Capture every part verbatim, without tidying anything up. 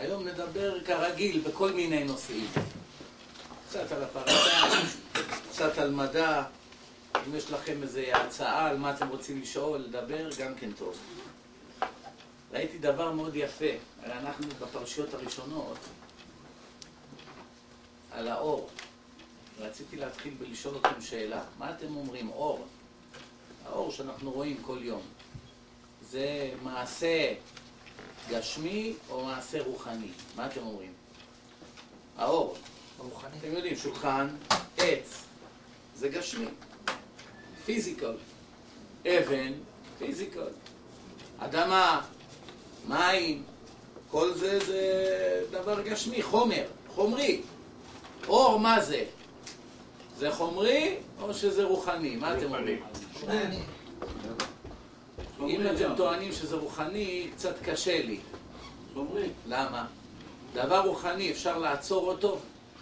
היום נדבר כרגיל בכל מיני נושאים. קצת על הפרשה, קצת על מדע. אם יש לכם איזו הצעה על מה אתם רוצים לשאול, לדבר, גם כן טוב. ראיתי דבר מאוד יפה. אנחנו בפרשיות הראשונות על האור. רציתי להתחיל בלשאול אתכם שאלה. מה אתם אומרים? אור. האור שאנחנו רואים כל יום. זה מעשה גשמי או מעשה רוחני? מה אתם אומרים? האור. רוחני. אתם יודעים, שולחן, עץ, זה גשמי. פיזיקל. אבן, פיזיקל. אדמה, מים, כל זה זה דבר גשמי, חומר, חומרי. אור, מה זה? זה חומרי או שזה רוחני? מה אתם אומרים? רוחני. אם אתם טוענים שזה רוחני, קצת קשה לי. חומרי. למה? דבר רוחני, אפשר לעצור אותו?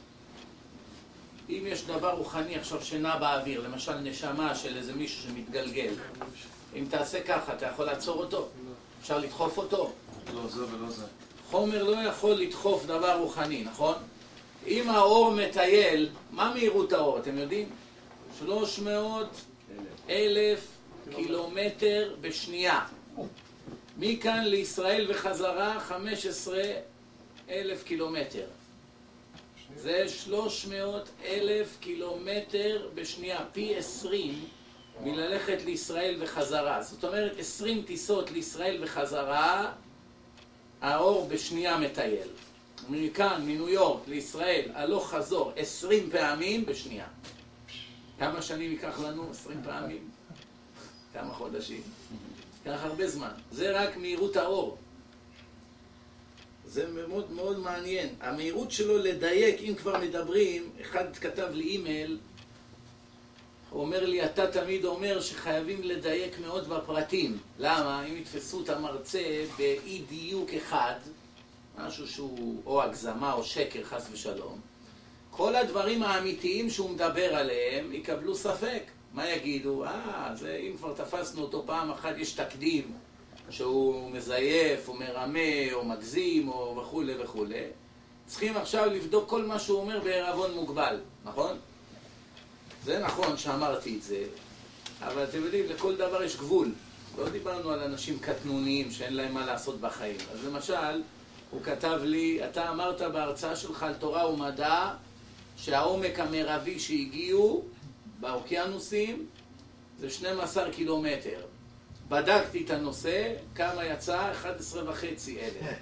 אם יש דבר רוחני עכשיו שנע באוויר, למשל נשמה של איזה מישהו שמתגלגל, אם תעשה ככה, אתה יכול לעצור אותו? אפשר לדחוף אותו? לא זה ולא זה. חומר לא יכול לדחוף דבר רוחני, נכון? אם האור מטייל, מה מהירות האור, אתם יודעים? שלוש מאות אלף קילומטר בשנייה. מכאן לישראל וחזרה חמש עשרה אלף קילומטר. זה שלוש מאות אלף קילומטר בשנייה, פי עשרים מללכת לישראל וחזרה. זאת אומרת, עשרים טיסות לישראל וחזרה, האור בשנייה מטייל. מכאן, מניו יורק לישראל, הלוך חזור, עשרים פעמים בשנייה. כמה שנים ייקח לנו? עשרים פעמים? כמה חודשים? ייקח הרבה זמן. זה רק מהירות האור. זה מאוד מאוד מעניין. המהירות שלו לדייק, אם כבר מדברים, אחד כתב לי אימייל, הוא אומר לי, אתה תמיד אומר שחייבים לדייק מאוד בפרטים. למה? אם יתפסו את המרצה באי דיוק אחד, משהו שהוא או הגזמה או שקר, חס ושלום, כל הדברים האמיתיים שהוא מדבר עליהם יקבלו ספק. מה יגידו? אה, זה, אם כבר תפסנו אותו פעם אחת, יש תקדים שהוא מזייף או מרמה או מגזים או וכו' וכו'. צריכים עכשיו לבדוק כל מה שהוא אומר בערבון מוגבל, נכון? זה נכון שאמרתי את זה, אבל אתם יודעים, לכל דבר יש גבול. לא דיברנו על אנשים קטנוניים שאין להם מה לעשות בחיים. אז למשל, הוא כתב לי, אתה אמרת בהרצאה שלך על תורה ומדע שהעומק המרבי שהגיעו באוקיינוסים זה שנים עשר קילומטר. בדקתי את הנושא, כמה יצא? אחת עשרה וחצי אלף.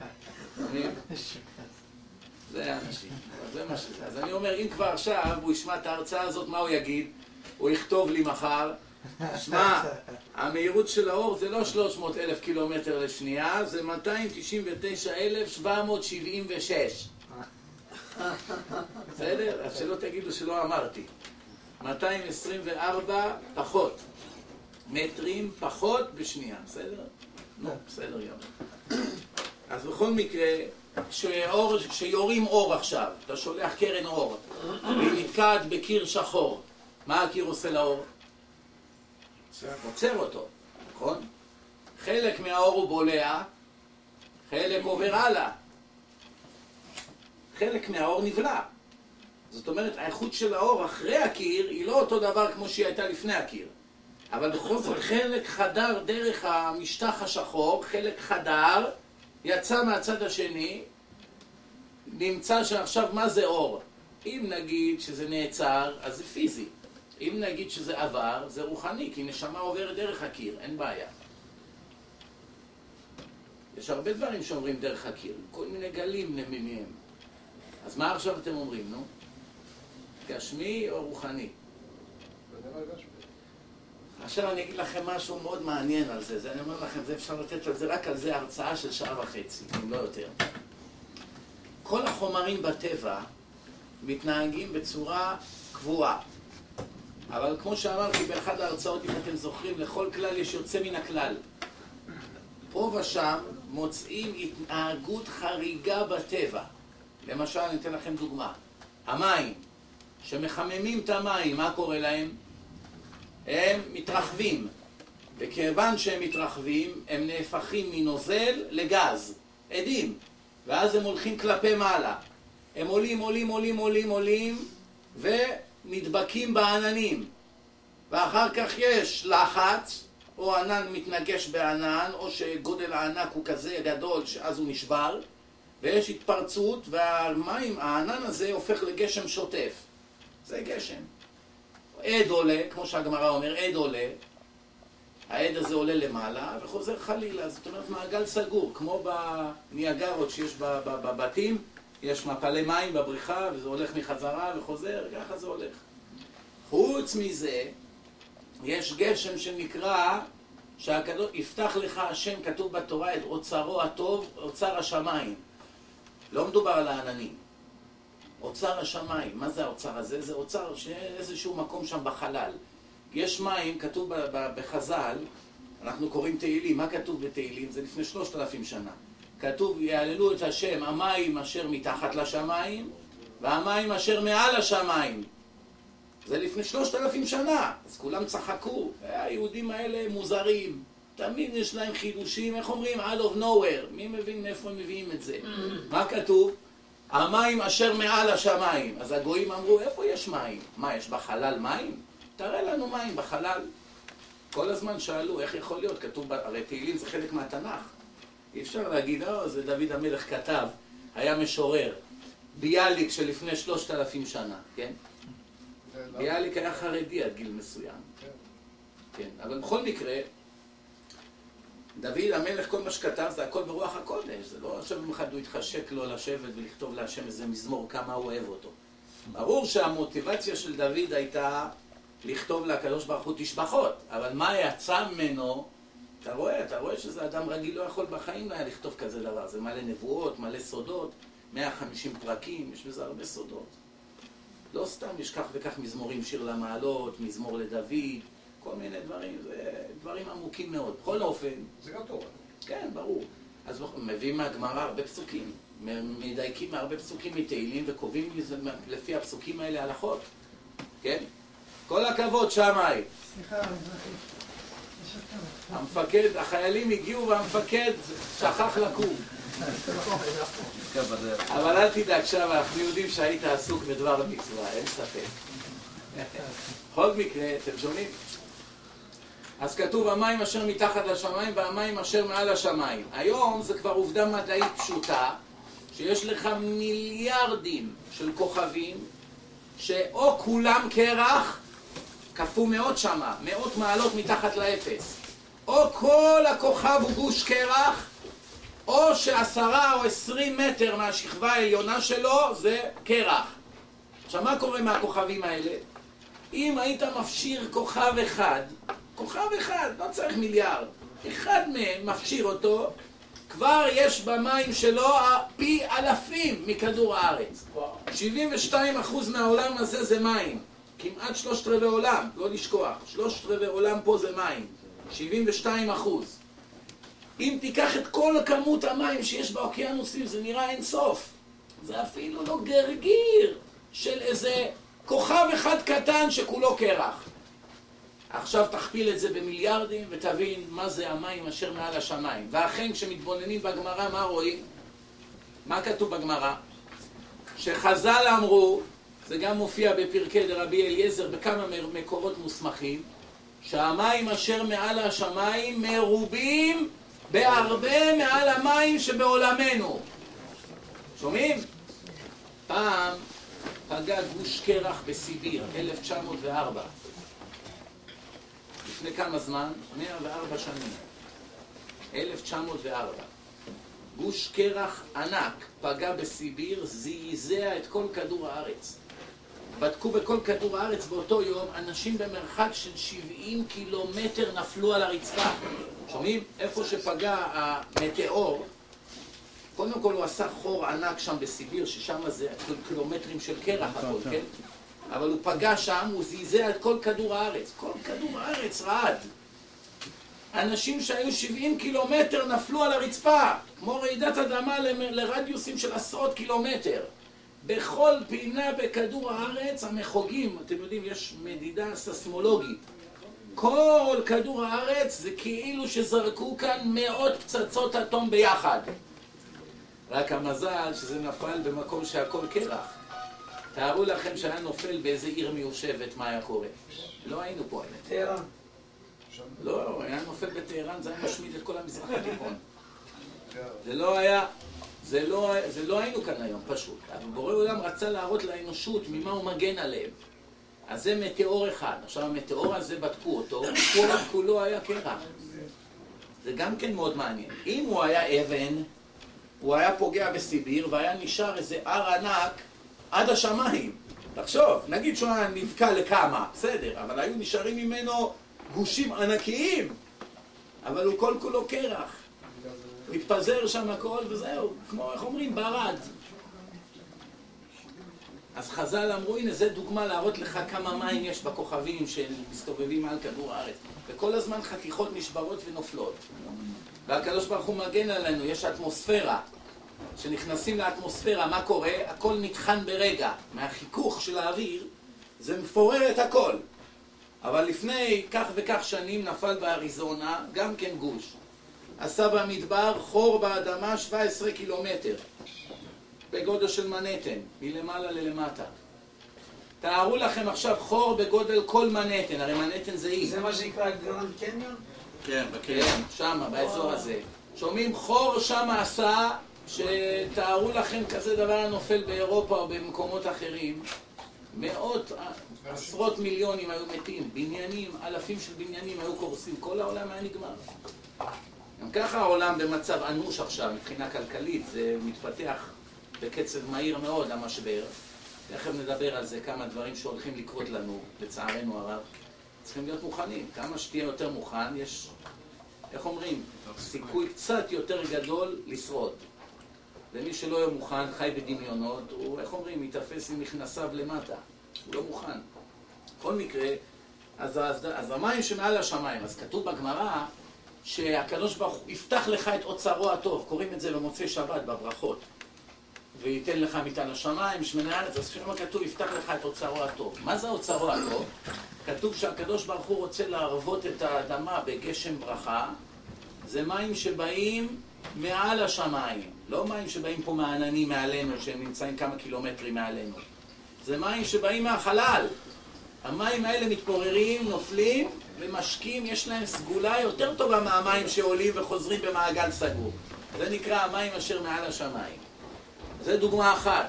זה האנשים. זה מה שזה. אז אני אומר, אם כבר עכשיו הוא ישמע את ההרצאה הזאת, מה הוא יגיד? הוא יכתוב לי מחר, שמע, המהירות של האור זה לא שלוש מאות אלף קילומטר לשנייה, זה מאתיים תשעים ותשעה אלף שבע מאות שבעים ושש. בסדר? אז שלא תגידו שלא אמרתי. מאתיים עשרים וארבע פחות. מטרים פחות בשנייה, בסדר? נו, בסדר גם. אז בכל מקרה, שאור, שיורים אור עכשיו, אתה שולח קרן אור, והיא נתקעת בקיר שחור, מה הקיר עושה לאור? עוצר אותו, נכון? חלק מהאור הוא בולע, חלק עובר הלאה. חלק מהאור נבלע. זאת אומרת, האיכות של האור אחרי הקיר היא לא אותו דבר כמו שהיא הייתה לפני הקיר. אבל בכל זאת חלק חדר דרך המשטח השחור, חלק חדר, יצא מהצד השני, נמצא שעכשיו מה זה אור? אם נגיד שזה נעצר, אז זה פיזי. אם נגיד שזה עבר, זה רוחני, כי נשמה עוברת דרך הקיר, אין בעיה. יש הרבה דברים שאומרים דרך הקיר, כל מיני גלים למיניהם. אז מה עכשיו אתם אומרים, נו? גשמי או רוחני? עכשיו אני אגיד לכם משהו מאוד מעניין על זה, זה אני אומר לכם, זה אפשר לתת על זה, רק על זה הרצאה של שעה וחצי, אם לא יותר. כל החומרים בטבע מתנהגים בצורה קבועה. אבל כמו שאמרתי באחד ההרצאות, אם אתם זוכרים, לכל כלל יש יוצא מן הכלל. פה ושם מוצאים התנהגות חריגה בטבע. למשל, אני אתן לכם דוגמה. המים, שמחממים את המים, מה קורה להם? הם מתרחבים. וכיוון שהם מתרחבים, הם נהפכים מנוזל לגז, עדים. ואז הם הולכים כלפי מעלה. הם עולים, עולים, עולים, עולים, עולים, ונדבקים בעננים. ואחר כך יש לחץ, או ענן מתנגש בענן, או שגודל הענק הוא כזה גדול שאז הוא נשבר, ויש התפרצות, והמים, הענן הזה הופך לגשם שוטף. זה גשם. עד עולה, כמו שהגמרא אומר, עד עולה, העד הזה עולה למעלה וחוזר חלילה, זאת אומרת מעגל סגור, כמו בניאגרות שיש בבתים, יש מפלי מים בבריכה וזה הולך מחזרה וחוזר, ככה זה הולך. חוץ מזה, יש גשם שנקרא, שהקדוש יפתח לך השם, כתוב בתורה, את אוצרו הטוב, אוצר השמיים. לא מדובר על העננים. אוצר השמיים, מה זה האוצר הזה? זה אוצר שאיזשהו מקום שם בחלל. יש מים, כתוב בחז"ל, אנחנו קוראים תהילים, מה כתוב בתהילים? זה לפני שלושת אלפים שנה. כתוב, יעללו את השם, המים אשר מתחת לשמיים, והמים אשר מעל השמיים. זה לפני שלושת אלפים שנה, אז כולם צחקו. היהודים האלה מוזרים, תמיד יש להם חידושים, איך אומרים? out of nowhere. מי מבין מאיפה הם מביאים את זה? מה כתוב? המים אשר מעל השמיים. אז הגויים אמרו, איפה יש מים? מה, יש בחלל מים? תראה לנו מים בחלל. כל הזמן שאלו, איך יכול להיות? כתוב, הרי תהילים זה חלק מהתנ"ך. אי אפשר להגיד, אה, זה דוד המלך כתב, היה משורר. ביאליק שלפני שלושת אלפים שנה, כן? ביאליק היה חרדי עד גיל מסוים. כן, אבל בכל מקרה, דוד המלך, כל מה שכתב זה הכל ברוח הקודש. זה לא עכשיו אם אחד הוא התחשק לו לשבת ולכתוב להשם איזה מזמור כמה הוא אוהב אותו. ברור שהמוטיבציה של דוד הייתה לכתוב לקדוש ברוך הוא תשבחות, אבל מה יצא ממנו? אתה רואה, אתה רואה שזה אדם רגיל לא יכול בחיים היה לכתוב כזה דבר. זה מלא נבואות, מלא סודות, מאה וחמישים פרקים, יש בזה הרבה סודות. לא סתם יש כך וכך מזמורים, שיר למעלות, מזמור לדוד, כל מיני דברים, זה דברים עמוקים מאוד. בכל אופן... זה גם טוב. כן, ברור. אז מביאים מהגמרא הרבה פסוקים, מדייקים מהרבה פסוקים מתהילים וקובעים לפי הפסוקים האלה הלכות. כן? כל הכבוד שמאי. סליחה, מזרחי. המפקד, החיילים הגיעו והמפקד שכח לקום. אבל אל תדאג, עכשיו אנחנו יודעים שהיית עסוק בדבר מצווה, אין ספק. בכל מקרה, אתם שומעים? אז כתוב המים אשר מתחת לשמיים והמים אשר מעל השמיים. היום זה כבר עובדה מדעית פשוטה, שיש לך מיליארדים של כוכבים, שאו כולם קרח, כפו מאות שמה, מאות מעלות מתחת לאפס, או כל הכוכב הוא גוש קרח, או שעשרה או עשרים מטר מהשכבה העליונה שלו זה קרח. עכשיו מה קורה מהכוכבים האלה? אם היית מפשיר כוכב אחד, כוכב אחד, לא צריך מיליארד, אחד מהם מפשיר אותו, כבר יש במים שלו פי אלפים מכדור הארץ. שבעים ושתיים אחוז מהעולם הזה זה מים. כמעט שלושת רבעי עולם, לא לשכוח, שלושת רבעי עולם פה זה מים. שבעים ושתיים אחוז. אם תיקח את כל כמות המים שיש באוקיינוסים, זה נראה אין סוף. זה אפילו לא גרגיר של איזה כוכב אחד קטן שכולו קרח. עכשיו תכפיל את זה במיליארדים ותבין מה זה המים אשר מעל השמיים. ואכן כשמתבוננים בגמרא מה רואים? מה כתוב בגמרא? שחז"ל אמרו, זה גם מופיע בפרקי דרבי אליעזר בכמה מקורות מוסמכים, שהמים אשר מעל השמיים מרובים בהרבה מעל המים שבעולמנו. שומעים? פעם פגע גוש קרח בסיביר, אלף תשע מאות וארבע. לפני כמה זמן? מאה וארבע שנים. אלף תשע מאות וארבע. גוש קרח ענק פגע בסיביר, זעזע את כל כדור הארץ. בדקו בכל כדור הארץ באותו יום, אנשים במרחק של שבעים קילומטר נפלו על הרצפה. שומעים? איפה שפגע המטאור, קודם כל הוא עשה חור ענק שם בסיביר, ששם זה קילומטרים של קרח הכל, כן? אבל הוא פגע שם, הוא זעזע את כל כדור הארץ. כל כדור הארץ רעד. אנשים שהיו שבעים קילומטר נפלו על הרצפה, כמו רעידת אדמה לרדיוסים של עשרות קילומטר. בכל פינה בכדור הארץ המחוגים, אתם יודעים, יש מדידה ססמולוגית. כל כדור הארץ זה כאילו שזרקו כאן מאות פצצות אטום ביחד. רק המזל שזה נפל במקום שהכל קרח. תארו לכם שהיה נופל באיזה עיר מיושבת, מה היה קורה? לא היינו פה, האמת. טהרן. לא, היה נופל בטהרן, זה היה משמיד את כל המזרח התיכון. זה לא היה, זה לא, זה לא היינו כאן היום, פשוט. אבל בורא עולם רצה להראות לאנושות ממה הוא מגן עליהם. אז זה מטאור אחד. עכשיו המטאור הזה בדקו אותו, כל כולו היה קרח. זה גם כן מאוד מעניין. אם הוא היה אבן, הוא היה פוגע בסיביר והיה נשאר איזה הר ענק עד השמיים. תחשוב, נגיד שהוא היה נבקע לכמה, בסדר, אבל היו נשארים ממנו גושים ענקיים, אבל הוא כל כולו קרח. מתפזר שם הכל וזהו, כמו, איך אומרים, ברד. אז חז"ל אמרו, הנה, זה דוגמה להראות לך כמה מים יש בכוכבים שמסתובבים על כדור הארץ. וכל הזמן חתיכות נשברות ונופלות. והקדוש ברוך הוא מגן עלינו, יש אטמוספירה. כשנכנסים לאטמוספירה, מה קורה? הכל נטחן ברגע. מהחיכוך של האוויר, זה מפורר את הכל. אבל לפני כך וכך שנים נפל באריזונה, גם כן גוש. עשה במדבר חור באדמה שבע עשרה קילומטר. בגודל של מנהטן, מלמעלה ללמטה. תארו לכם עכשיו חור בגודל כל מנהטן, הרי מנהטן זה אי. זה מה שנקרא גרנד קניון? כן, בקניון. כן, שמה, באזור הזה. שומעים חור שמה עשה, שתארו לכם כזה דבר נופל באירופה או במקומות אחרים. מאות, עשרות מיליונים היו מתים, בניינים, אלפים של בניינים היו קורסים, כל העולם היה נגמר. גם ככה העולם במצב אנוש עכשיו, מבחינה כלכלית, זה מתפתח בקצב מהיר מאוד, המשבר. תכף נדבר על זה, כמה דברים שהולכים לקרות לנו, לצערנו הרב. צריכים להיות מוכנים. כמה שתהיה יותר מוכן, יש, איך אומרים, סיכוי קצת יותר גדול לשרוד. ומי שלא יהיה מוכן, חי בדמיונות, הוא, איך אומרים, מתאפס עם מכנסיו למטה. הוא לא מוכן. בכל מקרה, אז, אז, אז המים שמעל השמיים, אז כתוב בגמרא, שהקדוש ברוך הוא יפתח לך את אוצרו הטוב, קוראים את זה במוצאי שבת בברכות, וייתן לך מטען השמיים, שמני הארץ, אז כשמה כתוב יפתח לך את אוצרו הטוב. מה זה אוצרו הטוב? כתוב שהקדוש ברוך הוא רוצה להרוות את האדמה בגשם ברכה, זה מים שבאים מעל השמיים, לא מים שבאים פה מהעננים מעלינו, שהם נמצאים כמה קילומטרים מעלינו. זה מים שבאים מהחלל. המים האלה מתפוררים, נופלים, ומשקים, יש להם סגולה יותר טובה מהמים שעולים וחוזרים במעגל סגור. זה נקרא המים אשר מעל השמיים. זה דוגמה אחת.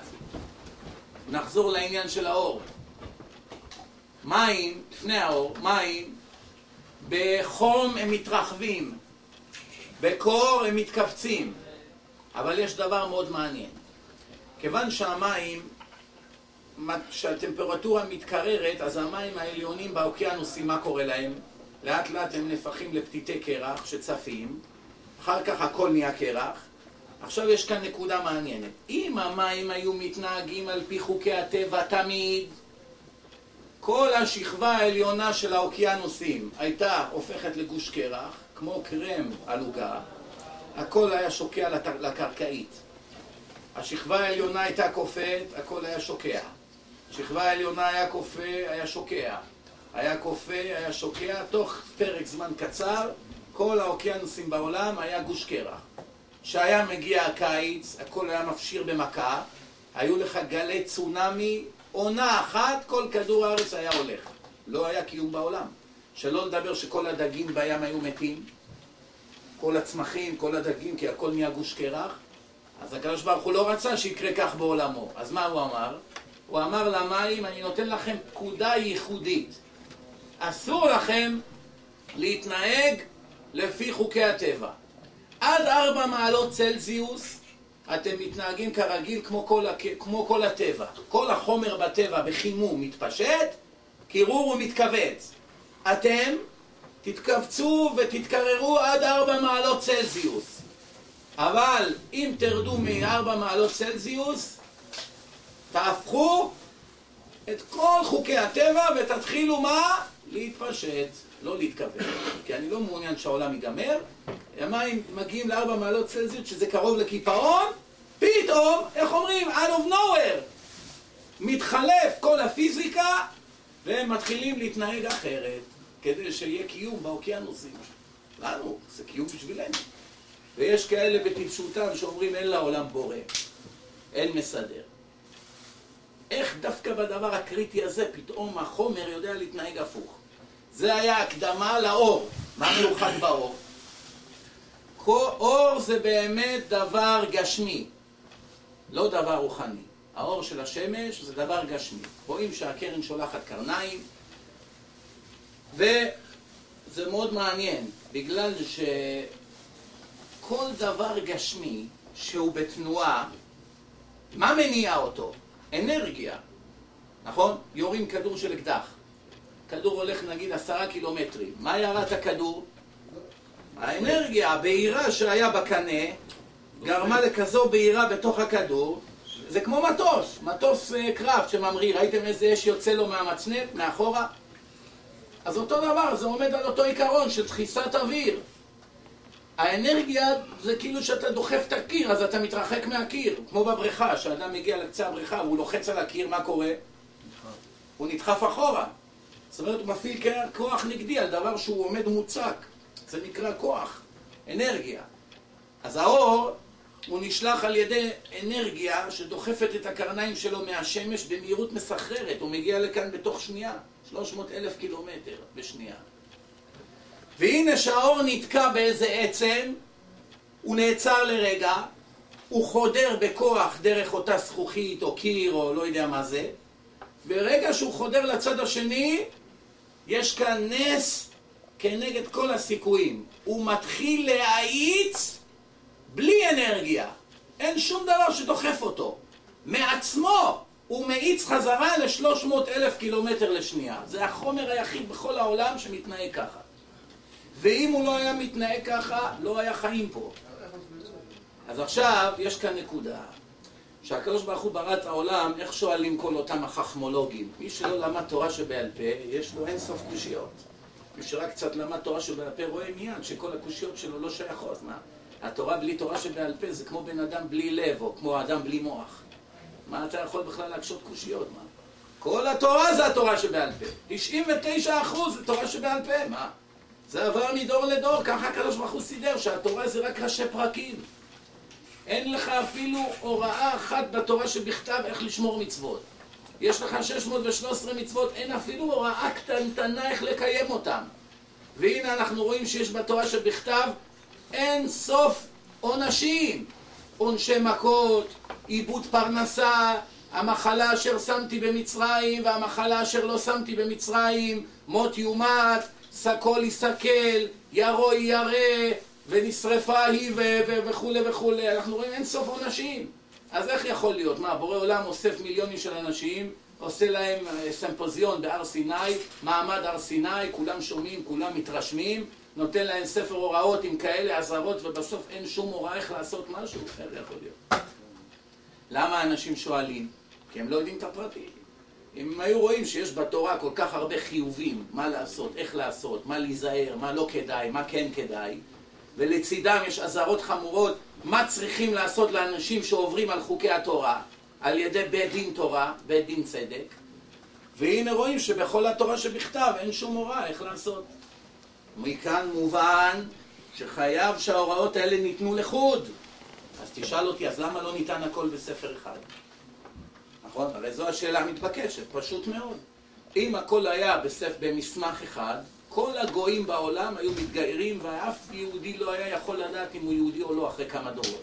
נחזור לעניין של האור. מים, לפני האור, מים, בחום הם מתרחבים, בקור הם מתכווצים. אבל יש דבר מאוד מעניין. כיוון שהמים, כשהטמפרטורה מתקררת, אז המים העליונים באוקיינוסים, מה קורה להם? לאט לאט הם נפחים לפתיתי קרח שצפים, אחר כך הכל נהיה קרח. עכשיו יש כאן נקודה מעניינת. אם המים היו מתנהגים על פי חוקי הטבע תמיד, כל השכבה העליונה של האוקיינוסים הייתה הופכת לגוש קרח, כמו קרם על עוגה, הכל היה שוקע לקרקעית. השכבה העליונה הייתה קופאת, הכל היה שוקע. השכבה העליונה היה קופא, היה שוקע. היה קופא, היה שוקע, תוך פרק זמן קצר, כל האוקיינוסים בעולם היה גוש קרח. כשהיה מגיע הקיץ, הכל היה מפשיר במכה, היו לך גלי צונמי, עונה אחת, כל כדור הארץ היה הולך. לא היה קיום בעולם. שלא לדבר שכל הדגים בים היו מתים, כל הצמחים, כל הדגים, כי הכל נהיה גוש קרח. אז הקדוש ברוך הוא לא רצה שיקרה כך בעולמו. אז מה הוא אמר? הוא אמר למים, אני נותן לכם פקודה ייחודית. אסור לכם להתנהג לפי חוקי הטבע. עד ארבע מעלות צלזיוס אתם מתנהגים כרגיל כמו כל, כמו כל הטבע. כל החומר בטבע בחימום מתפשט, קירור ומתכווץ. אתם תתכווצו ותתקררו עד ארבע מעלות צלזיוס. אבל אם תרדו מארבע מעלות צלזיוס, תהפכו את כל חוקי הטבע ותתחילו מה? להתפשט, לא להתכווץ. כי אני לא מעוניין שהעולם ייגמר. המים מגיעים לארבע מעלות צלזיוס, שזה קרוב לקיפאון, פתאום, איך אומרים? out of nowhere. מתחלף כל הפיזיקה, והם מתחילים להתנהג אחרת, כדי שיהיה קיום באוקיינוסים. לנו, זה קיום בשבילנו. ויש כאלה בטיפשותם שאומרים אין לעולם בורא, אין מסדר. איך דווקא בדבר הקריטי הזה פתאום החומר יודע להתנהג הפוך? זה היה הקדמה לאור. מה מיוחד באור? אור זה באמת דבר גשמי, לא דבר רוחני. האור של השמש זה דבר גשמי. רואים שהקרן שולחת קרניים, וזה מאוד מעניין, בגלל שכל דבר גשמי שהוא בתנועה, מה מניע אותו? אנרגיה, נכון? יורים כדור של אקדח. כדור הולך נגיד עשרה קילומטרים. מה ירת הכדור? האנרגיה, הבהירה שהיה בקנה, גרמה לכזו בהירה בתוך הכדור. זה כמו מטוס, מטוס קרב שממריא. ראיתם איזה אש יוצא לו מהמצנט, מאחורה? אז אותו דבר, זה עומד על אותו עיקרון של דחיסת אוויר. האנרגיה זה כאילו שאתה דוחף את הקיר, אז אתה מתרחק מהקיר. כמו בבריכה, שאדם מגיע לקצה הבריכה והוא לוחץ על הקיר, מה קורה? הוא נדחף אחורה. זאת אומרת, הוא מפעיל כוח נגדי על דבר שהוא עומד מוצק. זה נקרא כוח, אנרגיה. אז האור הוא נשלח על ידי אנרגיה שדוחפת את הקרניים שלו מהשמש במהירות מסחררת. הוא מגיע לכאן בתוך שנייה, שלוש מאות אלף קילומטר בשנייה. והנה שהאור נתקע באיזה עצם, הוא נעצר לרגע, הוא חודר בכוח דרך אותה זכוכית או קיר או לא יודע מה זה, ברגע שהוא חודר לצד השני, יש כאן נס כנגד כל הסיכויים. הוא מתחיל להאיץ בלי אנרגיה. אין שום דבר שדוחף אותו. מעצמו הוא מאיץ חזרה ל-שלוש מאות אלף קילומטר לשנייה. זה החומר היחיד בכל העולם שמתנהג ככה. ואם הוא לא היה מתנהג ככה, לא היה חיים פה. אז עכשיו יש כאן נקודה. שהקדוש ברוך הוא ברא את העולם, איך שואלים כל אותם החכמולוגים? מי שלא למד תורה שבעל פה, יש לו אין סוף קושיות. מי שרק קצת למד תורה שבעל פה רואה מיד שכל הקושיות שלו לא שייכות. מה? התורה בלי תורה שבעל פה זה כמו בן אדם בלי לב, או כמו אדם בלי מוח. מה אתה יכול בכלל להקשות קושיות? מה? כל התורה זה התורה שבעל פה. תשעים ותשעה אחוז זה תורה שבעל פה. מה? זה עבר מדור לדור, ככה הקדוש ברוך הוא סידר, שהתורה זה רק ראשי פרקים. אין לך אפילו הוראה אחת בתורה שבכתב איך לשמור מצוות. יש לך שש מאות ושלוש עשרה מצוות, אין אפילו הוראה קטנטנה איך לקיים אותם. והנה אנחנו רואים שיש בתורה שבכתב אין סוף עונשים. עונשי מכות, עיבוד פרנסה, המחלה אשר שמתי במצרים והמחלה אשר לא שמתי במצרים, מות יומת, סקול יסקל, ירו ירא, ונשרפה היא וכו' וכו'. אנחנו רואים אין סוף עונשים. אז איך יכול להיות? מה, בורא עולם אוסף מיליונים של אנשים, עושה להם סמפוזיון בהר סיני, מעמד הר סיני, כולם שומעים, כולם מתרשמים, נותן להם ספר הוראות עם כאלה עזרות, ובסוף אין שום הוראה איך לעשות משהו? איך יכול להיות? למה האנשים שואלים? כי הם לא יודעים את הפרטים. אם הם היו רואים שיש בתורה כל כך הרבה חיובים, מה לעשות, איך לעשות, מה להיזהר, מה לא כדאי, מה כן כדאי, ולצידם יש עזרות חמורות, מה צריכים לעשות לאנשים שעוברים על חוקי התורה, על ידי בית דין תורה, בית דין צדק, והנה רואים שבכל התורה שבכתב אין שום הוראה איך לעשות. מכאן מובן שחייב שההוראות האלה ניתנו לחוד. אז תשאל אותי, אז למה לא ניתן הכל בספר אחד? נכון? הרי זו השאלה המתבקשת, פשוט מאוד. אם הכל היה בספר, במסמך אחד, כל הגויים בעולם היו מתגיירים, ואף יהודי לא היה יכול לדעת אם הוא יהודי או לא אחרי כמה דורות.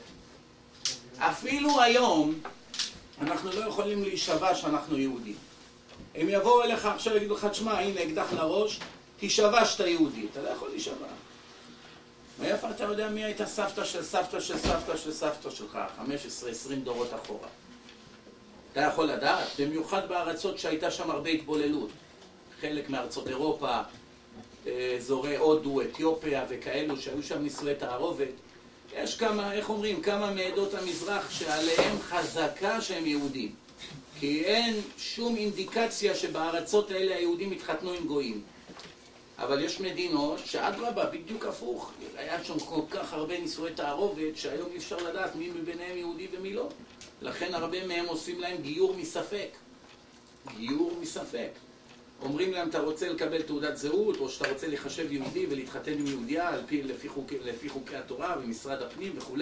אפילו היום אנחנו לא יכולים להישבע שאנחנו יהודים. הם יבואו אליך עכשיו ויגידו לך, תשמע, הנה אקדח לראש, תישבע שאתה יהודי. אתה לא יכול להישבע. מאיפה אתה יודע מי הייתה סבתא של סבתא של סבתא של סבתא שלך, חמש עשרה עשרים דורות אחורה? אתה יכול לדעת, במיוחד בארצות שהייתה שם הרבה התבוללות. חלק מארצות אירופה, אזורי הודו, אתיופיה וכאלו שהיו שם נישואי תערובת. יש כמה, איך אומרים, כמה מעדות המזרח שעליהם חזקה שהם יהודים. כי אין שום אינדיקציה שבארצות האלה היהודים התחתנו עם גויים. אבל יש מדינות שאדרבה, בדיוק הפוך. היה שם כל כך הרבה נישואי תערובת שהיום אי אפשר לדעת מי מביניהם יהודי ומי לא. לכן הרבה מהם עושים להם גיור מספק. גיור מספק. אומרים להם, אתה רוצה לקבל תעודת זהות, או שאתה רוצה לחשב יהודי ולהתחתן עם יהודייה על פי, לפי, חוק, לפי חוקי התורה ומשרד הפנים וכו',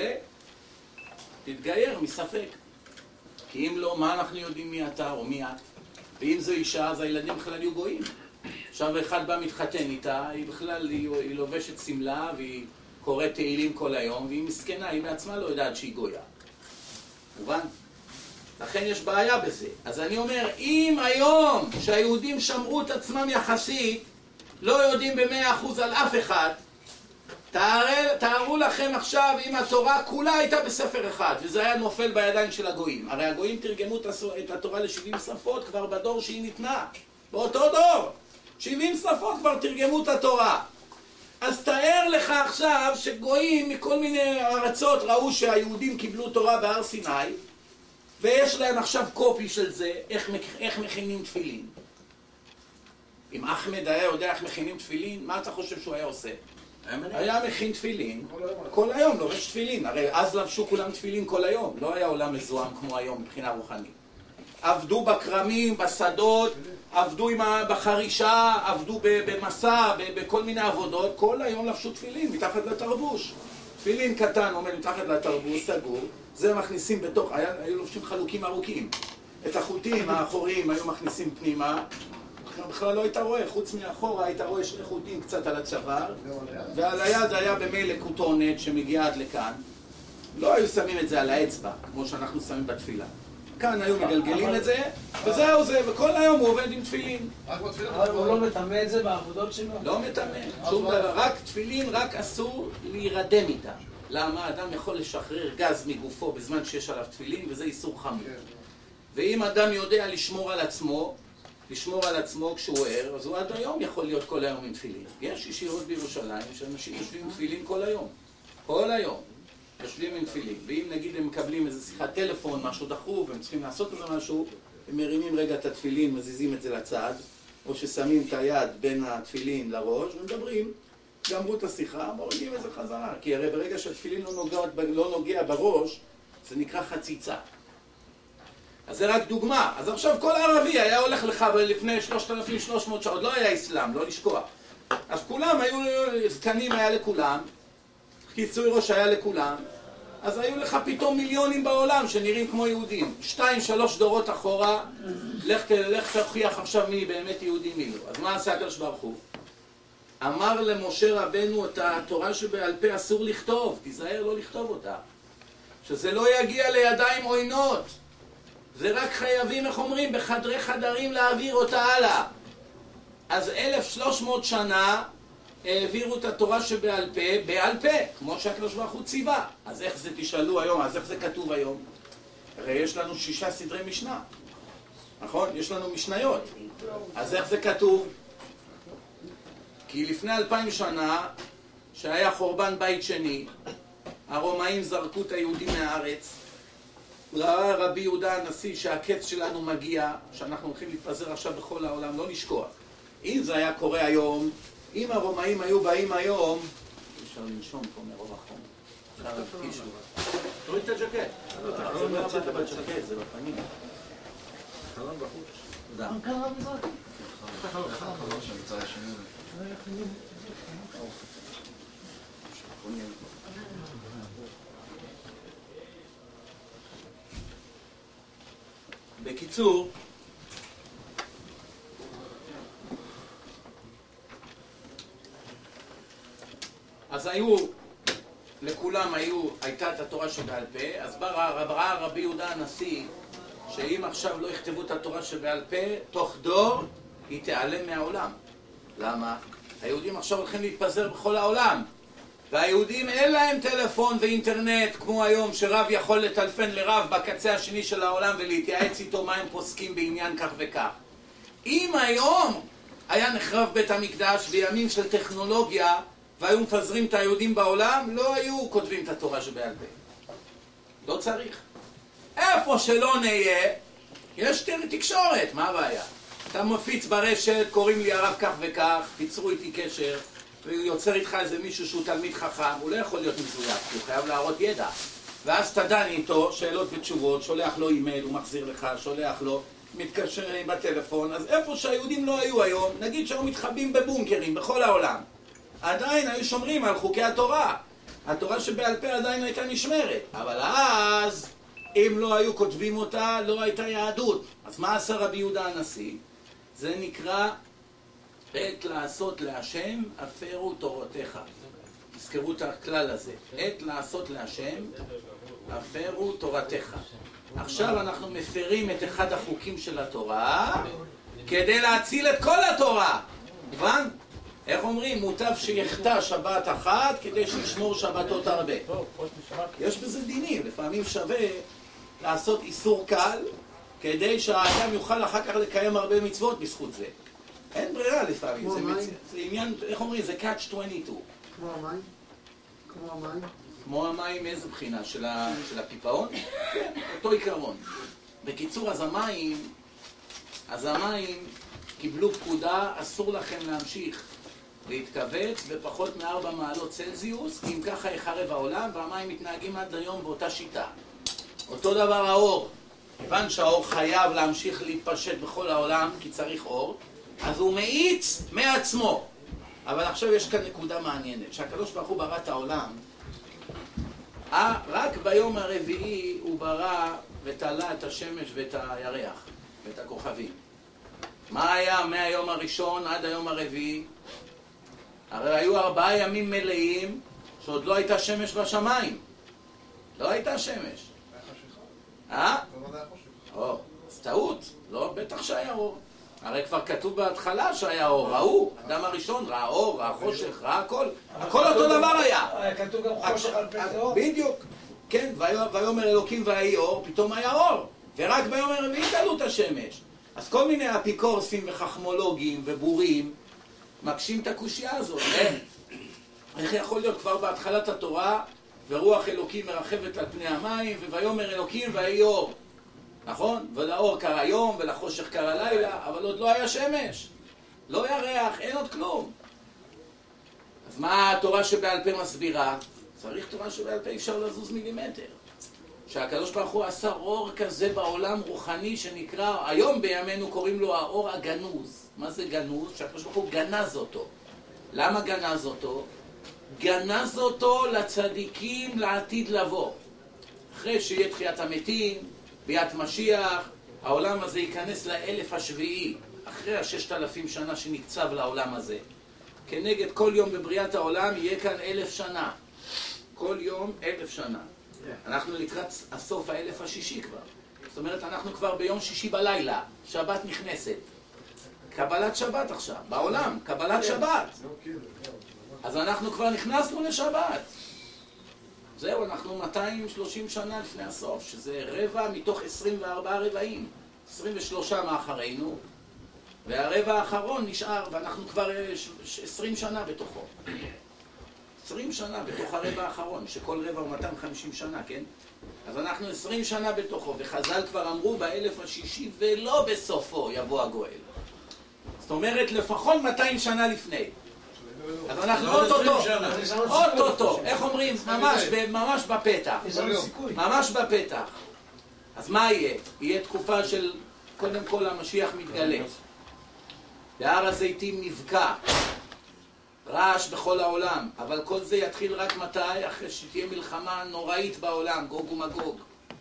תתגייר מספק. כי אם לא, מה אנחנו יודעים מי אתה או מי את? ואם זו אישה, אז הילדים בכלל יהיו גויים. עכשיו אחד בא מתחתן איתה, היא בכלל, היא, היא לובשת סמלה והיא קוראת תהילים כל היום, והיא מסכנה, היא בעצמה לא יודעת שהיא גויה. מובן? לכן יש בעיה בזה. אז אני אומר, אם היום שהיהודים שמרו את עצמם יחסית, לא יודעים במאה אחוז על אף אחד, תאר, תארו לכם עכשיו אם התורה כולה הייתה בספר אחד, וזה היה נופל בידיים של הגויים. הרי הגויים תרגמו את התורה ל-שבעים שפות כבר בדור שהיא ניתנה. באותו דור. שבעים שפות כבר תרגמו את התורה. אז תאר לך עכשיו שגויים מכל מיני ארצות ראו שהיהודים קיבלו תורה בהר סיני, ויש להם עכשיו קופי של זה, איך, איך מכינים תפילין. אם אחמד היה יודע איך מכינים תפילין, מה אתה חושב שהוא היה עושה? היה מכין תפילין, כל היום לובש תפילין. הרי אז לבשו כולם תפילין כל היום, לא היה עולם מזוהם כמו היום מבחינה רוחנית. עבדו בקרמים, בשדות, עבדו בחרישה, עבדו במסע, בכל מיני עבודות, כל היום לבשו תפילין מתחת לתרבוש. תפילין קטן עומד מתחת לתרבוש, סגור, זה מכניסים בתוך, היה, היו לובשים חלוקים ארוכים. את החוטים האחוריים היו מכניסים פנימה, בכלל לא היית רואה, חוץ מאחורה היית רואה שני חוטים קצת על הצוואר, ועל היד היה במילא כותונת שמגיעה עד לכאן. לא היו שמים את זה על האצבע, כמו שאנחנו שמים בתפילה. כאן היו מגלגלים את זה, וזהו זה, וכל היום הוא עובד עם תפילין. אבל הוא לא מטמא את זה בעבודות שלו? לא מטמא, שום דבר, רק תפילין, רק אסור להירדם איתה. למה? אדם יכול לשחרר גז מגופו בזמן שיש עליו תפילין, וזה איסור חמור. ואם אדם יודע לשמור על עצמו, לשמור על עצמו כשהוא ער, אז הוא עד היום יכול להיות כל היום עם תפילין. יש ישיבות בירושלים שאנשים יושבים עם תפילין כל היום. כל היום. יושבים עם תפילין. ואם נגיד הם מקבלים איזה שיחת טלפון, משהו דחוף, והם צריכים לעשות איזה משהו, הם מרימים רגע את התפילין, מזיזים את זה לצד, או ששמים את היד בין התפילין לראש, ומדברים, גמרו את השיחה, מורידים את זה חזרה. כי הרי ברגע שהתפילין לא נוגע, לא נוגע בראש, זה נקרא חציצה. אז זה רק דוגמה. אז עכשיו כל ערבי היה הולך לך לפני שלושת אלפים ושלוש מאות שעות, לא היה אסלאם, לא לשכוח. אז כולם היו, זקנים היה לכולם, כיסוי ראש היה לכולם, אז היו לך פתאום מיליונים בעולם שנראים כמו יהודים. שתיים, שלוש דורות אחורה, לך, לך תוכיח עכשיו מי באמת יהודי מי לא. אז מה עשה הקדוש ברוך הוא? אמר למשה רבנו את התורה שבעל פה אסור לכתוב, תיזהר לא לכתוב אותה. שזה לא יגיע לידיים עוינות. זה רק חייבים, איך אומרים, בחדרי חדרים להעביר אותה הלאה. אז אלף ושלוש מאות שנה העבירו את התורה שבעל פה, בעל פה, כמו שהקדוש ברוך הוא ציווה. אז איך זה תשאלו היום, אז איך זה כתוב היום? הרי יש לנו שישה סדרי משנה, נכון? יש לנו משניות. אז איך זה כתוב? כי לפני אלפיים שנה, שהיה חורבן בית שני, הרומאים זרקו את היהודים מהארץ, ראה רבי יהודה הנשיא שהקץ שלנו מגיע, שאנחנו הולכים להתפזר עכשיו בכל העולם, לא לשכוח. אם זה היה קורה היום, אם הרומאים היו באים היום, אפשר לנשום פה מרוב החום. אפשר להפקיש לו. תוריד את הג'קט. זה לא יצאת בג'קט, זה בפנים. חלום בחוץ. תודה. מה קרה בזרקי? חלום שבצד השני. בקיצור, אז היו, לכולם היו, הייתה את התורה שבעל פה, אז ראה רבי יהודה הנשיא, שאם עכשיו לא יכתבו את התורה שבעל פה, תוך דור היא תיעלם מהעולם. למה? היהודים עכשיו הולכים להתפזר בכל העולם, והיהודים אין להם טלפון ואינטרנט כמו היום שרב יכול לטלפן לרב בקצה השני של העולם ולהתייעץ איתו מה הם פוסקים בעניין כך וכך. אם היום היה נחרב בית המקדש בימים של טכנולוגיה והיו מפזרים את היהודים בעולם, לא היו כותבים את התורה שבעל פה. לא צריך. איפה שלא נהיה, יש תקשורת, מה הבעיה? אתה מפיץ ברשת, קוראים לי הרב כך וכך, תיצרו איתי קשר, ויוצר איתך איזה מישהו שהוא תלמיד חכם, הוא לא יכול להיות מזויף, הוא חייב להראות ידע. ואז אתה דן איתו, שאלות ותשובות, שולח לו אימייל, הוא מחזיר לך, שולח לו, מתקשרים בטלפון, אז איפה שהיהודים לא היו היום, נגיד שהיו מתחבאים בבונקרים בכל העולם, עדיין היו שומרים על חוקי התורה. התורה שבעל פה עדיין הייתה נשמרת, אבל אז אם לא היו כותבים אותה, לא הייתה יהדות. אז מה עשה רבי יהודה הנשיא? זה נקרא עת לעשות להשם הפרו תורתך. תזכרו את הכלל הזה, עת לעשות להשם הפרו תורתך. עכשיו אנחנו מפרים את אחד החוקים של התורה כדי להציל את כל התורה. הבנת? איך אומרים? מוטב שיחטא שבת אחת כדי שישמור שבתות הרבה. יש בזה דינים, לפעמים שווה לעשות איסור קל כדי שהאדם יוכל אחר כך לקיים הרבה מצוות בזכות זה. אין ברירה לפעמים, זה, מצ... זה עניין, איך אומרים? זה קאץ' עשרים ושתיים. כמו המים? כמו המים? כמו המים מאיזה בחינה? של, ה... של הפיפאון? כן, אותו עיקרון. בקיצור, אז המים, אז המים קיבלו פקודה, אסור לכם להמשיך להתכווץ בפחות מארבע מעלות צלזיוס, כי אם ככה יחרב העולם, והמים מתנהגים עד היום באותה שיטה. אותו דבר האור. כיוון שהאור חייב להמשיך להתפשט בכל העולם, כי צריך אור, אז הוא מאיץ מעצמו. אבל עכשיו יש כאן נקודה מעניינת, שהקדוש ברוך הוא ברא את העולם, רק ביום הרביעי הוא ברא ותלה את השמש ואת הירח ואת הכוכבים. מה היה מהיום הראשון עד היום הרביעי? הרי היו ארבעה ימים מלאים שעוד לא הייתה שמש בשמיים. לא הייתה שמש. אה? או, אז טעות. לא, בטח שהיה אור. הרי כבר כתוב בהתחלה שהיה אור. ראו, אדם הראשון ראה אור, ראה חושך, ראה הכל. הכל אותו דבר היה. כתוב גם חושך על פני אור. בדיוק. כן, ויאמר אלוקים ויהי אור, פתאום היה אור. ורק ביום הרביעי תלו את השמש. אז כל מיני אפיקורסים וחכמולוגים ובורים מקשים את הקושיה הזאת. איך יכול להיות כבר בהתחלת התורה ורוח אלוקים מרחבת על פני המים ויאמר אלוקים ויהי אור, נכון? ולאור קרא יום ולחושך קרא לילה, אבל עוד לא היה שמש, לא היה ריח, אין עוד כלום. אז מה התורה שבעל פה מסבירה? צריך תורה שבעל פה, אפשר לזוז מילימטר. שהקדוש ברוך הוא עשה אור כזה בעולם רוחני שנקרא, היום בימינו קוראים לו האור הגנוז. מה זה גנוז? שהקדוש ברוך הוא גנז אותו. למה גנז אותו? גנז אותו לצדיקים לעתיד לבוא. אחרי שיהיה תחיית המתים, ביאת משיח, העולם הזה ייכנס לאלף השביעי, אחרי הששת אלפים שנה שנקצב לעולם הזה. כנגד כל יום בבריאת העולם יהיה כאן אלף שנה. כל יום אלף שנה. אנחנו לקראת הסוף האלף השישי כבר. זאת אומרת, אנחנו כבר ביום שישי בלילה, שבת נכנסת. קבלת שבת עכשיו, בעולם, קבלת שבת. אז אנחנו כבר נכנסנו לשבת. זהו, אנחנו מאתיים ושלושים שנה לפני הסוף, שזה רבע מתוך עשרים וארבעה רבעים. עשרים ושלושה מאחרינו, והרבע האחרון נשאר, ואנחנו כבר עשרים שנה בתוכו. עשרים שנה בתוך הרבע האחרון, שכל רבע הוא מאתיים וחמישים שנה, כן? אז אנחנו עשרים שנה בתוכו, וחז"ל כבר אמרו באלף השישי, ולא בסופו יבוא הגואל. זאת אומרת, לפחות מאתיים שנה לפני. אז אנחנו אוטוטו, אוטוטו, איך אומרים? ממש, ממש בפתח. ממש בפתח. אז מה יהיה? יהיה תקופה של, קודם כל המשיח מתגלה. בהר הזיתים נבקע. רעש בכל העולם, אבל כל זה יתחיל רק מתי? אחרי שתהיה מלחמה נוראית בעולם, גוג ומגוג.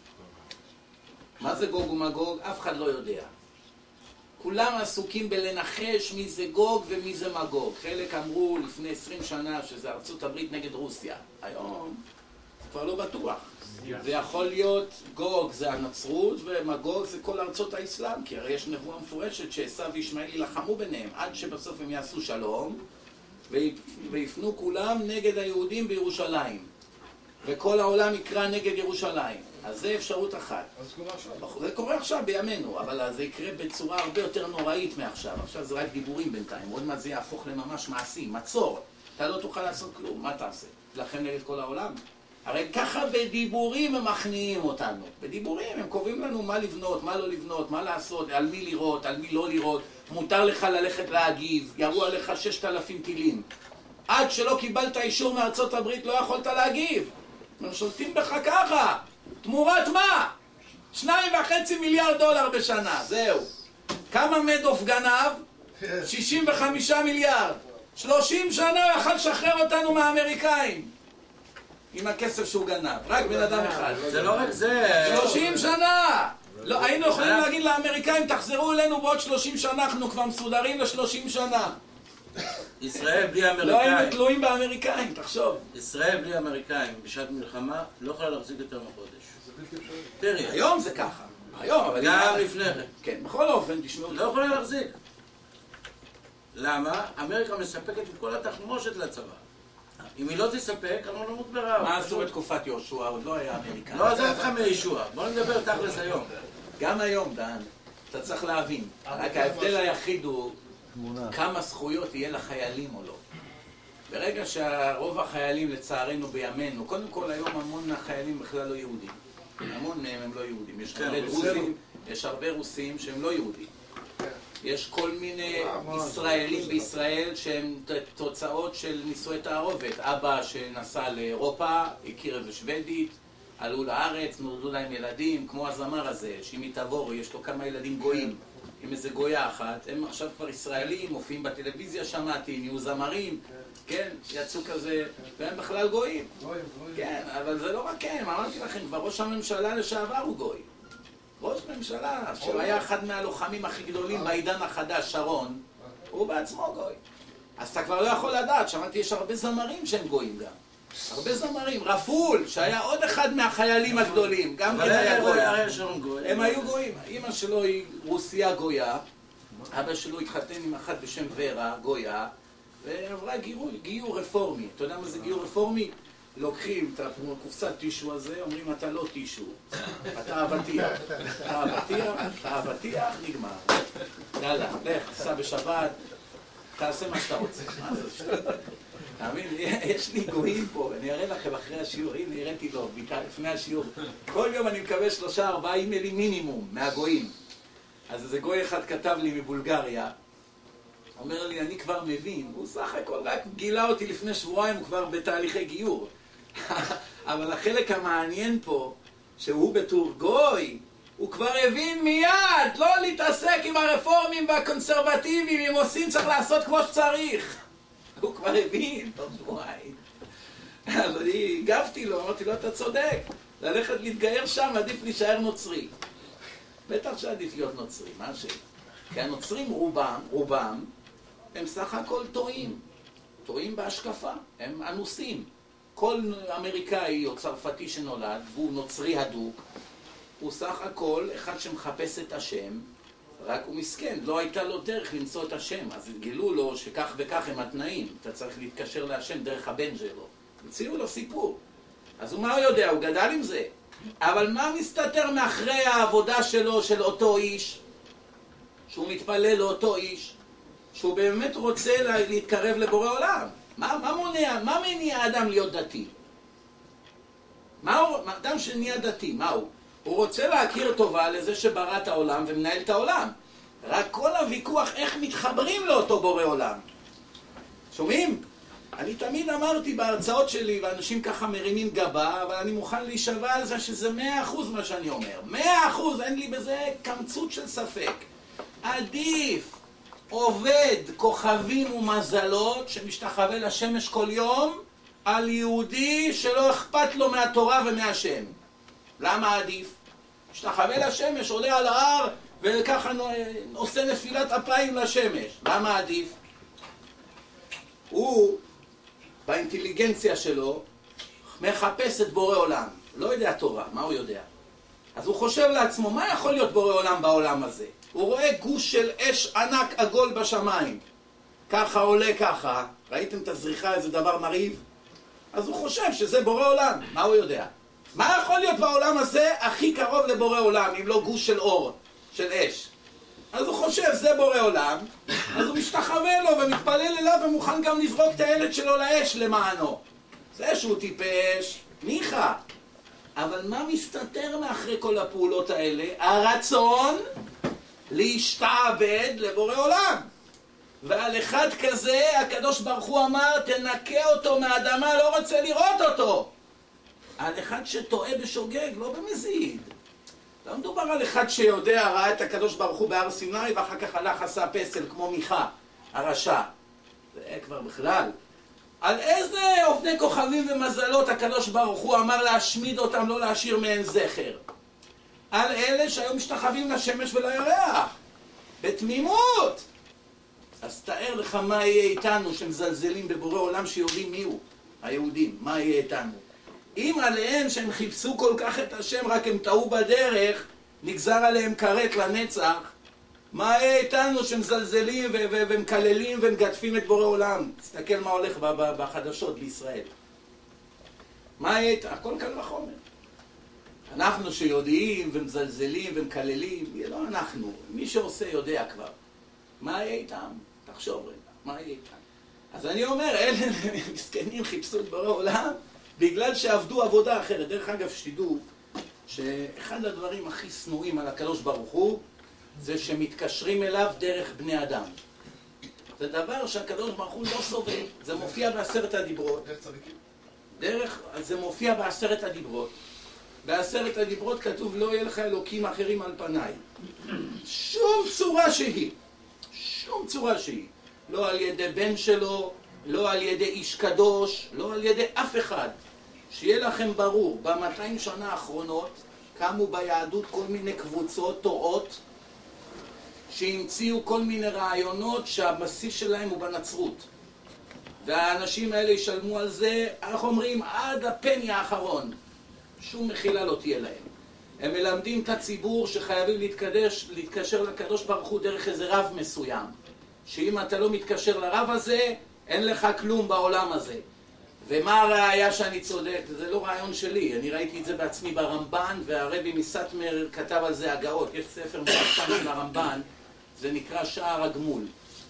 מה זה גוג ומגוג? אף אחד לא יודע. כולם עסוקים בלנחש מי זה גוג ומי זה מגוג. חלק אמרו לפני עשרים שנה שזה ארצות הברית נגד רוסיה. היום כבר לא בטוח. זה יכול להיות גוג זה הנצרות ומגוג זה כל ארצות האסלאם, כי הרי יש נבואה מפורשת שעשו וישמעאל יילחמו ביניהם עד שבסוף הם יעשו שלום ויפנו כולם נגד היהודים בירושלים, וכל העולם יקרא נגד ירושלים. אז זה אפשרות אחת. זה קורה עכשיו בימינו, אבל זה יקרה בצורה הרבה יותר נוראית מעכשיו. עכשיו זה רק דיבורים בינתיים, עוד מעט זה יהפוך לממש מעשי, מצור. אתה לא תוכל לעשות כלום, מה תעשה? לכם נגד כל העולם? הרי ככה בדיבורים הם מכניעים אותנו. בדיבורים הם קובעים לנו מה לבנות, מה לא לבנות, מה לעשות, על מי לראות, על מי לא לראות. מותר לך ללכת להגיב, ירו עליך ששת אלפים טילים. עד שלא קיבלת אישור מארצות הברית לא יכולת להגיב. הם שולטים בך ככה. תמורת מה? שניים וחצי מיליארד דולר בשנה, זהו. כמה מדוף גנב? שישים וחמישה מיליארד. שלושים שנה הוא יכול לשחרר אותנו מהאמריקאים. עם הכסף שהוא גנב. רק בן אדם אחד. זה לא רק זה. שלושים שנה! לא, היינו יכולים להגיד לאמריקאים, תחזרו אלינו בעוד שלושים שנה, אנחנו כבר מסודרים ל-שלושים שנה. ישראל בלי לא היינו אמריקאים. תלויים באמריקאים, תחשוב. ישראל בלי אמריקאים בשעת מלחמה לא יכולה להחזיק יותר מחודש. פרי. היום זה ככה. היום, אבל... גם לפני כן. כן, בכל אופן, תשמעו. לא יכולה להחזיק. למה? אמריקה מספקת את כל התחמושת לצבא. אם היא לא תספק, אנחנו נמות ברעב. מה עשו בתקופת יהושע? עוד לא היה אמריקאי. לא עזב אותך מישוע. בוא נדבר תכלס היום. גם היום, דן, אתה צריך להבין. רק ההבדל היחיד הוא כמה זכויות יהיה לחיילים או לא. ברגע שרוב החיילים, לצערנו בימינו, קודם כל היום המון החיילים בכלל לא יהודים. המון מהם הם לא יהודים. יש הרבה דרוזים, יש הרבה רוסים שהם לא יהודים. יש כל מיני ישראלים בישראל שהם תוצאות של נישואי תערובת. אבא שנסע לאירופה, הכיר איזה שוודית, עלו לארץ, נולדו להם ילדים, כמו הזמר הזה, שימי תבורי, יש לו כמה ילדים גויים, עם איזה גויה אחת. הם עכשיו כבר ישראלים, מופיעים בטלוויזיה, שמעתי, נהיו זמרים, כן, יצאו כזה, והם בכלל גויים. כן, אבל זה לא רק הם, אמרתי לכם, כבר ראש הממשלה לשעבר הוא גוי. ראש ממשלה, שהיה אחד מהלוחמים הכי גדולים בעידן החדש, שרון, הוא בעצמו גוי. אז אתה כבר לא יכול לדעת, שמעתי, יש הרבה זמרים שהם גויים גם. הרבה זמרים. רפול, שהיה עוד אחד מהחיילים הגדולים, גם כן היה גוי. הם היו גויים. אמא שלו היא רוסיה גויה, אבא שלו התחתן עם אחת בשם ורה, גויה, ועברה גיור, גיור רפורמי. אתה יודע מה זה גיור רפורמי? לוקחים את הקופסת טישו הזה, אומרים אתה לא טישו, אתה אבטיח, אתה אבטיח, אתה אבטיח, נגמר. יאללה, לך, תסע בשבת, תעשה מה שאתה רוצה. מה זה שטות? תאמין, יש לי גויים פה, אני אראה לכם אחרי השיעור, הנה הראיתי לו, לפני השיעור. כל יום אני מקבל שלושה ארבעה אימיילים מינימום מהגויים. אז איזה גוי אחד כתב לי מבולגריה, אומר לי, אני כבר מבין, הוא סך הכל רק גילה אותי לפני שבועיים, הוא כבר בתהליכי גיור. אבל החלק המעניין פה, שהוא בתור גוי, הוא כבר הבין מיד, לא להתעסק עם הרפורמים והקונסרבטיבים, אם עושים צריך לעשות כמו שצריך. הוא כבר הבין, תוך שבועיים. אז אני הגבתי לו, אמרתי לו, אתה צודק, ללכת להתגייר שם, עדיף להישאר נוצרי. בטח שעדיף להיות נוצרי, מה השאלה? כי הנוצרים רובם, רובם, הם סך הכל טועים. טועים בהשקפה, הם אנוסים. כל אמריקאי או צרפתי שנולד, והוא נוצרי הדוק, הוא סך הכל אחד שמחפש את השם, רק הוא מסכן, לא הייתה לו דרך למצוא את השם, אז גילו לו שכך וכך הם התנאים, אתה צריך להתקשר להשם דרך הבן שלו. הציעו לו סיפור. אז הוא מה הוא יודע? הוא גדל עם זה. אבל מה מסתתר מאחרי העבודה שלו, של אותו איש? שהוא מתפלל לאותו איש, שהוא באמת רוצה להתקרב לבורא עולם. מה, מה מונע, מה מניע האדם להיות דתי? מה הוא, אדם שנהיה דתי, מה הוא? הוא רוצה להכיר טובה לזה שברא את העולם ומנהל את העולם. רק כל הוויכוח איך מתחברים לאותו בורא עולם. שומעים? אני תמיד אמרתי בהרצאות שלי, ואנשים ככה מרימים גבה, אבל אני מוכן להישבע על זה שזה מאה אחוז מה שאני אומר. מאה אחוז, אין לי בזה קמצות של ספק. עדיף עובד כוכבים ומזלות שמשתחווה לשמש כל יום על יהודי שלא אכפת לו מהתורה ומהשם. למה עדיף? משתחווה לשמש, עולה על ההר וככה עושה נפילת אפיים לשמש. למה עדיף? הוא באינטליגנציה שלו מחפש את בורא עולם. לא יודע תורה, מה הוא יודע? אז הוא חושב לעצמו, מה יכול להיות בורא עולם בעולם הזה? הוא רואה גוש של אש ענק עגול בשמיים. ככה עולה ככה. ראיתם את הזריחה, איזה דבר מרהיב? אז הוא חושב שזה בורא עולם. מה הוא יודע? מה יכול להיות בעולם הזה הכי קרוב לבורא עולם, אם לא גוש של אור, של אש? אז הוא חושב, זה בורא עולם, אז הוא משתחווה לו ומתפלל אליו ומוכן גם לזרוק את הילד שלו לאש למענו. זה שהוא טיפש, ניחא. אבל מה מסתתר מאחרי כל הפעולות האלה? הרצון להשתעבד לבורא עולם. ועל אחד כזה הקדוש ברוך הוא אמר, תנקה אותו מהאדמה, לא רוצה לראות אותו. על אחד שטועה בשוגג, לא במזיד. לא מדובר על אחד שיודע, ראה את הקדוש ברוך הוא בהר סיני ואחר כך הלך עשה פסל כמו מיכה, הרשע. זה כבר בכלל. על איזה אופני כוכבים ומזלות הקדוש ברוך הוא אמר להשמיד אותם, לא להשאיר מהן זכר? על אלה שהיו משתחווים לשמש ולירח, בתמימות. אז תאר לך מה יהיה איתנו שמזלזלים בבורא עולם שיודעים מי הוא, היהודים, מה יהיה איתנו. אם עליהם שהם חיפשו כל כך את השם, רק הם טעו בדרך, נגזר עליהם כרת לנצח, מה יהיה איתנו שמזלזלים ומקללים ומגדפים את בורא עולם? תסתכל מה הולך בחדשות בישראל. מה יהיה איתנו? הכל כאן וחומר. אנחנו שיודעים ומזלזלים ומקללים, לא אנחנו, מי שעושה יודע כבר. מה יהיה איתם? תחשוב רגע, מה יהיה איתם? אז אני אומר, אלה מסכנים חיפשו את בורא עולם בגלל שעבדו עבודה אחרת. דרך אגב, שתדעו שאחד הדברים הכי שנואים על הקדוש ברוך הוא זה שמתקשרים אליו דרך בני אדם. זה דבר שהקדוש ברוך הוא לא סובל. זה מופיע בעשרת הדיברות. דרך, זה מופיע בעשרת הדיברות. בעשרת הדיברות כתוב לא יהיה לך אלוקים אחרים על פניי. שום צורה שהיא. שום צורה שהיא. לא על ידי בן שלו, לא על ידי איש קדוש, לא על ידי אף אחד. שיהיה לכם ברור, ב-מאתיים שנה האחרונות קמו ביהדות כל מיני קבוצות תורות שהמציאו כל מיני רעיונות שהבסיס שלהם הוא בנצרות. והאנשים האלה ישלמו על זה, אנחנו אומרים, עד הפני האחרון. שום מחילה לא תהיה להם. הם מלמדים את הציבור שחייבים להתקדש, להתקשר לקדוש ברוך הוא דרך איזה רב מסוים. שאם אתה לא מתקשר לרב הזה, אין לך כלום בעולם הזה. ומה הראיה שאני צודק? זה לא רעיון שלי, אני ראיתי את זה בעצמי ברמב"ן, והרבי מסטמר כתב על זה הגאות. יש ספר מפורסם של הרמב"ן, זה נקרא שער הגמול.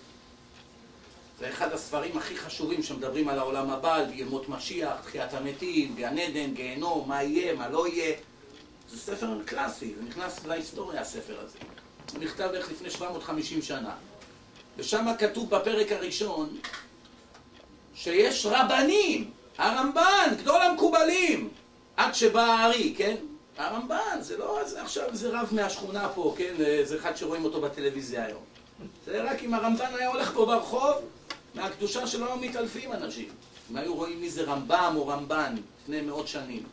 זה אחד הספרים הכי חשובים שמדברים על העולם הבא, על ימות משיח, תחיית המתים, גן עדן, גיהנום, מה יהיה, מה לא יהיה. זה ספר קלאסי, זה נכנס להיסטוריה הספר הזה. הוא נכתב בערך לפני שבע מאות וחמישים שנה. ושם כתוב בפרק הראשון שיש רבנים, הרמב"ן, גדול המקובלים, עד שבא הארי, כן? הרמב"ן, זה לא, זה עכשיו זה רב מהשכונה פה, כן? זה אחד שרואים אותו בטלוויזיה היום. זה רק אם הרמב"ן היה הולך פה ברחוב, מהקדושה שלו היו מתעלפים אנשים. אם היו רואים מי זה רמב"ם או רמב"ן לפני מאות שנים.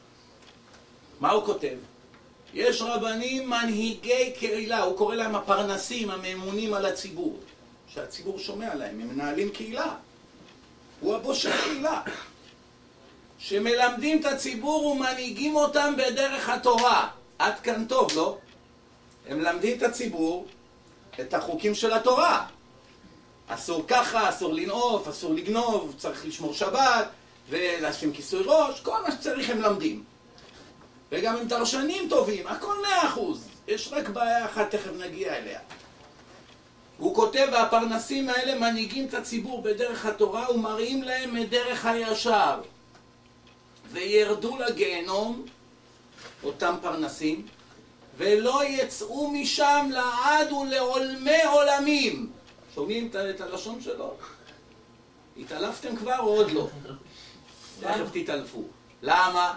מה הוא כותב? יש רבנים מנהיגי קהילה, הוא קורא להם הפרנסים, הממונים על הציבור. שהציבור שומע להם, הם מנהלים קהילה. הוא הבוס של הקהילה. שמלמדים את הציבור ומנהיגים אותם בדרך התורה. עד כאן טוב, לא? הם מלמדים את הציבור את החוקים של התורה. אסור ככה, אסור לנעוף, אסור לגנוב, צריך לשמור שבת, ולשים כיסוי ראש, כל מה שצריך הם למדים. וגם הם דרשנים טובים, הכל מאה אחוז. יש רק בעיה אחת, תכף נגיע אליה. הוא כותב, והפרנסים האלה מנהיגים את הציבור בדרך התורה ומראים להם את דרך הישר. וירדו לגיהנום, אותם פרנסים, ולא יצאו משם לעד ולעולמי עולמים. שומעים את הלשון שלו? התעלפתם כבר או עוד לא? תכף תתעלפו. למה?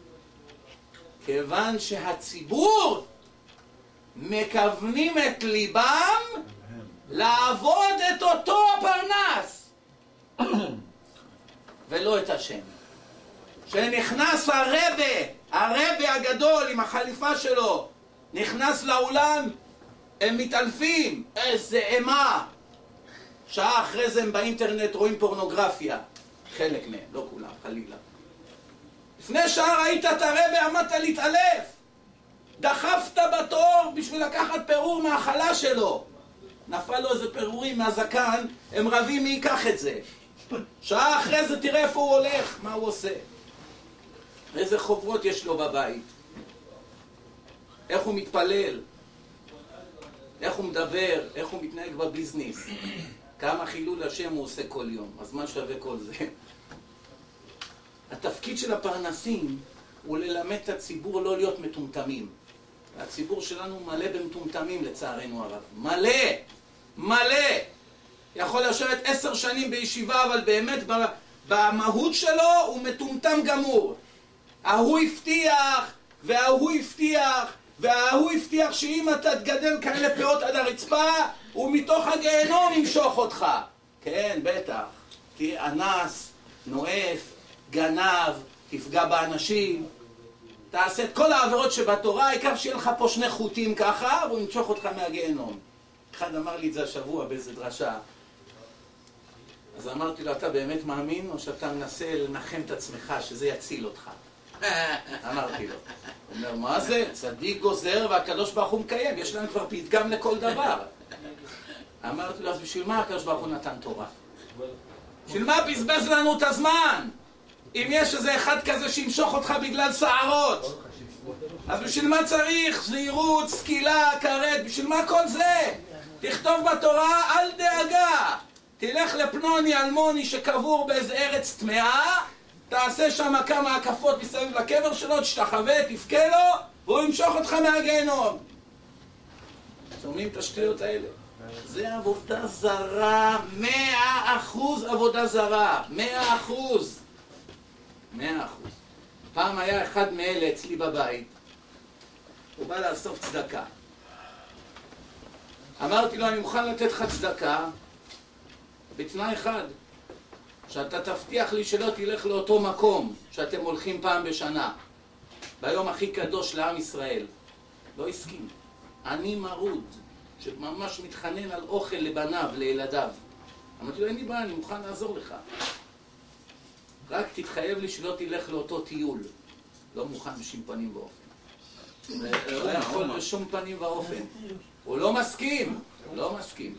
כיוון שהציבור מכוונים את ליבם לעבוד את אותו הפרנס ולא את השם. שנכנס הרבה, הרבה הגדול עם החליפה שלו, נכנס לאולם, הם מתעלפים, איזה אימה. שעה אחרי זה הם באינטרנט רואים פורנוגרפיה, חלק מהם, לא כולם, חלילה. לפני שעה ראית את הרבה, עמדת להתעלף, דחפת בתור בשביל לקחת פירור מהחלה שלו, נפל לו איזה פירורים מהזקן, הם רבים מי ייקח את זה. שעה אחרי זה תראה איפה הוא הולך, מה הוא עושה, איזה חוברות יש לו בבית, איך הוא מתפלל, איך הוא מדבר, איך הוא מתנהג בביזנס, כמה חילול השם הוא עושה כל יום. אז מה שווה כל זה? התפקיד של הפרנסים הוא ללמד את הציבור לא להיות מטומטמים. הציבור שלנו מלא במטומטמים לצערנו הרב. מלא! מלא! יכול לשבת עשר שנים בישיבה, אבל באמת במהות שלו הוא מטומטם גמור. ההוא הבטיח, וההוא הבטיח, וההוא הבטיח שאם אתה תגדל כאלה פאות עד הרצפה, הוא מתוך הגיהנום ימשוך אותך. כן, בטח. תהיה אנס, נואף, גנב, תפגע באנשים, תעשה את כל העבירות שבתורה, העיקר שיהיה לך פה שני חוטים ככה, והוא ימשוך אותך מהגיהנום. אחד אמר לי את זה השבוע באיזה דרשה. אז אמרתי לו, אתה באמת מאמין, או שאתה מנסה לנחם את עצמך, שזה יציל אותך? אמרתי לו. הוא אומר, מה זה? צדיק גוזר והקדוש ברוך הוא מקיים, יש להם כבר פתגם לכל דבר. אמרתי לו, אז בשביל מה הקדוש ברוך הוא נתן תורה? בשביל מה בזבז לנו את הזמן? אם יש איזה אחד כזה שימשוך אותך בגלל שערות, אז בשביל מה צריך זהירות, סקילה, כרת? בשביל מה כל זה? תכתוב בתורה, אל דאגה. תלך לפלוני אלמוני שקבור באיזה ארץ טמאה, תעשה שם כמה הקפות מסביב לקבר שלו, תשתחווה, תבכה לו, והוא ימשוך אותך מהגיהנום. שומעים את השטויות האלה? זה עבודה זרה, מאה אחוז עבודה זרה, מאה אחוז. מאה אחוז. פעם היה אחד מאלה אצלי בבית, הוא בא לאסוף צדקה. אמרתי לו, אני מוכן לתת לך צדקה, בתנאי אחד, שאתה תבטיח לי שלא תלך לאותו מקום שאתם הולכים פעם בשנה, ביום הכי קדוש לעם ישראל. לא הסכים. אני מרוד, שממש מתחנן על אוכל לבניו, לילדיו. אמרתי לו, אין לי בעיה, אני מוכן לעזור לך. רק תתחייב לי שלא תלך לאותו טיול. לא מוכן בשום פנים ואופן. לא יכול בשום פנים ואופן. הוא לא מסכים. לא מסכים.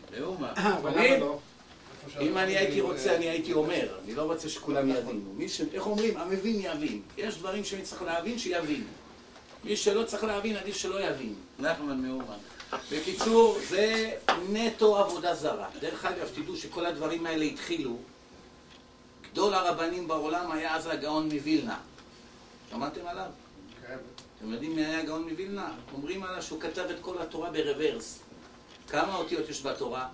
אם אני הייתי רוצה, אני הייתי אומר. אני לא רוצה שכולם יבינו. איך אומרים? המבין יבין. יש דברים שאני צריך להבין, שיבין. מי שלא צריך להבין, עדיף שלא יבין. נחמן מאומן. בקיצור, זה נטו עבודה זרה. דרך אגב, תדעו שכל הדברים האלה התחילו. גדול הרבנים בעולם היה אז הגאון מווילנה. שמעתם עליו? כן. אתם יודעים מי היה הגאון מווילנה? אומרים עליו שהוא כתב את כל התורה ברוורס. כמה אותיות יש בתורה?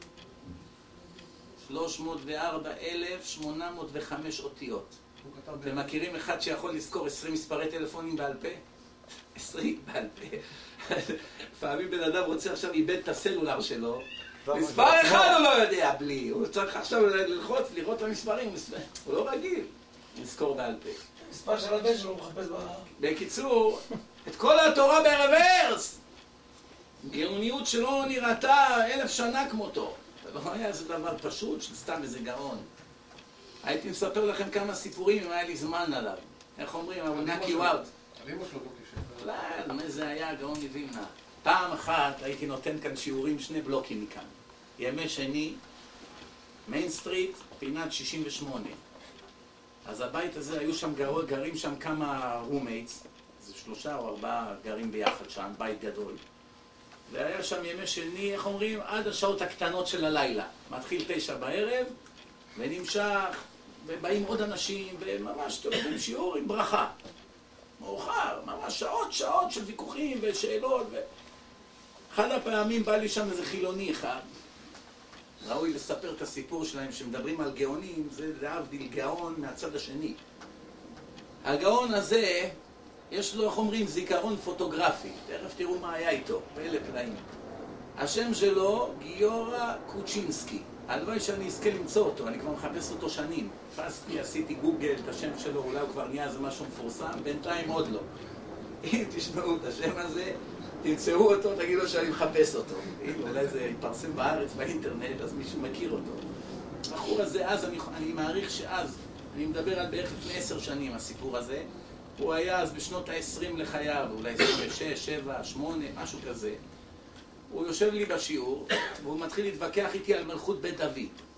שלוש מאות וארבע אלף שמונה מאות וחמש אותיות. אתם מכירים אחד שיכול לזכור עשרים מספרי טלפונים בעל פה? עשרים בעל פה. לפעמים בן אדם רוצה עכשיו איבד את הסלולר שלו. מספר אחד הוא לא יודע בלי. הוא צריך עכשיו ללחוץ, לראות את המספרים. הוא לא רגיל לזכור בעל פה. מספר של הבן שלו הוא מחפש ב... בקיצור, את כל התורה ברוורס. גאוניות שלא נראתה אלף שנה כמותו. זה לא היה איזה דבר פשוט, של סתם איזה גאון. הייתי מספר לכם כמה סיפורים אם היה לי זמן עליו. איך אומרים? אבל נקי וואט. על אמא שלו לא כשם. לא, מה זה היה הגאון מווילנה. פעם אחת הייתי נותן כאן שיעורים שני בלוקים מכאן. ימי שני, מיין סטריט, פינת שישים ושמונה. אז הבית הזה, היו שם גר, גרים שם כמה רומייטס, זה שלושה או ארבעה גרים ביחד שם, בית גדול. והיה שם ימי שני, איך אומרים? עד השעות הקטנות של הלילה. מתחיל תשע בערב, ונמשך, ובאים עוד אנשים, וממש תולדים שיעור עם ברכה. מאוחר, ממש שעות, שעות של ויכוחים ושאלות. ו... אחד הפעמים בא לי שם איזה חילוני אחד. ראוי לספר את הסיפור שלהם שמדברים על גאונים, זה להבדיל גאון מהצד השני. הגאון הזה, יש לו, איך אומרים, זיכרון פוטוגרפי. תכף תראו מה היה איתו, פלא פלאים. השם שלו, גיורא קוצ'ינסקי. הלוואי שאני אזכה למצוא אותו, אני כבר מחפש אותו שנים. פסתי, עשיתי גוגל את השם שלו, אולי הוא כבר נהיה איזה משהו מפורסם, בינתיים עוד לא. אם תשמעו את השם הזה, תמצאו אותו, תגידו שאני מחפש אותו. אם אולי זה יתפרסם בארץ, באינטרנט, אז מישהו מכיר אותו. הבחור הזה אז, אני, אני מעריך שאז, אני מדבר על בערך לפני עשר שנים, הסיפור הזה, הוא היה אז בשנות ה-עשרים לחייו, אולי עשרים ושש, שבע, שמונה, משהו כזה. הוא יושב לי בשיעור, והוא מתחיל להתווכח איתי על מלכות בית דוד.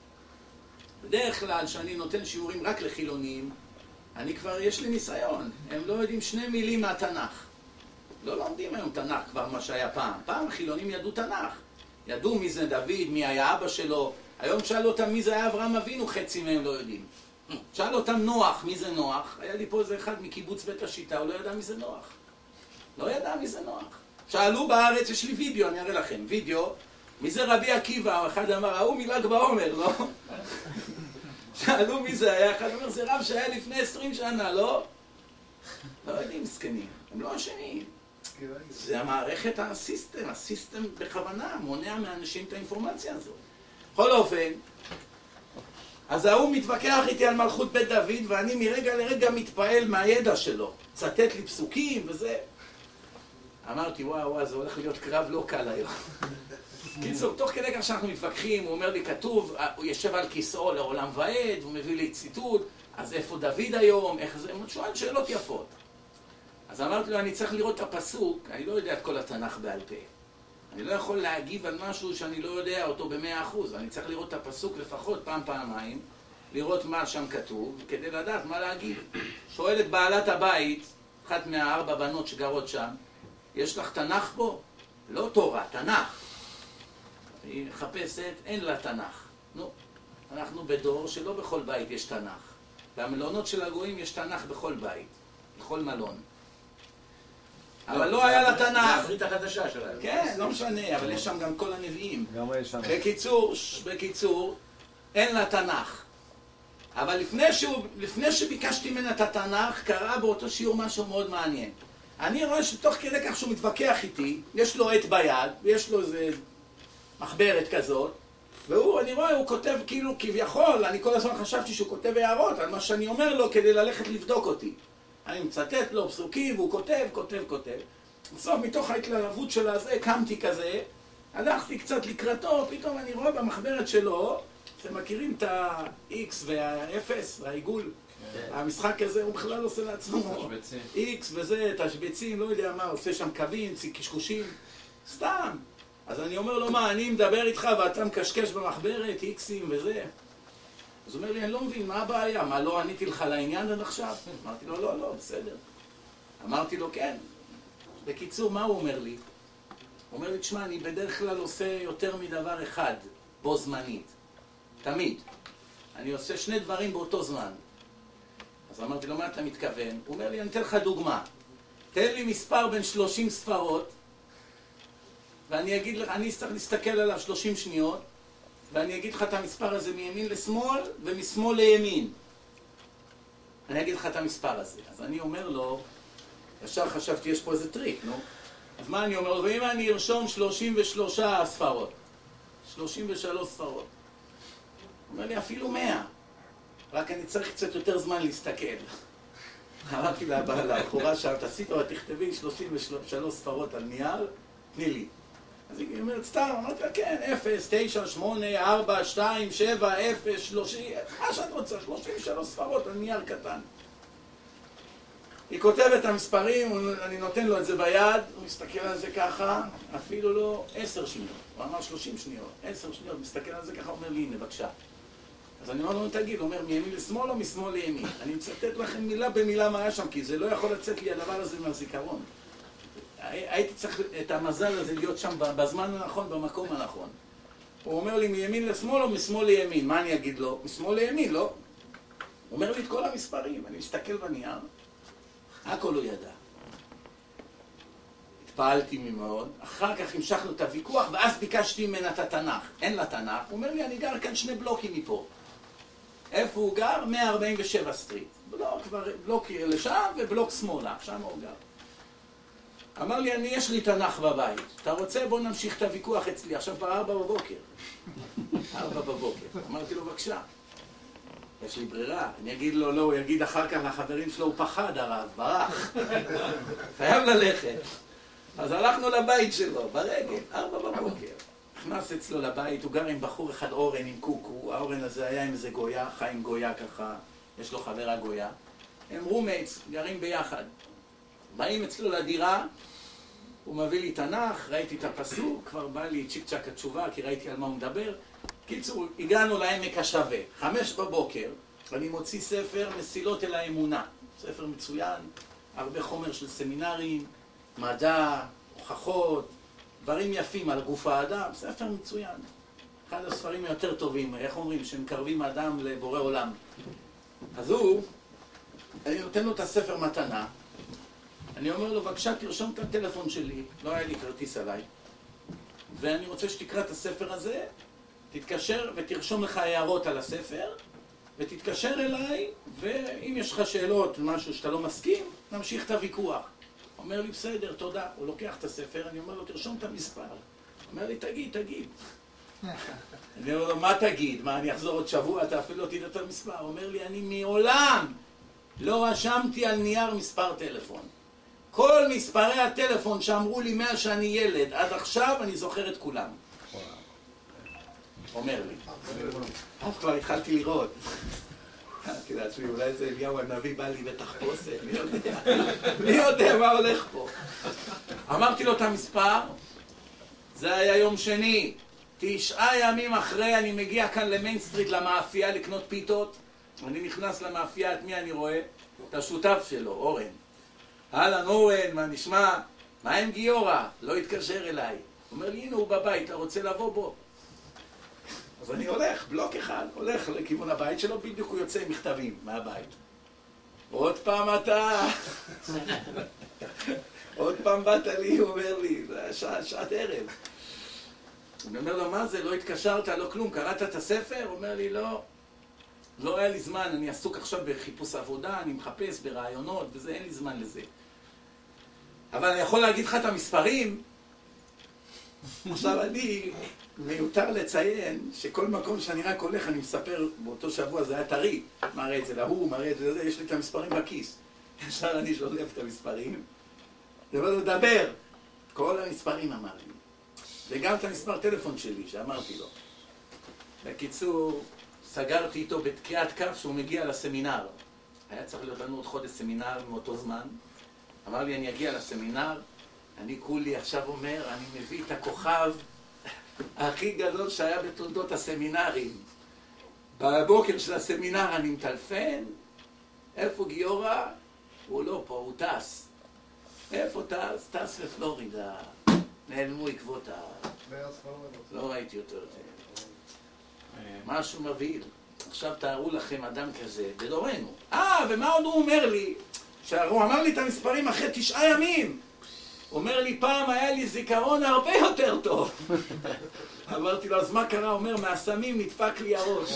בדרך כלל, שאני נותן שיעורים רק לחילונים, אני כבר, יש לי ניסיון. הם לא יודעים שני מילים מהתנ"ך. לא לומדים היום תנ"ך כבר מה שהיה פעם. פעם חילונים ידעו תנ"ך. ידעו מי זה דוד, מי היה אבא שלו. היום שאל אותם מי זה היה אברהם אבינו, חצי מהם לא יודעים. שאל אותם נוח, מי זה נוח? היה לי פה איזה אחד מקיבוץ בית השיטה, הוא לא ידע מי זה נוח. לא ידע מי זה נוח. שאלו בארץ, יש לי וידאו, אני אראה לכם, וידאו, מי זה רבי עקיבא? אחד אמר, ההוא מל"ג בעומר, לא? שאלו מי זה היה, אחד אומר, זה רב שהיה לפני עשרים שנה, לא? לא יודעים, מסכנים, הם לא אשמים. סקירה. זה המערכת, הסיסטם, הסיסטם בכוונה מונע מאנשים את האינפורמציה הזאת. בכל אופן, אז ההוא מתווכח איתי על מלכות בית דוד, ואני מרגע לרגע מתפעל מהידע שלו. צטט לי פסוקים וזה. אמרתי, וואו, וואו, זה הולך להיות קרב לא קל היום. קיצור, תוך כדי כך שאנחנו מתווכחים, הוא אומר לי, כתוב, הוא יושב על כיסאו לעולם ועד, הוא מביא לי ציטוט, אז איפה דוד היום, איך זה, הוא שואל שאלות יפות. אז אמרתי לו, אני צריך לראות את הפסוק, אני לא יודע את כל התנ"ך בעל פה. אני לא יכול להגיב על משהו שאני לא יודע אותו במאה אחוז. אני צריך לראות את הפסוק לפחות פעם, פעמיים, לראות מה שם כתוב, כדי לדעת מה להגיב. שואלת בעלת הבית, אחת מהארבע בנות שגרות שם, יש לך תנ"ך בו? לא תורה, תנ"ך. היא מחפשת, אין לה תנ"ך. נו, אנחנו בדור שלא בכל בית יש תנ"ך. במלונות של הגויים יש תנ"ך בכל בית, בכל מלון. אבל לא היה לה תנ"ך. זה הברית החדשה שלהם. כן, לא משנה, אבל יש שם גם כל הנביאים. גם הישן. בקיצור, בקיצור, אין לה תנ"ך. אבל לפני, שהוא, לפני שביקשתי ממנה את התנ"ך, קרה באותו שיעור משהו מאוד מעניין. אני רואה שתוך כדי כך שהוא מתווכח איתי, יש לו עט ביד, ויש לו איזה מחברת כזאת, והוא, אני רואה, הוא כותב כאילו כביכול, אני כל הזמן חשבתי שהוא כותב הערות על מה שאני אומר לו כדי ללכת לבדוק אותי. אני מצטט לו פסוקים, והוא כותב, כותב, כותב. בסוף, מתוך ההתלהבות של הזה, קמתי כזה, הלכתי קצת לקראתו, פתאום אני רואה במחברת שלו, אתם מכירים את ה-X וה-אפס והעיגול? המשחק הזה, הוא בכלל עושה לעצמו X וזה, תשבצים, לא יודע מה, עושה שם קווים, קשקושים, סתם. אז אני אומר לו, מה, אני מדבר איתך ואתה מקשקש במחברת, X'ים וזה. אז הוא אומר לי, אני לא מבין, מה הבעיה? מה, לא עניתי לך לעניין עד עכשיו? אמרתי לו, לא, לא, בסדר. אמרתי לו, כן. בקיצור, מה הוא אומר לי? הוא אומר לי, תשמע, אני בדרך כלל עושה יותר מדבר אחד, בו זמנית. תמיד. אני עושה שני דברים באותו זמן. אז אמרתי לו, מה אתה מתכוון? הוא אומר לי, אני אתן לך דוגמה. תן לי מספר בין שלושים ספרות, ואני אגיד לך, אני צריך להסתכל עליו שלושים שניות, ואני אגיד לך את המספר הזה מימין לשמאל, ומשמאל לימין. אני אגיד לך את המספר הזה. אז אני אומר לו, ישר חשבתי, יש פה איזה טריק, נו? אז מה אני אומר לו? ואם אני ארשום שלושים ושלוש ספרות, שלושים ושלוש ספרות, הוא אומר לי, אפילו מאה. רק אני צריך קצת יותר זמן להסתכל. אמרתי לה, לבחורה שם, תעשי טוב, תכתבי שלושים ושלוש ספרות על נייר, תני לי. אז היא אומרת, סתם, אמרתי לה, כן, אפס, תשע, שמונה, ארבע, שתיים, שבע, אפס, שלושים, מה שאת רוצה, שלושים ושלוש ספרות על נייר קטן. היא כותבת את המספרים, אני נותן לו את זה ביד, הוא מסתכל על זה ככה, אפילו לא עשר שניות. הוא אמר שלושים שניות, עשר שניות, מסתכל על זה ככה, אומר לי, הנה, בבקשה. אז אני אומר לו, תגיד, הוא אומר, מימין לשמאל או משמאל לימין? אני מצטט לכם מילה במילה מה היה שם, כי זה לא יכול לצאת לי הדבר הזה מהזיכרון. הייתי צריך את המזל הזה להיות שם בזמן הנכון, במקום הנכון. הוא אומר לי, מימין לשמאל או משמאל לימין? מה אני אגיד לו? משמאל לימין, לא? הוא אומר לי את כל המספרים, אני מסתכל בנייר, הכל לא ידע. התפעלתי ממאוד, אחר כך המשכנו את הוויכוח, ואז ביקשתי ממנה את התנ"ך. אין לה תנ"ך, הוא אומר לי, אני גר כאן שני בלוקים מפה. איפה הוא גר? מאה ארבעים ושבע סטריט. בלוק, בלוק לשם ובלוק שמאלה, שם הוא גר. אמר לי, אני יש לי תנ"ך בבית. אתה רוצה? בוא נמשיך את הוויכוח אצלי. עכשיו כבר ארבע בבוקר. ארבע בבוקר. אמרתי לו, בבקשה. יש לי ברירה. אני אגיד לו, לא, הוא יגיד אחר כך לחברים שלו, הוא פחד הרב, ברח. חייב ללכת. אז הלכנו לבית שלו, ברגל, ארבע בבוקר. נכנס אצלו לבית, הוא גר עם בחור אחד אורן עם קוקו. האורן הזה היה עם איזה גויה, חיים גויה ככה. יש לו חברה גויה. הם רומייטס, גרים ביחד. באים אצלו לדירה, הוא מביא לי תנ"ך, ראיתי את הפסוק, כבר בא לי צ'יק צ'ק התשובה, כי ראיתי על מה הוא מדבר. קיצור, הגענו לעמק השווה, חמש בבוקר, אני מוציא ספר מסילות אל האמונה. ספר מצוין, הרבה חומר של סמינרים, מדע, הוכחות, דברים יפים על גוף האדם, ספר מצוין. אחד הספרים היותר טובים, איך אומרים, שמקרבים האדם לבורא עולם. אז הוא, אני נותן לו את הספר מתנה, אני אומר לו, בבקשה, תרשום את הטלפון שלי, לא היה לי כרטיס עליי, ואני רוצה שתקרא את הספר הזה, תתקשר ותרשום לך הערות על הספר, ותתקשר אליי, ואם יש לך שאלות, משהו שאתה לא מסכים, נמשיך את הוויכוח. אומר לי, בסדר, תודה. הוא לוקח את הספר, אני אומר לו, תרשום את המספר. הוא אומר לי, תגיד, תגיד. אני אומר לו, מה תגיד? מה, אני אחזור עוד שבוע, אתה אפילו לא תדע את המספר. הוא אומר לי, אני מעולם לא רשמתי על נייר מספר טלפון. כל מספרי הטלפון שאמרו לי מאז שאני ילד, עד עכשיו אני זוכר את כולם. אומר לי. אז כבר התחלתי לראות. אמרתי לעצמי, אולי זה אליהו הנביא בא לי בתחפושת, מי יודע? מי יודע מה הולך פה? אמרתי לו את המספר, זה היה יום שני. תשעה ימים אחרי אני מגיע כאן למיין סטריט למאפייה לקנות פיתות. אני נכנס למאפייה, את מי אני רואה? את השותף שלו, אורן. אהלן אורן, מה נשמע? מה עם גיורא? לא התקשר אליי. הוא אומר לי, הנה הוא בבית, אתה רוצה לבוא בו? אז אני הולך, בלוק אחד, הולך לכיוון הבית שלו, בדיוק הוא יוצא עם מכתבים מהבית. עוד פעם אתה... עוד פעם באת לי, הוא אומר לי, זה היה שעת, שעת ערב. אני אומר לו, מה זה? לא התקשרת, לא כלום, קראת את הספר? הוא אומר לי, לא. לא היה לי זמן, אני עסוק עכשיו בחיפוש עבודה, אני מחפש ברעיונות, וזה, אין לי זמן לזה. אבל אני יכול להגיד לך את המספרים. עכשיו אני, מיותר לציין שכל מקום שאני רק הולך, אני מספר, באותו שבוע זה היה טרי, מראה את זה להוא, מראה את זה לזה, יש לי את המספרים בכיס. עכשיו אני שולף את המספרים, דבר לו, דבר. כל המספרים אמר לי. וגם את המספר טלפון שלי, שאמרתי לו. בקיצור, סגרתי איתו בתקיעת כף שהוא מגיע לסמינר. היה צריך להיות לנו עוד חודש סמינר מאותו זמן. אמר לי, אני אגיע לסמינר, אני כולי עכשיו אומר, אני מביא את הכוכב הכי גדול שהיה בתולדות הסמינרים. בבוקר של הסמינר אני מטלפן, איפה גיורא? הוא לא פה, הוא טס. איפה טס? טס לפלורידה. נעלמו עקבות ה... לא ראיתי אותו יותר. משהו מבהיל. עכשיו תארו לכם אדם כזה, בדורנו. אה, ומה עוד הוא אומר לי? שהוא אמר לי את המספרים אחרי תשעה ימים. הוא אומר לי, פעם היה לי זיכרון הרבה יותר טוב. אמרתי לו, אז מה קרה? הוא אומר, מהסמים נדפק לי הראש.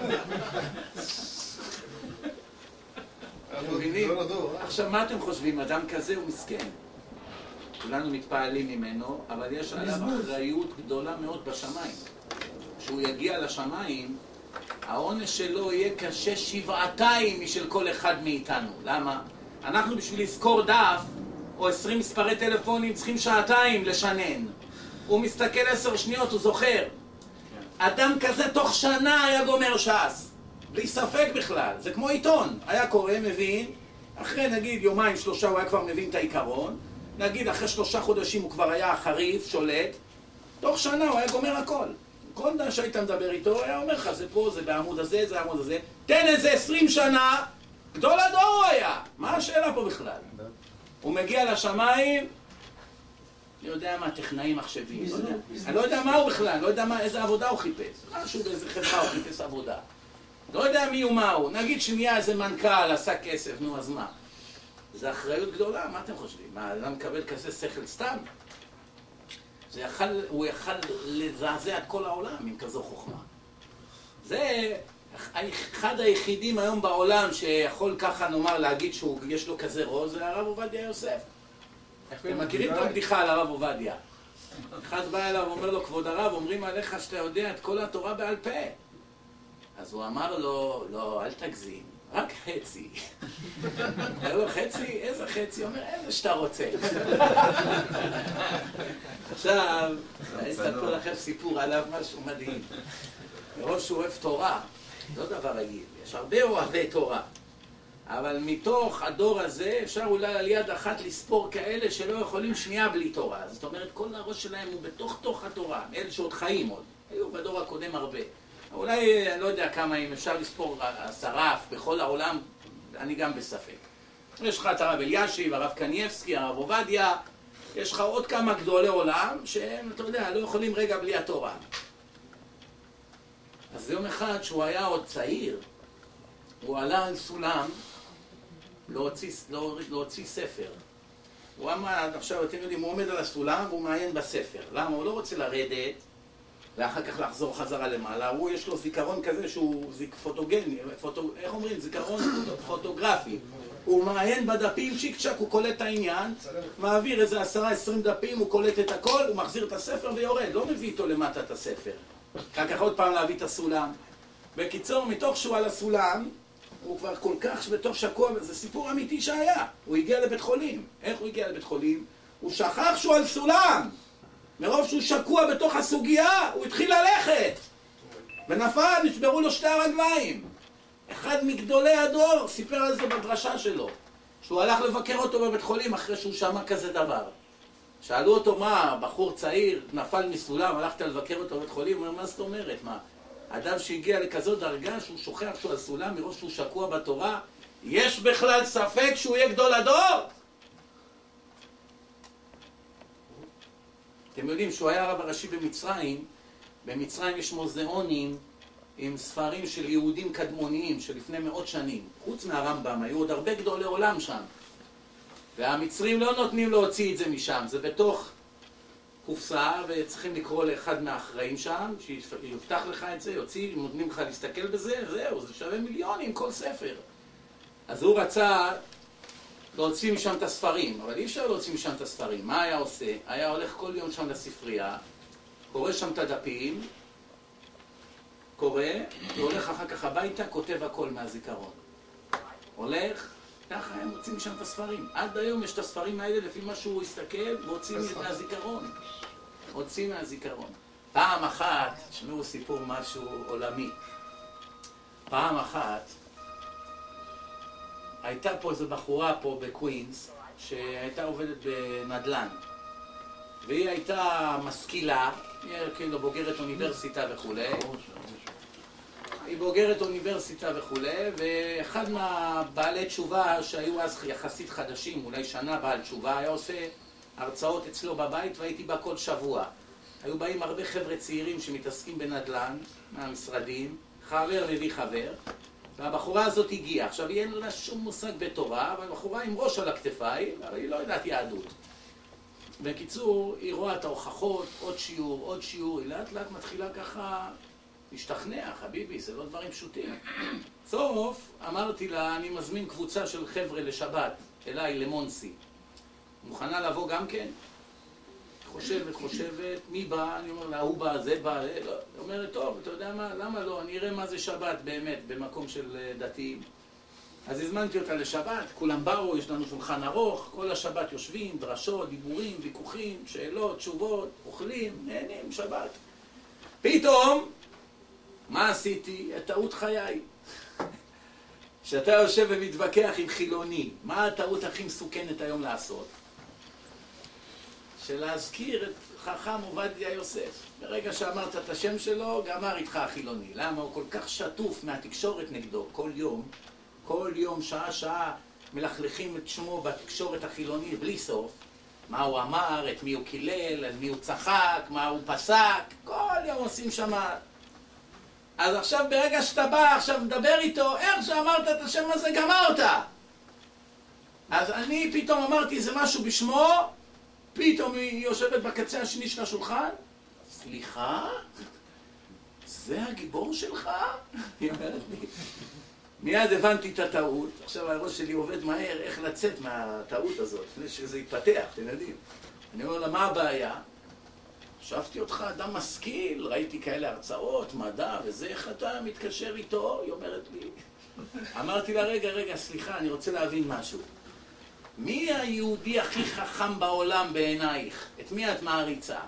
עכשיו, מה אתם חושבים? אדם כזה הוא מסכן. כולנו מתפעלים ממנו, אבל יש עליו אחריות גדולה מאוד בשמיים. כשהוא יגיע לשמיים, העונש שלו יהיה קשה שבעתיים משל כל אחד מאיתנו. למה? אנחנו בשביל לזכור דף, או עשרים מספרי טלפונים, צריכים שעתיים לשנן. הוא מסתכל עשר שניות, הוא זוכר. אדם כזה תוך שנה היה גומר ש"ס. בלי ספק בכלל. זה כמו עיתון. היה קורא, מבין. אחרי נגיד יומיים, שלושה, הוא היה כבר מבין את העיקרון. נגיד אחרי שלושה חודשים הוא כבר היה חריף, שולט. תוך שנה הוא היה גומר הכל. כל דבר שהיית מדבר איתו, היה אומר לך, זה פה, זה בעמוד הזה, זה בעמוד הזה. תן איזה עשרים שנה, גדול הדור הוא היה. מה השאלה פה בכלל? הוא מגיע לשמיים, אני יודע מה, טכנאים מחשבים. אני לא יודע מה הוא בכלל, אני לא יודע איזה עבודה הוא חיפש. משהו באיזה חברה הוא חיפש עבודה. לא יודע מי הוא מה הוא. נגיד שנהיה איזה מנכ"ל, עשה כסף, נו אז מה? זה אחריות גדולה, מה אתם חושבים? מה, אדם מקבל כזה שכל סתם? זה יכל, הוא יכל לזעזע את כל העולם עם כזו חוכמה. זה אחד היחידים היום בעולם שיכול ככה נאמר להגיד שיש לו כזה ראש, זה הרב עובדיה יוסף. אתם מכירים את הבדיחה על הרב עובדיה? אחד בא אליו ואומר לו, כבוד הרב, אומרים עליך שאתה יודע את כל התורה בעל פה. אז הוא אמר לו, לא, אל תגזים, רק חצי. אומר לו, חצי? איזה חצי? הוא אומר, איזה שאתה רוצה. עכשיו, אני אספר לכם סיפור עליו משהו מדהים. מרוב שהוא אוהב תורה, לא דבר רגיל, יש הרבה אוהבי תורה. אבל מתוך הדור הזה אפשר אולי על יד אחת לספור כאלה שלא יכולים שנייה בלי תורה. זאת אומרת, כל הראש שלהם הוא בתוך תוך התורה, אלה שעוד חיים עוד. היו בדור הקודם הרבה. אולי, אני לא יודע כמה, אם אפשר לספור שרף בכל העולם, אני גם בספק. יש לך את הרב אלישיב, הרב קניבסקי, הרב עובדיה, יש לך עוד כמה גדולי עולם שהם, אתה יודע, לא יכולים רגע בלי התורה. אז יום אחד, שהוא היה עוד צעיר, הוא עלה על סולם להוציא, להוציא ספר. הוא עמד, עכשיו אתם יודעים, הוא עומד על הסולם והוא מעיין בספר. למה? הוא לא רוצה לרדת, ואחר כך לחזור חזרה למעלה. הוא יש לו זיכרון כזה שהוא זיק פוטוגני, פוטו, איך אומרים? זיכרון פוטוגרפי. הוא מעיין בדפים, צ'יק צ'ק, הוא קולט את העניין, מעביר איזה עשרה עשרים דפים, הוא קולט את הכל, הוא מחזיר את הספר ויורד, לא מביא איתו למטה את הספר. אחר כך עוד פעם להביא את הסולם. בקיצור, מתוך שהוא על הסולם, הוא כבר כל כך בתוך שקוע, זה סיפור אמיתי שהיה. הוא הגיע לבית חולים. איך הוא הגיע לבית חולים? הוא שכח שהוא על סולם. מרוב שהוא שקוע בתוך הסוגיה, הוא התחיל ללכת. ונפל, נשברו לו שתי הרגליים. אחד מגדולי הדור סיפר על זה בדרשה שלו. שהוא הלך לבקר אותו בבית חולים אחרי שהוא שמע כזה דבר. שאלו אותו, מה, בחור צעיר, נפל מסולם, הלכת לבקר אותו בבית חולים? הוא אומר, מה זאת אומרת? מה? אדם שהגיע לכזאת דרגה שהוא שוכח שהוא על סולם מרוב שהוא שקוע בתורה, יש בכלל ספק שהוא יהיה גדול הדור? אתם יודעים שהוא היה הרב הראשי במצרים, במצרים יש מוזיאונים עם ספרים של יהודים קדמוניים שלפני מאות שנים, חוץ מהרמב"ם, היו עוד הרבה גדולי עולם שם. והמצרים לא נותנים להוציא את זה משם, זה בתוך קופסה, וצריכים לקרוא לאחד מהאחראים שם, שיפתח לך את זה, יוציא, נותנים לך להסתכל בזה, זהו, זה שווה מיליונים כל ספר. אז הוא רצה להוציא משם את הספרים, אבל אי אפשר להוציא משם את הספרים. מה היה עושה? היה הולך כל יום שם לספרייה, קורא שם את הדפים, קורא, והולך אחר כך הביתה, כותב הכל מהזיכרון. הולך, ככה הם מוצאים משם את הספרים. עד היום יש את הספרים האלה, לפי מה שהוא הסתכל, מוצאים מהזיכרון. מוצאים מהזיכרון. פעם אחת, תשמעו סיפור משהו עולמי. פעם אחת, הייתה פה איזו בחורה פה בקווינס, שהייתה עובדת בנדל"ן. והיא הייתה משכילה, היא כאילו בוגרת אוניברסיטה וכו'. היא בוגרת אוניברסיטה וכו', ואחד מהבעלי תשובה שהיו אז יחסית חדשים, אולי שנה בעל תשובה, היה עושה הרצאות אצלו בבית והייתי בה כל שבוע. היו באים הרבה חבר'ה צעירים שמתעסקים בנדל"ן, מהמשרדים, חבר מביא חבר, והבחורה הזאת הגיעה. עכשיו היא אין לה שום מושג בתורה, אבל הבחורה עם ראש על הכתפיים, אבל היא לא יודעת יהדות. בקיצור, היא רואה את ההוכחות, עוד שיעור, עוד שיעור, היא לאט לאט מתחילה ככה להשתכנע, חביבי, זה לא דברים פשוטים. סוף, אמרתי לה, אני מזמין קבוצה של חבר'ה לשבת, אליי, למונסי. מוכנה לבוא גם כן? חושבת, חושבת, מי בא? אני אומר לה, הוא בא, זה בא, לא. היא אומרת, טוב, אתה יודע מה, למה לא? אני אראה מה זה שבת באמת, במקום של דתיים. אז הזמנתי אותה לשבת, כולם באו, יש לנו שולחן ארוך, כל השבת יושבים, דרשות, דיבורים, ויכוחים, שאלות, תשובות, אוכלים, נהנים, שבת. פתאום, מה עשיתי? את טעות חיי. שאתה יושב ומתווכח עם חילוני, מה הטעות הכי מסוכנת היום לעשות? שלהזכיר את חכם עובדיה יוסף. ברגע שאמרת את השם שלו, גמר איתך החילוני. למה? הוא כל כך שטוף מהתקשורת נגדו, כל יום, כל יום, שעה, שעה, מלכלכים את שמו בתקשורת החילוני בלי סוף. מה הוא אמר, את מי הוא קילל, את מי הוא צחק, מה הוא פסק, כל יום עושים שם. אז עכשיו ברגע שאתה בא, עכשיו מדבר איתו, איך שאמרת את השם הזה, גמרת. אז אני פתאום אמרתי, זה משהו בשמו, פתאום היא יושבת בקצה השני של השולחן, סליחה? זה הגיבור שלך? היא אומרת לי. מיד הבנתי את הטעות, עכשיו הראש שלי עובד מהר איך לצאת מהטעות הזאת, לפני שזה יתפתח, אתם יודעים. אני אומר לה, מה הבעיה? חשבתי אותך אדם משכיל, ראיתי כאלה הרצאות, מדע וזה, איך אתה מתקשר איתו? היא אומרת לי. אמרתי לה, רגע, רגע, סליחה, אני רוצה להבין משהו. מי היהודי הכי חכם בעולם בעינייך? את מי את מעריצה?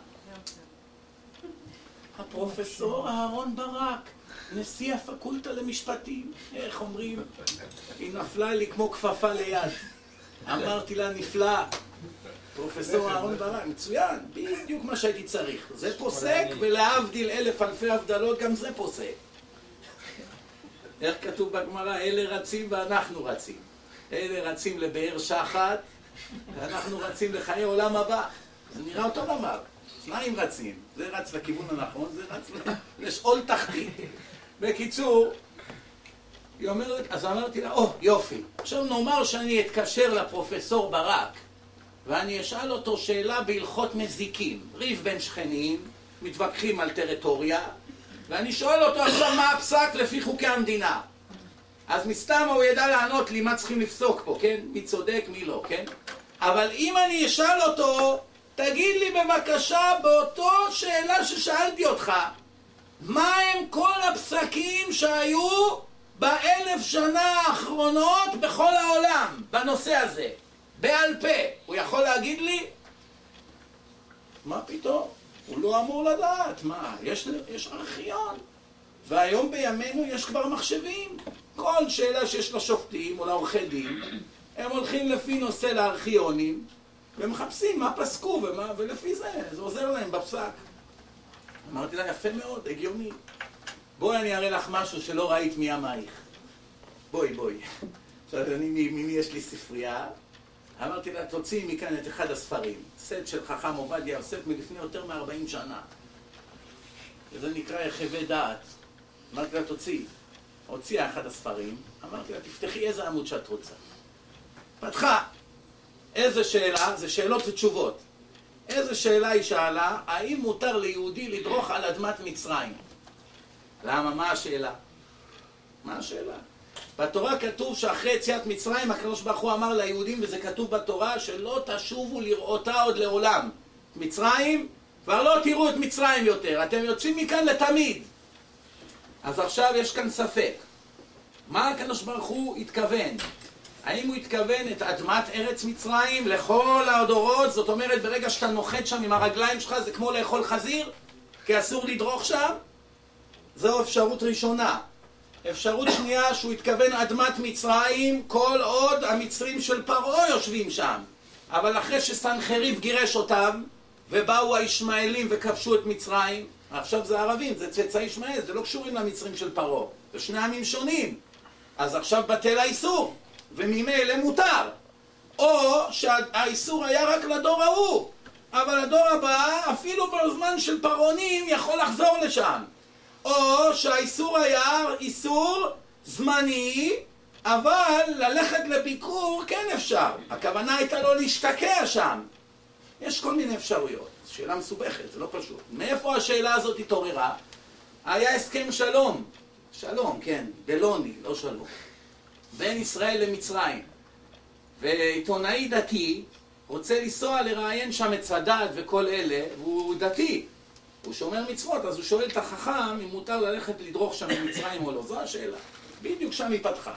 הפרופסור אהרון ברק, נשיא הפקולטה למשפטים. איך אומרים? היא נפלה לי כמו כפפה ליד. אמרתי לה, נפלא. פרופסור אהרון ברק, מצוין, בדיוק מה שהייתי צריך. זה פוסק, ולהבדיל אלף אלפי הבדלות, גם זה פוסק. איך כתוב בגמרא? אלה רצים ואנחנו רצים. אלה רצים לבאר שחת, ואנחנו רצים לחיי עולם הבא. זה נראה אותו דבר. שניים רצים. זה רץ לכיוון הנכון, זה רץ לשאול תחתית. בקיצור, היא אומרת, אז אמרתי לה, או, יופי. עכשיו נאמר שאני אתקשר לפרופסור ברק, ואני אשאל אותו שאלה בהלכות מזיקים. ריב בין שכנים, מתווכחים על טריטוריה, ואני שואל אותו עכשיו מה הפסק לפי חוקי המדינה. אז מסתם הוא ידע לענות לי מה צריכים לפסוק פה, כן? מי צודק, מי לא, כן? אבל אם אני אשאל אותו, תגיד לי בבקשה באותו שאלה ששאלתי אותך, מה הם כל הפסקים שהיו באלף שנה האחרונות בכל העולם בנושא הזה? בעל פה. הוא יכול להגיד לי? מה פתאום? הוא לא אמור לדעת. מה? יש, יש ארכיון. והיום בימינו יש כבר מחשבים. כל שאלה שיש לשופטים או לעורכי דין, הם הולכים לפי נושא לארכיונים, ומחפשים מה פסקו ומה, ולפי זה, זה עוזר להם בפסק. אמרתי לה, יפה מאוד, הגיוני. בואי אני אראה לך משהו שלא ראית מימייך. בואי, בואי. עכשיו, אני, ממי יש לי ספרייה? אמרתי לה, תוציאי מכאן את אחד הספרים. סט של חכם עובדיה יוסף מלפני יותר מ-ארבעים שנה. וזה נקרא יחווה דעת. אמרתי לה, תוציאי. הוציאה אחד הספרים. אמרתי לה, תפתחי איזה עמוד שאת רוצה. פתחה. איזה שאלה? זה שאלות ותשובות. איזה שאלה היא שאלה? האם מותר ליהודי לדרוך על אדמת מצרים? למה? מה השאלה? מה השאלה? בתורה כתוב שאחרי יציאת מצרים הקדוש ברוך הוא אמר ליהודים, וזה כתוב בתורה, שלא תשובו לראותה עוד לעולם. מצרים, כבר לא תראו את מצרים יותר, אתם יוצאים מכאן לתמיד. אז עכשיו יש כאן ספק. מה הקדוש ברוך הוא התכוון? האם הוא התכוון את אדמת ארץ מצרים לכל הדורות? זאת אומרת, ברגע שאתה נוחת שם עם הרגליים שלך זה כמו לאכול חזיר? כי אסור לדרוך שם? זו אפשרות ראשונה. אפשרות שנייה שהוא התכוון אדמת מצרים כל עוד המצרים של פרעה יושבים שם. אבל אחרי שסנחריב גירש אותם ובאו הישמעאלים וכבשו את מצרים, עכשיו זה ערבים, זה צאצאי ישמעאל, זה לא קשורים למצרים של פרעה. זה שני עמים שונים. אז עכשיו בטל האיסור. וממילא מותר. או שהאיסור היה רק לדור ההוא, אבל הדור הבא אפילו בזמן של פרעונים יכול לחזור לשם. או שהאיסור היה איסור זמני, אבל ללכת לביקור כן אפשר. הכוונה הייתה לא להשתקע שם. יש כל מיני אפשרויות. שאלה מסובכת, זה לא פשוט. מאיפה השאלה הזאת התעוררה? היה הסכם שלום. שלום, כן, בלוני, לא שלום. בין ישראל למצרים. ועיתונאי דתי רוצה לנסוע לראיין שם את סאדאת וכל אלה, והוא דתי. הוא שומר מצוות, אז הוא שואל את החכם אם מותר ללכת לדרוך שם במצרים או לא. זו השאלה. בדיוק שם היא פתחה.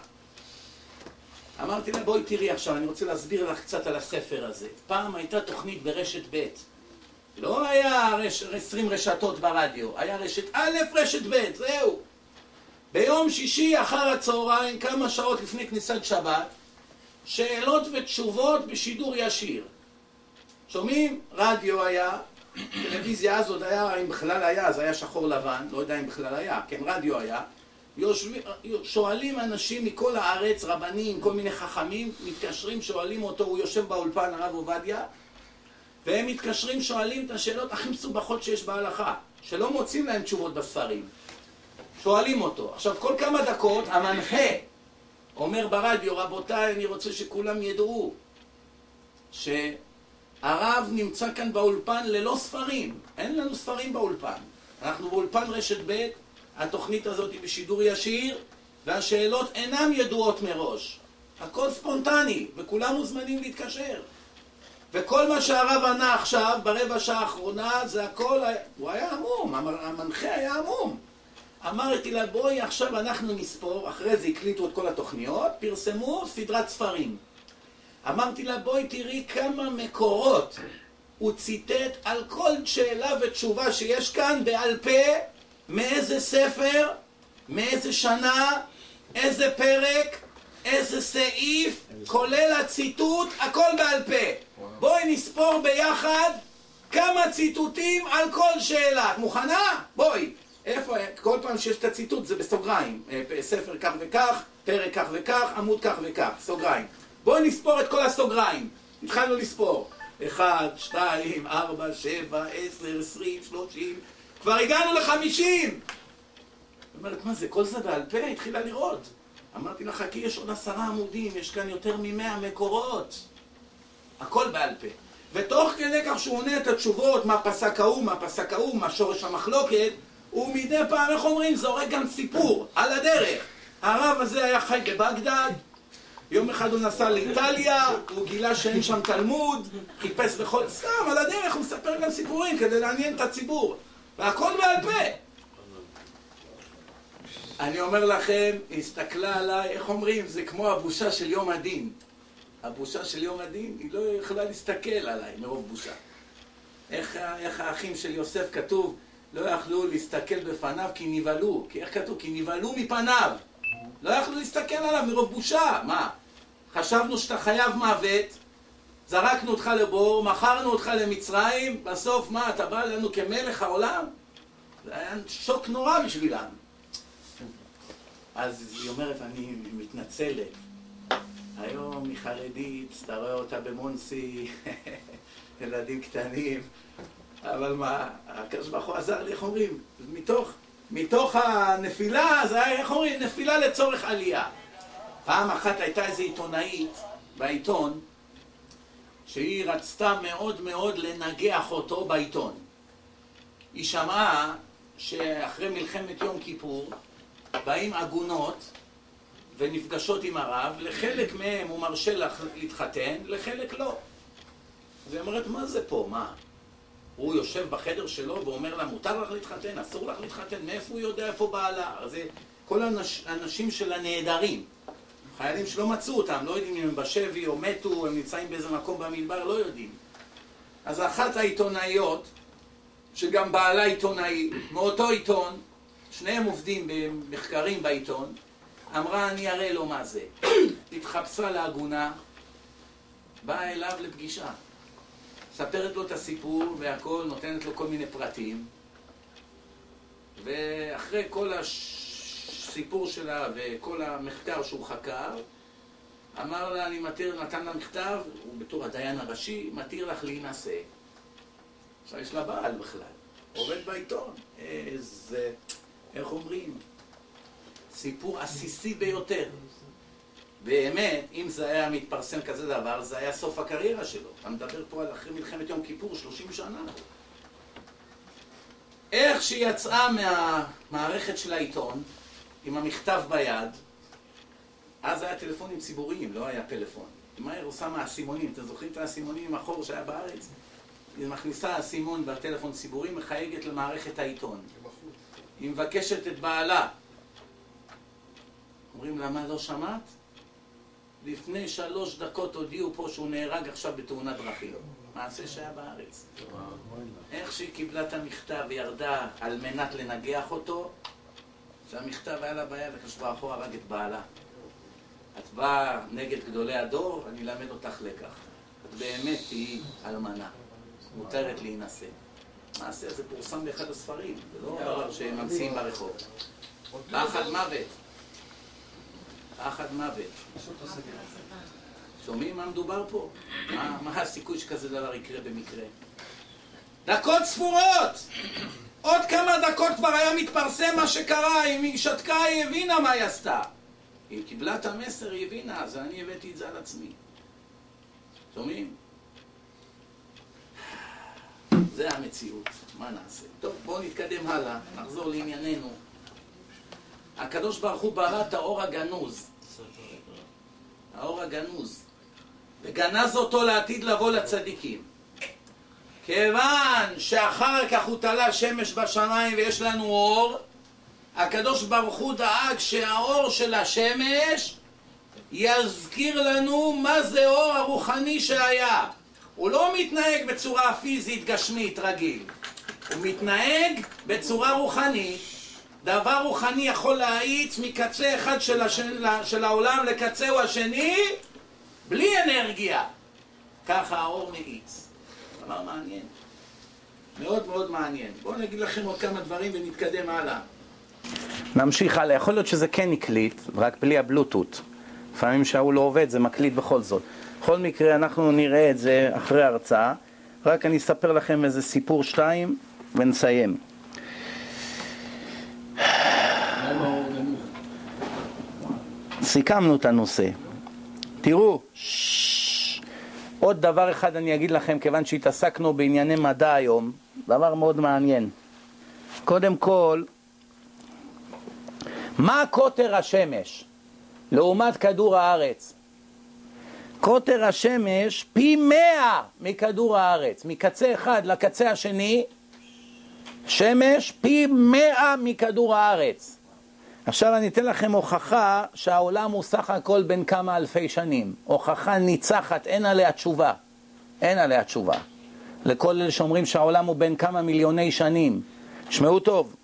אמרתי לה, בואי תראי עכשיו, אני רוצה להסביר לך קצת על הספר הזה. פעם הייתה תוכנית ברשת ב'. לא היה רש... עשרים רשתות ברדיו, היה רשת א', רשת ב', זהו. ביום שישי אחר הצהריים, כמה שעות לפני כניסת שבת, שאלות ותשובות בשידור ישיר. שומעים? רדיו היה, טלוויזיה אז עוד היה, אם בכלל היה, אז היה שחור לבן, לא יודע אם בכלל היה, כן, רדיו היה. יושב... שואלים אנשים מכל הארץ, רבנים, כל מיני חכמים, מתקשרים, שואלים אותו, הוא יושב באולפן, הרב עובדיה, והם מתקשרים, שואלים את השאלות הכי מסובכות שיש בהלכה, שלא מוצאים להם תשובות בספרים. שואלים אותו. עכשיו, כל כמה דקות, המנחה אומר ברדיו, רבותיי, אני רוצה שכולם ידעו שהרב נמצא כאן באולפן ללא ספרים. אין לנו ספרים באולפן. אנחנו באולפן רשת ב', התוכנית הזאת היא בשידור ישיר, והשאלות אינן ידועות מראש. הכל ספונטני, וכולם מוזמנים להתקשר. וכל מה שהרב ענה עכשיו, ברבע שעה האחרונה, זה הכל, הוא היה עמום, המנחה היה עמום. אמרתי לה, בואי עכשיו אנחנו נספור, אחרי זה הקליטו את כל התוכניות, פרסמו סדרת ספרים. אמרתי לה, בואי תראי כמה מקורות הוא ציטט על כל שאלה ותשובה שיש כאן בעל פה, מאיזה ספר, מאיזה שנה, איזה פרק, איזה סעיף, כולל הציטוט, הכל בעל פה. בואי נספור ביחד כמה ציטוטים על כל שאלה. מוכנה? בואי. איפה? כל פעם שיש את הציטוט זה בסוגריים. ספר כך וכך, פרק כך וכך, עמוד כך וכך, סוגריים. בואי נספור את כל הסוגריים. התחלנו לספור. אחד, שתיים, ארבע, שבע, עשר, עשרים, שלושים. כבר הגענו לחמישים. היא אומרת, מה זה? כל זה בעל פה? התחילה לראות. אמרתי לך, כי יש עוד עשרה עמודים, יש כאן יותר ממאה מקורות. הכל בעל פה. ותוך כדי כך שהוא עונה את התשובות, מה פסק ההוא, מה פסק ההוא, מה שורש המחלוקת, הוא מדי פעם, איך אומרים, זורק גם סיפור על הדרך. הרב הזה היה חי בבגדד, יום אחד הוא נסע לאיטליה, הוא גילה שאין שם תלמוד, חיפש בכל סתם, על הדרך הוא מספר גם סיפורים כדי לעניין את הציבור. והכל בעל פה. אני אומר לכם, הסתכלה עליי, איך אומרים, זה כמו הבושה של יום הדין. הבושה של יום הדין, היא לא יכולה להסתכל עליי מרוב בושה. איך, איך האחים של יוסף כתוב, לא יכלו להסתכל בפניו כי נבהלו. כי איך כתוב? כי נבהלו מפניו. לא יכלו להסתכל עליו מרוב בושה. מה? חשבנו שאתה חייב מוות, זרקנו אותך לבור, מכרנו אותך למצרים, בסוף מה, אתה בא לנו כמלך העולם? זה היה שוק נורא בשבילם. אז היא אומרת, אני מתנצלת. היום היא חרדית, אתה רואה אותה במונסי, ילדים קטנים, אבל מה, הקדוש ברוך הוא עזר לי, איך אומרים? מתוך, מתוך הנפילה, זה היה, איך אומרים? נפילה לצורך עלייה. פעם אחת הייתה איזו עיתונאית בעיתון, שהיא רצתה מאוד מאוד לנגח אותו בעיתון. היא שמעה שאחרי מלחמת יום כיפור, באים עגונות ונפגשות עם הרב, לחלק מהם הוא מרשה לך להתחתן, לחלק לא. אז היא אומרת, מה זה פה? מה? הוא יושב בחדר שלו ואומר לה, מותר לך להתחתן, אסור לך להתחתן, מאיפה הוא יודע איפה בעלה? אז כל האנשים של הנעדרים, חיילים שלא מצאו אותם, לא יודעים אם הם בשבי או מתו, הם נמצאים באיזה מקום במדבר, לא יודעים. אז אחת העיתונאיות, שגם בעלה עיתונאי, מאותו עיתון, שניהם עובדים במחקרים בעיתון, אמרה, אני אראה לו מה זה. התחפשה לעגונה, באה אליו לפגישה. ספרת לו את הסיפור והכל, נותנת לו כל מיני פרטים. ואחרי כל הסיפור שלה וכל המחקר שהוא חקר, אמר לה, אני מתיר, נתן לה מכתב, הוא בתור הדיין הראשי, מתיר לך להינשא. עכשיו יש לה בעל בכלל, עובד בעיתון. איזה, איך אומרים? סיפור עסיסי ביותר. באמת, אם זה היה מתפרסם כזה דבר, זה היה סוף הקריירה שלו. אני מדבר פה על אחרי מלחמת יום כיפור, שלושים שנה. איך שהיא יצאה מהמערכת של העיתון, עם המכתב ביד, אז היה טלפונים ציבוריים, לא היה פלאפון. היא מהר עושה מהאסימונים, אתם זוכרים את האסימונים עם החור שהיה בארץ? היא מכניסה אסימון בטלפון ציבורי, מחייגת למערכת העיתון. היא מבקשת את בעלה. אומרים לה, מה לא שמעת? לפני שלוש דקות הודיעו פה שהוא נהרג עכשיו בתאונת דרכים. מעשה שהיה בארץ. איך שהיא קיבלה את המכתב וירדה על מנת לנגח אותו, שהמכתב היה לה ביד, הקדוש ברוך הוא הרג את בעלה. את באה נגד גדולי הדור, אני אלמד אותך לקח. את באמת תהיי אלמנה. מותרת להינשא. מעשה הזה פורסם באחד הספרים, זה לא דבר שהם ממציאים ברחוב. פחד מוות. פחד מוות. שומעים מה מדובר פה? מה, מה הסיכוי שכזה דבר יקרה במקרה? דקות ספורות! עוד כמה דקות כבר היה מתפרסם מה שקרה, אם היא שתקה היא הבינה מה היא עשתה. היא קיבלה את המסר, היא הבינה, אז אני הבאתי את זה על עצמי. שומעים? זה המציאות, מה נעשה? טוב, בואו נתקדם הלאה, נחזור לענייננו. הקדוש ברוך הוא ברא את האור הגנוז. האור הגנוז. וגנז אותו לעתיד לבוא לצדיקים. כיוון שאחר כך הוא תלה שמש בשמיים ויש לנו אור, הקדוש ברוך הוא דאג שהאור של השמש יזכיר לנו מה זה אור הרוחני שהיה. הוא לא מתנהג בצורה פיזית גשמית רגיל. הוא מתנהג בצורה רוחנית. דבר רוחני יכול להאיץ מקצה אחד של, השני, של העולם לקצהו השני בלי אנרגיה. ככה האור מאיץ. דבר מעניין. מאוד מאוד מעניין. בואו נגיד לכם עוד כמה דברים ונתקדם הלאה. נמשיך הלאה. יכול להיות שזה כן נקליט, רק בלי הבלוטות. לפעמים שהוא לא עובד, זה מקליט בכל זאת. בכל מקרה אנחנו נראה את זה אחרי ההרצאה. רק אני אספר לכם איזה סיפור שתיים ונסיים. סיכמנו את הנושא. תראו, עוד דבר אחד אני אגיד לכם, כיוון שהתעסקנו בענייני מדע היום, דבר מאוד מעניין. קודם כל, מה קוטר השמש לעומת כדור הארץ? קוטר השמש פי מאה מכדור הארץ, מקצה אחד לקצה השני, שמש פי מאה מכדור הארץ. עכשיו אני אתן לכם הוכחה שהעולם הוא סך הכל בין כמה אלפי שנים. הוכחה ניצחת, אין עליה תשובה. אין עליה תשובה. לכל אלה שאומרים שהעולם הוא בין כמה מיליוני שנים. שמעו טוב.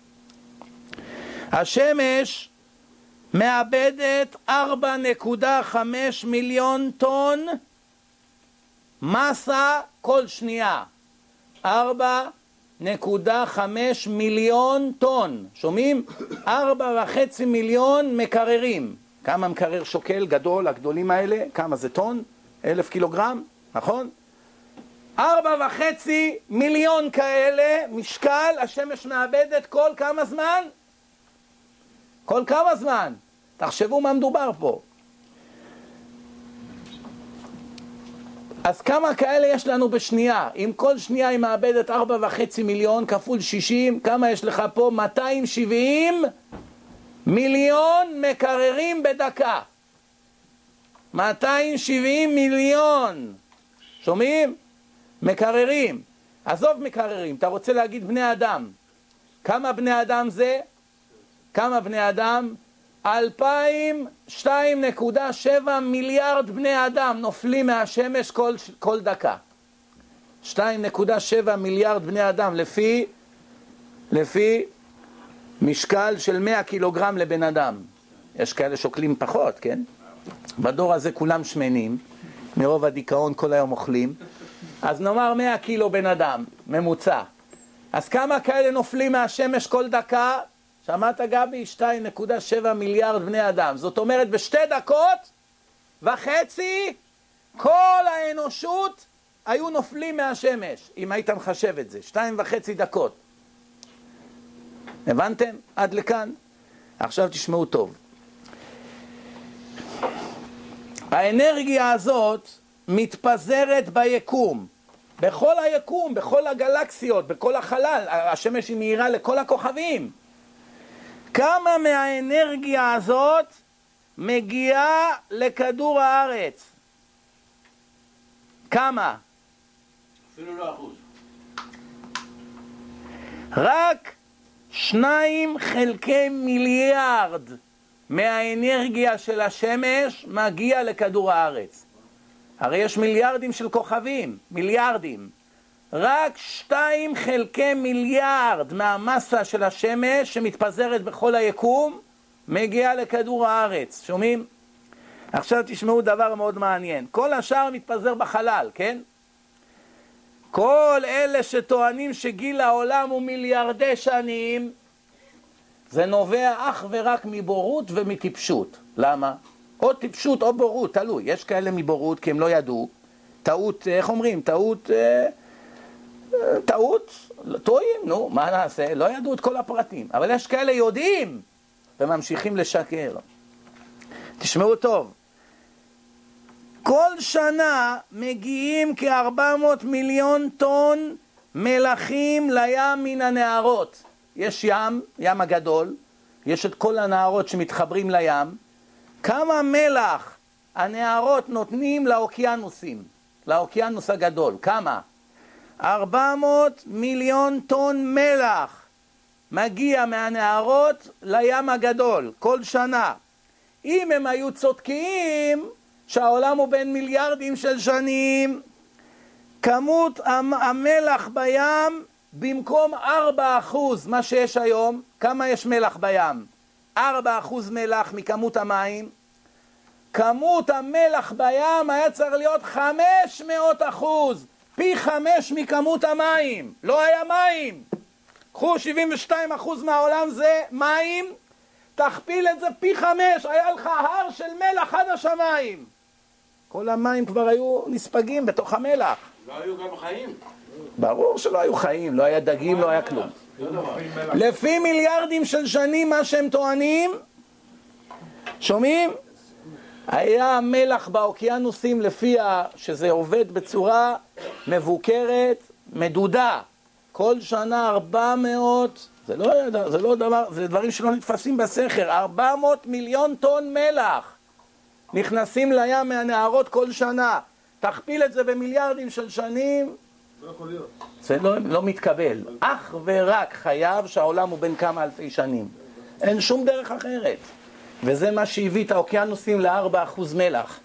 השמש מאבדת ארבע נקודה חמש מיליון טון מסה כל שנייה. ארבע נקודה חמש מיליון טון. שומעים? ארבע וחצי מיליון מקררים. כמה מקרר שוקל גדול, הגדולים האלה? כמה זה טון? אלף קילוגרם? נכון? ארבע וחצי מיליון כאלה משקל השמש מאבדת כל כמה זמן? כל כמה זמן? תחשבו מה מדובר פה. אז כמה כאלה יש לנו בשנייה? אם כל שנייה היא מאבדת ארבע וחצי מיליון כפול שישים, כמה יש לך פה? מאתיים ושבעים מיליון מקררים בדקה. מאתיים ושבעים מיליון. שומעים? מקררים. עזוב מקררים, אתה רוצה להגיד בני אדם. כמה בני אדם זה? כמה בני אדם? אלפיים ושתיים נקודה שבע מיליארד בני אדם נופלים מהשמש כל, כל דקה. שתיים נקודה שבע מיליארד בני אדם לפי, לפי משקל של מאה קילוגרם לבן אדם. יש כאלה שוקלים פחות, כן? בדור הזה כולם שמנים, מרוב הדיכאון כל היום אוכלים. אז נאמר מאה קילו בן אדם, ממוצע. אז כמה כאלה נופלים מהשמש כל דקה? שמעת גבי? שתיים נקודה שבע מיליארד בני אדם. זאת אומרת בשתי דקות וחצי כל האנושות היו נופלים מהשמש, אם היית מחשב את זה. שתיים וחצי דקות. הבנתם? עד לכאן? עכשיו תשמעו טוב. האנרגיה הזאת מתפזרת ביקום. בכל היקום, בכל הגלקסיות, בכל החלל. השמש היא מהירה לכל הכוכבים. כמה מהאנרגיה הזאת מגיעה לכדור הארץ? כמה? אפילו לא אחוז. רק שניים חלקי מיליארד מהאנרגיה של השמש מגיע לכדור הארץ. הרי יש מיליארדים של כוכבים, מיליארדים. רק שתיים חלקי מיליארד מהמסה של השמש שמתפזרת בכל היקום מגיעה לכדור הארץ. שומעים? עכשיו תשמעו דבר מאוד מעניין. כל השאר מתפזר בחלל, כן? כל אלה שטוענים שגיל העולם הוא מיליארדי שנים, זה נובע אך ורק מבורות ומטיפשות. למה? או טיפשות או בורות, תלוי. יש כאלה מבורות כי הם לא ידעו. טעות, איך אומרים? טעות... אה, טעות, טועים, נו, מה נעשה? לא ידעו את כל הפרטים. אבל יש כאלה יודעים וממשיכים לשקר. תשמעו טוב. כל שנה מגיעים כ-ארבע מאות מיליון טון מלחים לים מן הנהרות. יש ים, ים הגדול, יש את כל הנהרות שמתחברים לים. כמה מלח הנהרות נותנים לאוקיינוסים, לאוקיינוס הגדול? כמה? ארבע מאות מיליון טון מלח מגיע מהנהרות לים הגדול כל שנה. אם הם היו צודקים שהעולם הוא בין מיליארדים של שנים, כמות המלח בים במקום ארבע אחוז מה שיש היום, כמה יש מלח בים? ארבע אחוז מלח מכמות המים. כמות המלח בים היה צריך להיות חמש מאות אחוז, פי חמש מכמות המים. לא היה מים. קחו שבעים ושתיים אחוז מהעולם זה מים, תכפיל את זה פי חמש, היה לך הר של מלח עד השמיים. כל המים כבר היו נספגים בתוך המלח. לא היו גם חיים. ברור שלא היו חיים, לא היה דגים, לא היה כלום. לפי מיליארדים של שנים מה שהם טוענים, שומעים? היה מלח באוקיינוסים לפיה שזה עובד בצורה מבוקרת, מדודה. כל שנה ארבע מאות, זה לא, זה לא דבר, זה דברים שלא נתפסים בסכר, ארבע מאות מיליון טון מלח נכנסים לים מהנהרות כל שנה. תכפיל את זה במיליארדים של שנים, לא יכול להיות. זה לא, לא מתקבל. אך ורק חייב שהעולם הוא בין כמה אלפי שנים. אין שום דרך אחרת. וזה מה שהביא את האוקיינוסים ל-ארבעה אחוז מלח.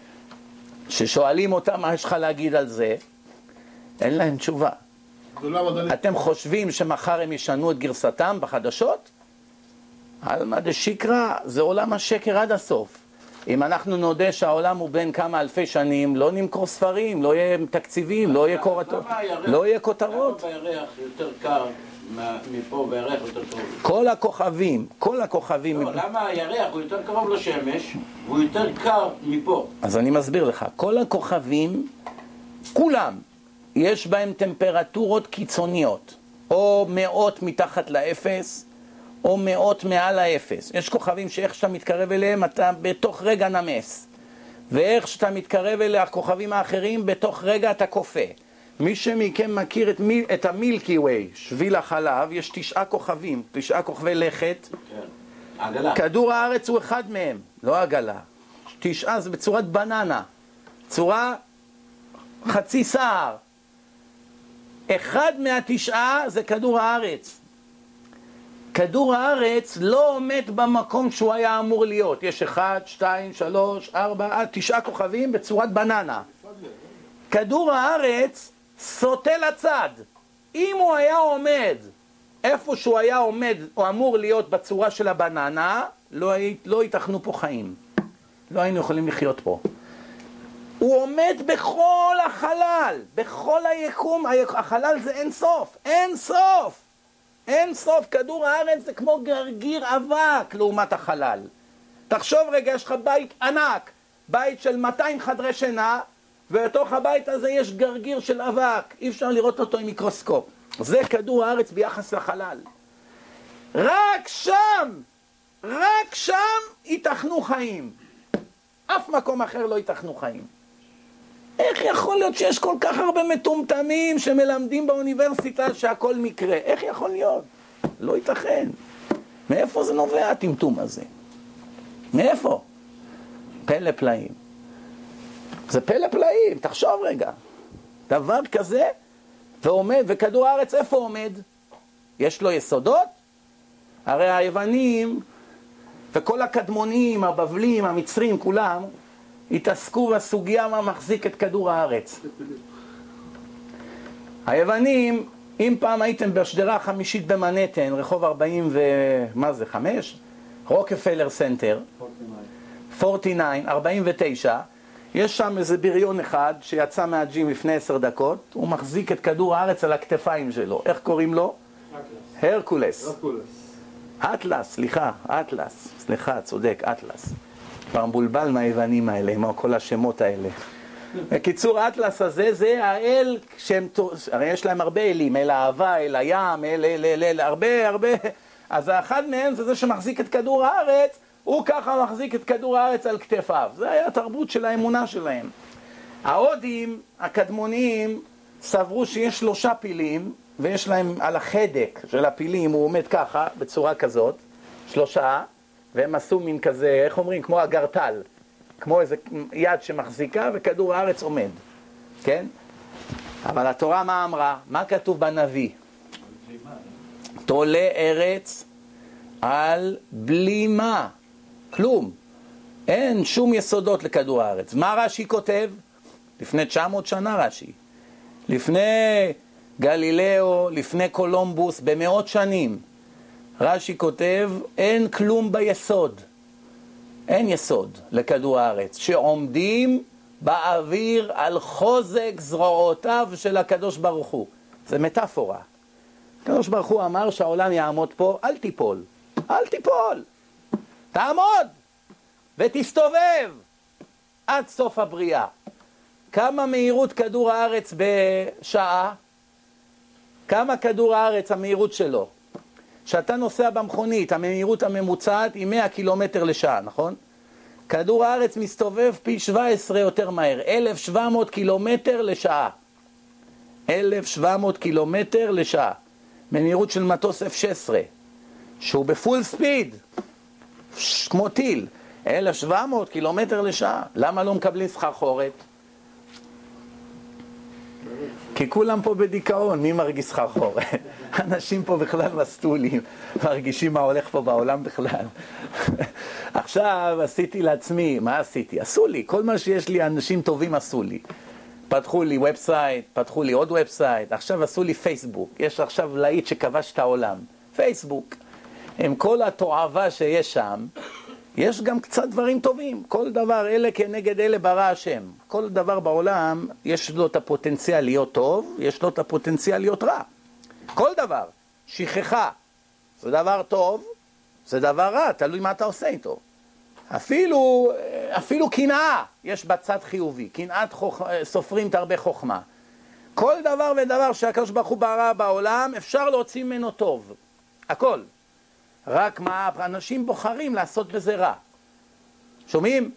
ששואלים אותם מה יש לך להגיד על זה, אין להם תשובה. אתם חושבים שמחר הם ישנו את גרסתם בחדשות? אלמה דשיקרא, זה עולם השקר עד הסוף. אם אנחנו נודה שהעולם הוא בין כמה אלפי שנים, לא נמכור ספרים, לא יהיה תקציבים, לא יהיה כותרות. לא יהיה כותרות. למה בירח יותר קר מפה והירח יותר קרוב? כל הכוכבים, כל הכוכבים... לא, למה הירח הוא יותר קרוב לשמש והוא יותר קר מפה? אז אני מסביר לך, כל הכוכבים, כולם, יש בהם טמפרטורות קיצוניות, או מאות מתחת לאפס, או מאות מעל האפס. יש כוכבים שאיך שאתה מתקרב אליהם, אתה בתוך רגע נמס. ואיך שאתה מתקרב אל הכוכבים האחרים, בתוך רגע אתה קופא. מי שמכם מכיר את, מיל, את המילקי ווי, שביל החלב, יש תשעה כוכבים, תשעה כוכבי לכת. כן. עגלה. כדור הארץ הוא אחד מהם, לא עגלה. תשעה זה בצורת בננה, צורה חצי שער. אחד מהתשעה זה כדור הארץ. כדור הארץ לא עומד במקום שהוא היה אמור להיות. יש אחד, שתיים, שלוש, ארבע, עד תשעה כוכבים בצורת בננה. כדור הארץ סוטה לצד. אם הוא היה עומד איפה שהוא היה עומד, הוא אמור להיות בצורה של הבננה, לא, לא ייתכנו פה חיים. לא היינו יכולים לחיות פה. הוא עומד בכל החלל, בכל היקום. החלל זה אין סוף, אין סוף. אין סוף. כדור הארץ זה כמו גרגיר אבק לעומת החלל. תחשוב רגע, יש לך בית ענק, בית של מאתיים חדרי שינה, ובתוך הבית הזה יש גרגיר של אבק, אי אפשר לראות אותו עם מיקרוסקופ. זה כדור הארץ ביחס לחלל. רק שם, רק שם ייתכנו חיים. אף מקום אחר לא ייתכנו חיים. איך יכול להיות שיש כל כך הרבה מטומטמים שמלמדים באוניברסיטה שהכל מקרה? איך יכול להיות? לא ייתכן. מאיפה זה נובע הטמטום הזה? מאיפה? פלא פלאים. זה פלא פלאים, תחשוב רגע. דבר כזה, ועומד, וכדור הארץ איפה עומד? יש לו יסודות? הרי היוונים וכל הקדמונים, הבבלים, המצרים, כולם, התעסקו בסוגיה מה מחזיק את כדור הארץ. היוונים, אם פעם הייתם בשדרה החמישית במנהטן, רחוב ארבעים ו... מה זה, חמש? רוקפלר סנטר, ארבעים ותשע, ארבעים ותשע, יש שם איזה בריון אחד שיצא מהג'ים לפני עשר דקות, הוא מחזיק את כדור הארץ על הכתפיים שלו. איך קוראים לו? אטלס. הרקולס. הרקולס. אטלס, סליחה, אטלס. סליחה, צודק, אטלס. כבר מבולבל מהיוונים האלה, עם כל השמות האלה. בקיצור, אטלס הזה זה האל, שהם, הרי יש להם הרבה אלים, אל האהבה, אל הים, אל, אל, אל, אל, הרבה, הרבה. אז האחד מהם זה זה שמחזיק את כדור הארץ, הוא ככה מחזיק את כדור הארץ על כתפיו. זה היה התרבות של האמונה שלהם. ההודים, הקדמוניים, סברו שיש שלושה פילים, ויש להם על החדק של הפילים, הוא עומד ככה, בצורה כזאת, שלושה, והם עשו מין כזה, איך אומרים, כמו אגרטל, כמו איזה יד שמחזיקה, וכדור הארץ עומד, כן? אבל התורה מה אמרה? מה כתוב בנביא? תולה ארץ על בלימה, כלום. אין שום יסודות לכדור הארץ. מה רש"י כותב? לפני תשע מאות שנה רש"י. לפני גלילאו, לפני קולומבוס, במאות שנים. רש"י כותב, אין כלום ביסוד. אין יסוד לכדור הארץ. שעומדים באוויר על חוזק זרועותיו של הקדוש ברוך הוא. זה מטאפורה. הקדוש ברוך הוא אמר שהעולם יעמוד פה, אל תיפול. אל תיפול. תעמוד ותסתובב עד סוף הבריאה. כמה מהירות כדור הארץ בשעה? כמה כדור הארץ המהירות שלו? שאתה נוסע במכונית, המהירות הממוצעת היא מאה קילומטר לשעה, נכון? כדור הארץ מסתובב פי שבע עשרה יותר מהר, אלף ושבע מאות קילומטר לשעה. אלף ושבע מאות קילומטר לשעה. במהירות של מטוס אף שש עשרה, שהוא בפול ספיד, כמו טיל, אלף ושבע מאות קילומטר לשעה. למה לא מקבלים סחרחורת? כי כולם פה בדיכאון, מי מרגיש סחרחורת? אנשים פה בכלל מסטולים, מרגישים מה הולך פה בעולם בכלל. עכשיו עשיתי לעצמי, מה עשיתי? עשו לי, כל מה שיש לי, אנשים טובים עשו לי. פתחו לי ובסייט, פתחו לי עוד ובסייט, עכשיו עשו לי פייסבוק. יש עכשיו להיט שכבש את העולם. פייסבוק. עם כל התועבה שיש שם, יש גם קצת דברים טובים. כל דבר, אלה כנגד אלה ברא השם. כל דבר בעולם, יש לו את הפוטנציאל להיות טוב, יש לו את הפוטנציאל להיות רע. כל דבר. שכחה. זה דבר טוב, זה דבר רע, תלוי מה אתה עושה איתו. אפילו, אפילו קנאה, יש בצד חיובי. קנאת חוכ... סופרים תרבה חוכמה. כל דבר ודבר שהקדוש ברוך הוא ברא בעולם, אפשר להוציא ממנו טוב. הכל. רק מה, אנשים בוחרים לעשות בזה רע. שומעים?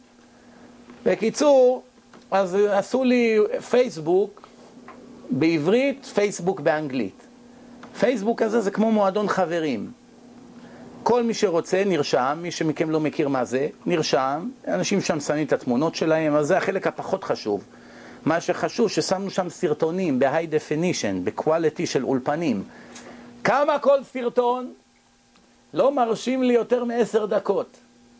בקיצור, אז עשו לי פייסבוק בעברית, פייסבוק באנגלית. פייסבוק הזה זה כמו מועדון חברים. כל מי שרוצה נרשם, מי שמכם לא מכיר מה זה, נרשם, אנשים שם שמים את התמונות שלהם, אז זה החלק הפחות חשוב. מה שחשוב ששמנו שם סרטונים ב-high definition, בקואליטי של אולפנים. כמה כל סרטון? לא מרשים לי יותר מעשר דקות.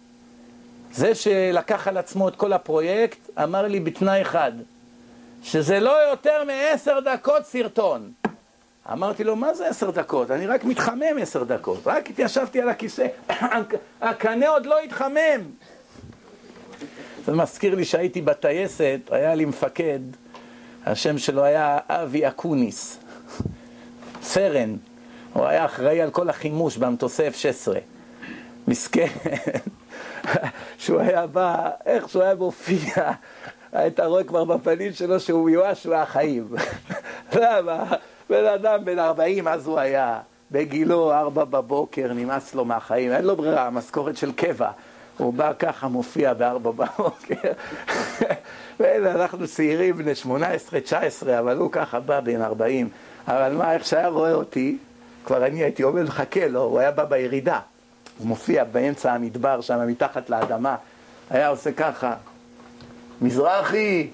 זה שלקח על עצמו את כל הפרויקט, אמר לי בתנאי אחד, שזה לא יותר מעשר דקות סרטון. אמרתי לו, מה זה עשר דקות? אני רק מתחמם עשר דקות. רק התיישבתי על הכיסא, הקנה עוד לא התחמם. זה מזכיר לי שהייתי בטייסת, היה לי מפקד, השם שלו היה אבי אקוניס, סרן. הוא היה אחראי על כל החימוש במטוסי אף שש עשרה. מסכן, שהוא היה בא, איך שהוא היה מופיע, היית רואה כבר בפנים שלו שהוא מיואש, שהוא היה חיים. למה? בן אדם בן ארבעים, אז הוא היה בגילו, ארבע בבוקר, נמאס לו מהחיים, אין לו ברירה, משכורת של קבע. הוא בא ככה, מופיע בארבע בבוקר. ואנחנו צעירים בני שמונה עשרה תשע עשרה, אבל הוא ככה בא בן ארבעים. אבל מה, איך שהיה רואה אותי, כבר אני הייתי עומד לחכה לו, הוא היה בא בירידה. הוא מופיע באמצע המדבר שם, מתחת לאדמה. היה עושה ככה, מזרחי!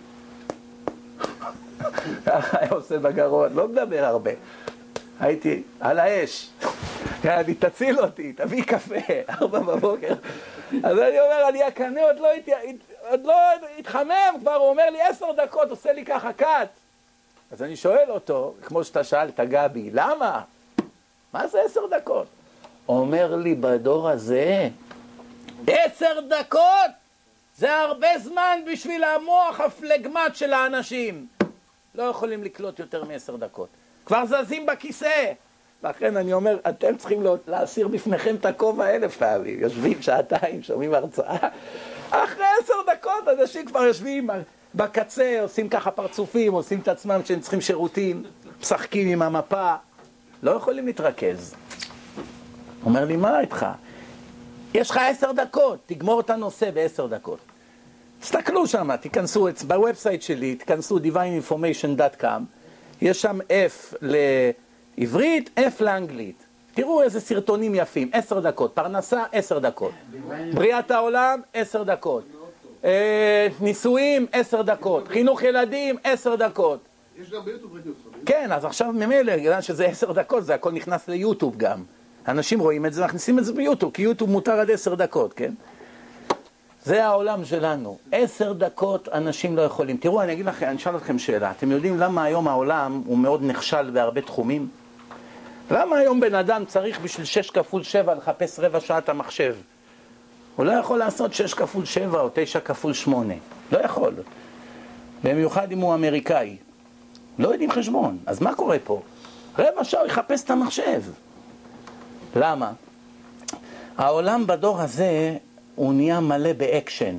ככה היה עושה בגרון, לא מדבר הרבה. הייתי על האש. יאללה, תציל אותי, תביא קפה, ארבע בבוקר. אז אני אומר, אני הקנה עוד לא, הת... עוד לא התחמם, כבר הוא אומר לי עשר דקות, עושה לי ככה קאט. אז אני שואל אותו, כמו שאתה שאלת גבי, למה? מה זה עשר דקות? אומר לי, בדור הזה, עשר דקות זה הרבה זמן בשביל המוח הפלגמט של האנשים. לא יכולים לקלוט יותר מעשר דקות. כבר זזים בכיסא. לכן אני אומר, אתם צריכים להסיר בפניכם את הכובע אלף פעמים. יושבים שעתיים, שומעים הרצאה. אחרי עשר דקות אנשים כבר יושבים בקצה, עושים ככה פרצופים, עושים את עצמם שהם צריכים שירותים, משחקים עם המפה. לא יכולים להתרכז. אומר לי, מה איתך? יש לך עשר דקות, תגמור את הנושא בעשר דקות. תסתכלו שם, תיכנסו, בוובסייט שלי, תיכנסו דיוויין אינפורמיישן דוט קום, יש שם F לעברית, F לאנגלית. תראו איזה סרטונים יפים, עשר דקות, פרנסה, עשר דקות. בריאת העולם, עשר דקות. נישואים, עשר דקות. חינוך ילדים, עשר דקות. יש גם ביוטיוב רדיו. כן, אז עכשיו ממילא, בגלל שזה עשר דקות, זה הכל נכנס ליוטיוב גם. אנשים רואים את זה, מכניסים את זה ביוטיוב, כי יוטיוב מותר עד עשר דקות, כן? זה העולם שלנו. עשר דקות אנשים לא יכולים. תראו, אני אגיד לכם, אני אשאל אתכם שאלה. אתם יודעים למה היום העולם הוא מאוד נכשל בהרבה תחומים? למה היום בן אדם צריך בשביל שש כפול שבע לחפש רבע שעה את המחשב? הוא לא יכול לעשות שש כפול שבע או תשע כפול שמונה. לא יכול. במיוחד אם הוא אמריקאי. לא יודעים חשבון. אז מה קורה פה? רבע שעה הוא יחפש את המחשב. למה? העולם בדור הזה הוא נהיה מלא באקשן.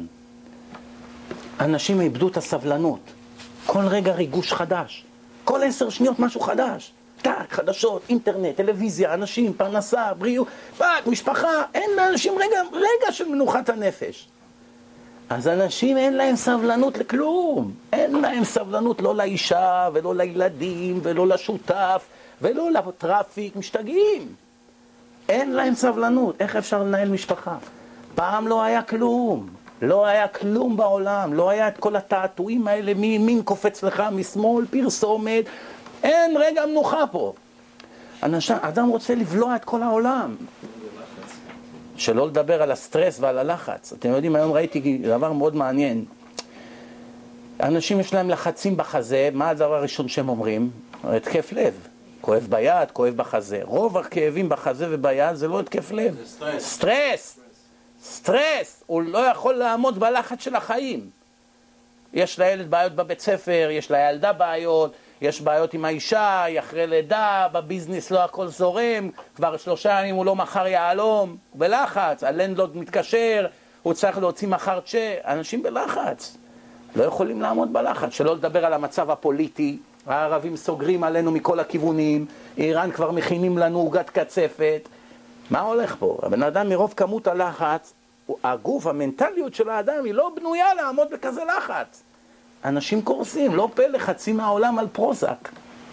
אנשים איבדו את הסבלנות. כל רגע ריגוש חדש. כל עשר שניות משהו חדש. טק, חדשות, אינטרנט, טלוויזיה, אנשים, פרנסה, בריאות, פק, משפחה. אין לאנשים רגע, רגע של מנוחת הנפש. אז אנשים אין להם סבלנות לכלום. אין להם סבלנות לא לאישה ולא לילדים ולא לשותף ולא לטראפיק, משתגעים. אין להם סבלנות. איך אפשר לנהל משפחה? פעם לא היה כלום. לא היה כלום בעולם. לא היה את כל התעתועים האלה, מימין קופץ לך, משמאל, פרסומת. אין רגע מנוחה פה. אנשים, אדם רוצה לבלוע את כל העולם. שלא לדבר על הסטרס ועל הלחץ. אתם יודעים, היום ראיתי דבר מאוד מעניין. אנשים יש להם לחצים בחזה. מה הדבר הראשון שהם אומרים? התקף לב. כואב ביד, כואב בחזה. רוב הכאבים בחזה וביד זה לא התקף לב. סטרס. סטרס. סטרס. הוא לא יכול לעמוד בלחץ של החיים. יש לילד בעיות בבית ספר, יש לילדה בעיות, יש בעיות עם האישה, היא אחרי לידה, בביזנס לא הכל זורם, כבר שלושה ימים הוא לא מחר יעלום, הוא בלחץ, הלנדלוד מתקשר, הוא צריך להוציא מחר צ'ה, אנשים בלחץ, לא יכולים לעמוד בלחץ, שלא לדבר על המצב הפוליטי, הערבים סוגרים עלינו מכל הכיוונים, איראן כבר מכינים לנו עוגת קצפת, מה הולך פה? הבן אדם מרוב כמות הלחץ, הגוף, המנטליות של האדם היא לא בנויה לעמוד בכזה לחץ. אנשים קורסים, לא פלא, חצי מהעולם על פרוזק.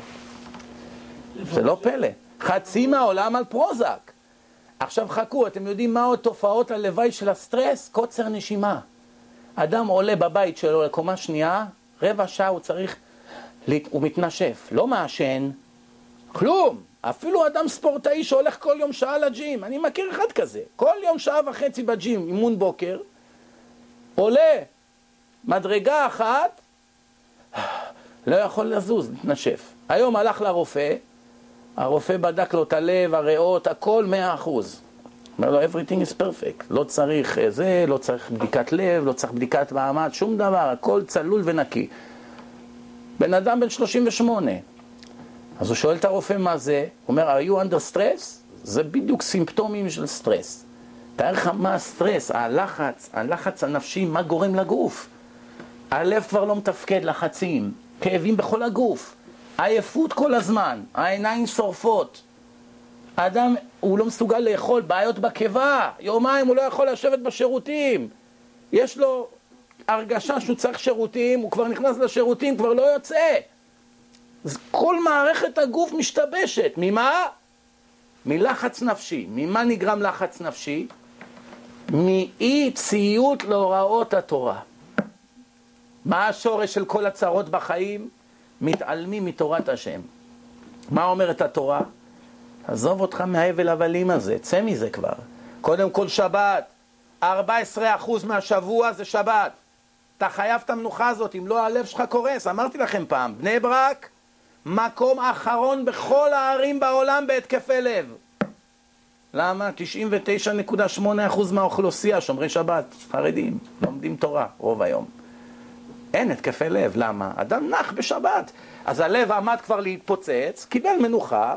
זה לא פלא. חצי מהעולם על פרוזק. עכשיו חכו, אתם יודעים מה עוד תופעות הלוואי של הסטרס? קוצר נשימה. אדם עולה בבית שלו לקומה שנייה, רבע שעה הוא צריך, הוא מתנשף, לא מעשן, כלום. אפילו אדם ספורטאי שהולך כל יום שעה לג'ים, אני מכיר אחד כזה, כל יום שעה וחצי בג'ים, אימון בוקר, עולה מדרגה אחת, לא יכול לזוז, מתנשף. היום הלך לרופא, הרופא בדק לו את הלב, הריאות, הכל מאה אחוז. אומר לו, everything is perfect. לא צריך זה, לא צריך בדיקת לב, לא צריך בדיקת מעמד, שום דבר, הכל צלול ונקי. בן אדם בן שלושים ושמונה. אז הוא שואל את הרופא מה זה, הוא אומר, are you under stress? זה בדיוק סימפטומים של סטרס. תאר לך מה הסטרס, הלחץ, הלחץ הנפשי, מה גורם לגוף. הלב כבר לא מתפקד, לחצים, כאבים בכל הגוף, עייפות כל הזמן, העיניים שורפות. האדם, הוא לא מסוגל לאכול, בעיות בקיבה, יומיים הוא לא יכול לשבת בשירותים. יש לו הרגשה שהוא צריך שירותים, הוא כבר נכנס לשירותים, כבר לא יוצא. אז כל מערכת הגוף משתבשת. ממה? מלחץ נפשי. ממה נגרם לחץ נפשי? מאי ציות להוראות התורה. מה השורש של כל הצרות בחיים? מתעלמים מתורת השם. מה אומרת התורה? עזוב אותך מההבל הבלים הזה, צא מזה כבר. קודם כל שבת, ארבע עשרה אחוז מהשבוע זה שבת. אתה חייב את המנוחה הזאת, אם לא הלב שלך קורס. אמרתי לכם פעם, בני ברק, מקום אחרון בכל הערים בעולם בהתקפי לב. למה? תשעים ותשע נקודה שמונה אחוז מהאוכלוסייה שומרי שבת, חרדים, לומדים תורה רוב היום. אין התקפי לב, למה? אדם נח בשבת. אז הלב עמד כבר להתפוצץ, קיבל מנוחה.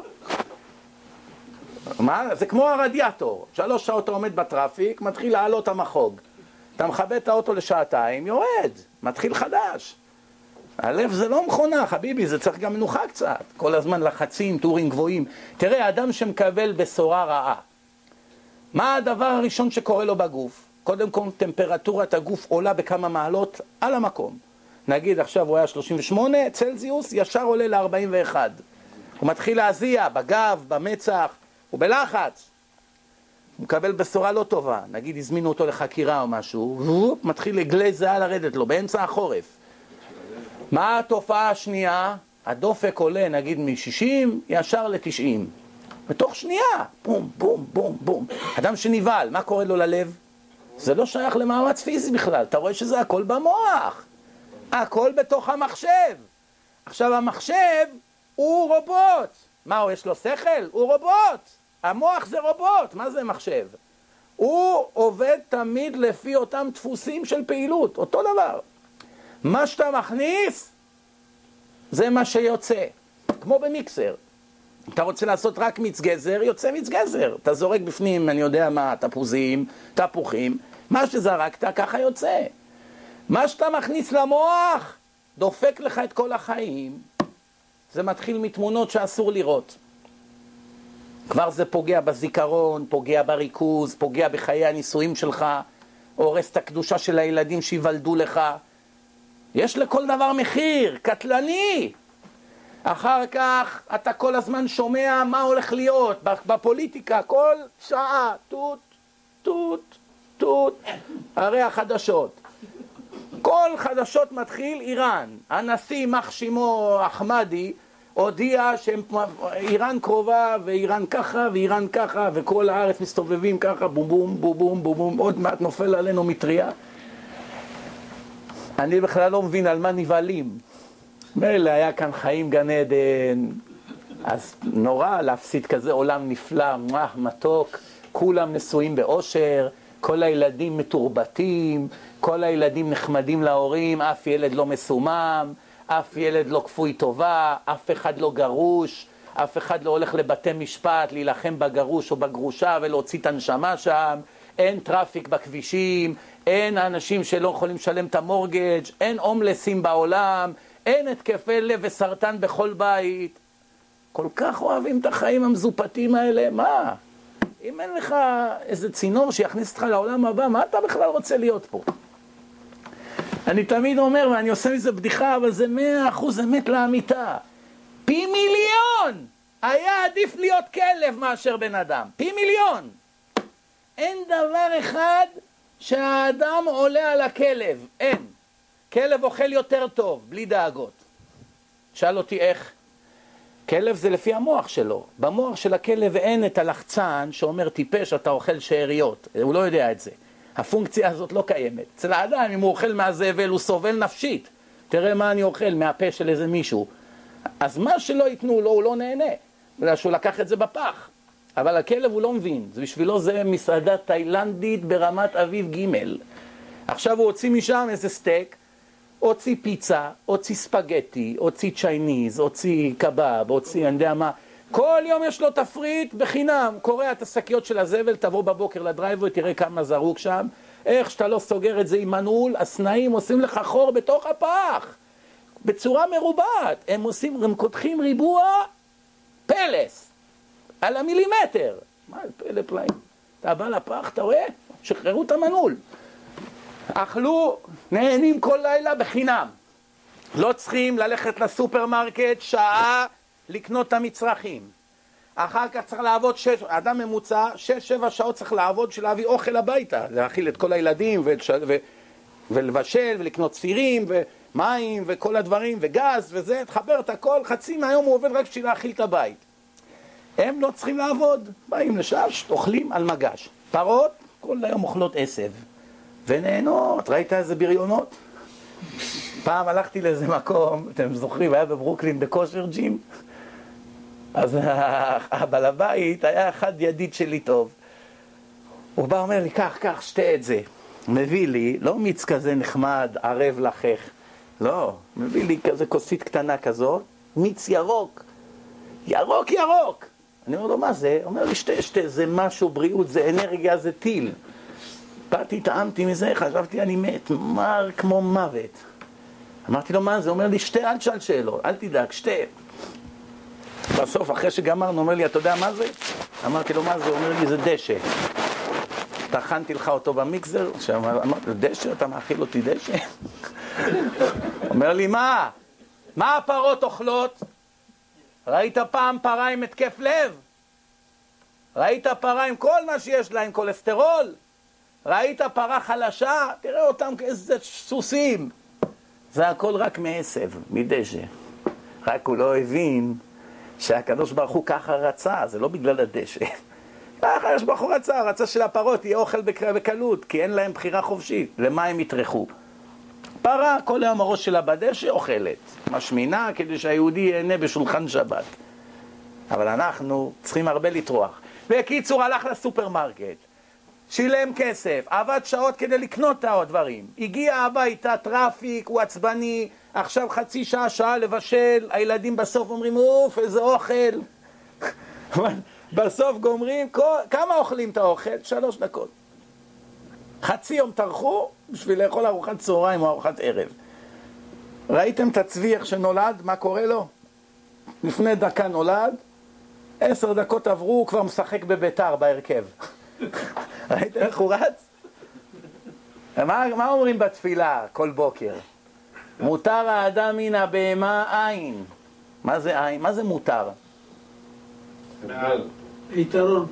מה? זה כמו הרדיאטור. שלוש שעות אתה עומד בטראפיק, מתחיל לעלות המחוג. אתה מכבה את האוטו לשעתיים, יורד, מתחיל חדש. הלב זה לא מכונה, חביבי, זה צריך גם מנוחה קצת. כל הזמן לחצים, טורים גבוהים. תראה, אדם שמקבל בשורה רעה. מה הדבר הראשון שקורה לו בגוף? קודם כל, טמפרטורת הגוף עולה בכמה מעלות על המקום. נגיד, עכשיו הוא היה שלושים ושמונה, צלזיוס ישר עולה ל-ארבעים ואחת. הוא מתחיל להזיע בגב, במצח, הוא בלחץ. הוא מקבל בשורה לא טובה. נגיד, הזמינו אותו לחקירה או משהו, והוא מתחיל לגלי זהה לרדת לו, באמצע החורף. מה התופעה השנייה? הדופק עולה, נגיד, מ-שישים ישר ל-תשעים. בתוך שנייה, בום, בום, בום, בום. אדם שניבל, מה קורה לו ללב? זה לא שייך למאמץ פיזי בכלל. אתה רואה שזה הכל במוח. הכל בתוך המחשב. עכשיו המחשב הוא רובוט. מה, הוא יש לו שכל? הוא רובוט. המוח זה רובוט. מה זה מחשב? הוא עובד תמיד לפי אותם דפוסים של פעילות. אותו דבר. מה שאתה מכניס זה מה שיוצא. כמו במיקסר. אתה רוצה לעשות רק מיץ גזר, יוצא מיץ גזר. אתה זורק בפנים, אני יודע מה, תפוזים, תפוחים. מה שזרקת, ככה יוצא. מה שאתה מכניס למוח, דופק לך את כל החיים. זה מתחיל מתמונות שאסור לראות. כבר זה פוגע בזיכרון, פוגע בריכוז, פוגע בחיי הניסויים שלך. הורס את הקדושה של הילדים שיוולדו לך. יש לכל דבר מחיר, קטלני. אחר כך אתה כל הזמן שומע מה הולך להיות בפוליטיקה, כל שעה, טוט, טוט, טוט, הרי החדשות. כל חדשות מתחיל איראן. הנשיא מחשימו אחמדי הודיע שאיראן קרובה, ואיראן ככה, ואיראן ככה, וכל הארץ מסתובבים ככה, בום בום, בום בום, בום בום, עוד מעט נופל עלינו מטריה. אני בכלל לא מבין על מה נבהלים. מילא היה כאן חיים גן עדן, אז נורא להפסיד כזה עולם נפלא, מתוק, כולם נשואים באושר, כל הילדים מתורבתים, כל הילדים נחמדים להורים, אף ילד לא מסומם, אף ילד לא כפוי טובה, אף אחד לא גרוש, אף אחד לא הולך לבתי משפט להילחם בגרוש או בגרושה ולהוציא את הנשמה שם, אין טראפיק בכבישים, אין אנשים שלא יכולים לשלם את המורגג', אין הומלסים בעולם, אין התקפי לב וסרטן בכל בית. כל כך אוהבים את החיים המזופתים האלה, מה? אם אין לך איזה צינור שיכניס אותך לעולם הבא, מה אתה בכלל רוצה להיות פה? אני תמיד אומר, ואני עושה מזה בדיחה, אבל זה מאה אחוז אמת לאמיתה. פי מיליון היה עדיף להיות כלב מאשר בן אדם. פי מיליון. אין דבר אחד שהאדם עולה על הכלב. אין. כלב אוכל יותר טוב, בלי דאגות. שאל אותי איך? כלב זה לפי המוח שלו. במוח של הכלב אין את הלחצן שאומר טיפש אתה אוכל שאריות. הוא לא יודע את זה. הפונקציה הזאת לא קיימת. אצל האדם, אם הוא אוכל מהזבל, הוא סובל נפשית. תראה מה אני אוכל מהפה של איזה מישהו. אז מה שלא ייתנו לו, הוא לא נהנה. בגלל שהוא לקח את זה בפח. אבל הכלב הוא לא מבין. זה בשבילו זה מסעדה תאילנדית ברמת אביב ג'. עכשיו הוא הוציא משם איזה סטייק, הוציא פיצה, הוציא ספגטי, הוציא צ'ייניז, הוציא קבב, הוציא אני יודע מה. כל יום יש לו תפריט בחינם. קורא את השקיות של הזבל, תבוא בבוקר לדרייבר, תראה כמה זרוק שם. איך שאתה לא סוגר את זה עם מנעול, הסנאים עושים לך חור בתוך הפח. בצורה מרובעת. הם עושים, הם קודחים ריבוע פלס. על המילימטר. מה, פלא פלאים. אתה בא לפח, אתה רואה? שחררו את המנעול. אכלו, נהנים כל לילה בחינם. לא צריכים ללכת לסופרמרקט שעה לקנות את המצרכים. אחר כך צריך לעבוד שש, אדם ממוצע, שש, שבע שעות צריך לעבוד של להביא אוכל הביתה. להאכיל את כל הילדים ו, ו, ולבשל ולקנות צירים ומים וכל הדברים וגז וזה. תחבר את הכל, חצי מהיום הוא עובד רק בשביל להאכיל את הבית. הם לא צריכים לעבוד. באים לשש, אוכלים על מגש. פרות, כל היום אוכלות עשב. ונהנות, ראית איזה בריונות? פעם הלכתי לאיזה מקום, אתם זוכרים, היה בברוקלין בכושר ג'ים, אז הבעל הבית היה אחד ידיד שלי טוב. הוא בא אומר לי, קח, קח, שתה את זה. מביא לי, לא מיץ כזה נחמד, ערב לחך, לא, מביא לי כזה כוסית קטנה כזאת, מיץ ירוק, ירוק ירוק. אני אומר לו, מה זה? הוא אומר לי, שתה, שתה, זה משהו, בריאות, זה אנרגיה, זה טיל. באתי, טעמתי מזה, חשבתי אני מת, מר כמו מוות. אמרתי לו, מה זה? הוא אומר לי, שתה, אל תשאל שאלות, אל תדאג, שתה. בסוף, אחרי שגמרנו, הוא אומר לי, אתה יודע מה זה? אמרתי לו, מה זה? הוא אומר לי, זה דשא. טחנתי לך אותו במיקסר, אמרתי לו, דשא? אתה מאכיל אותי דשא? אומר לי, מה? מה הפרות אוכלות? ראית פעם פרה עם התקף לב? ראית פרה עם כל מה שיש לה, עם כולסטרול? ראית פרה חלשה? תראה אותם כאיזה סוסים. זה הכל רק מעשב, מדשא. רק הוא לא הבין שהקדוש ברוך הוא ככה רצה, זה לא בגלל הדשא. ככה הקדוש ברוך הוא רצה, רצה של הפרות יהיה אוכל בקלות, כי אין להם בחירה חופשית. למה הם יתרחו? פרה, כל היום הראש שלה בדשא אוכלת. משמינה כדי שהיהודי ייהנה בשולחן שבת. אבל אנחנו צריכים הרבה לטרוח. בקיצור, הלך לסופרמרקט. שילם כסף, עבד שעות כדי לקנות את הדברים. הגיע הביתה, טראפיק, הוא עצבני, עכשיו חצי שעה, שעה לבשל, הילדים בסוף אומרים, אוף, איזה אוכל. בסוף גומרים, כל, כמה אוכלים את האוכל? שלוש דקות. חצי יום תרחו בשביל לאכול ארוחת צהריים או ארוחת ערב. ראיתם את הצבי איך שנולד? מה קורה לו? לפני דקה נולד, עשר דקות עברו, הוא כבר משחק בביתר בהרכב. ראיתם איך הוא רץ? מה, מה אומרים בתפילה כל בוקר? מותר האדם מן הבהמה עין. מה זה עין? מה זה מותר? יתרון.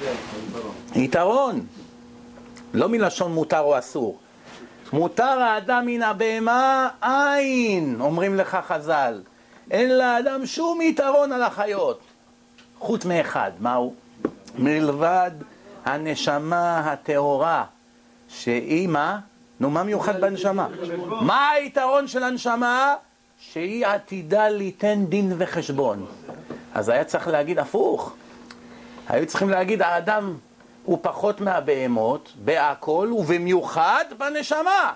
יתרון. לא מלשון מותר או אסור. מותר האדם מן הבהמה עין, אומרים לך חז"ל. אין לאדם שום יתרון על החיות. חוץ מאחד, מהו? מלבד הנשמה הטהורה, שהיא מה? נו, מה מיוחד בנשמה? מה היתרון של הנשמה? שהיא עתידה ליתן דין וחשבון. אז היה צריך להגיד הפוך. היו צריכים להגיד, האדם הוא פחות מהבהמות, בהכל ובמיוחד בנשמה.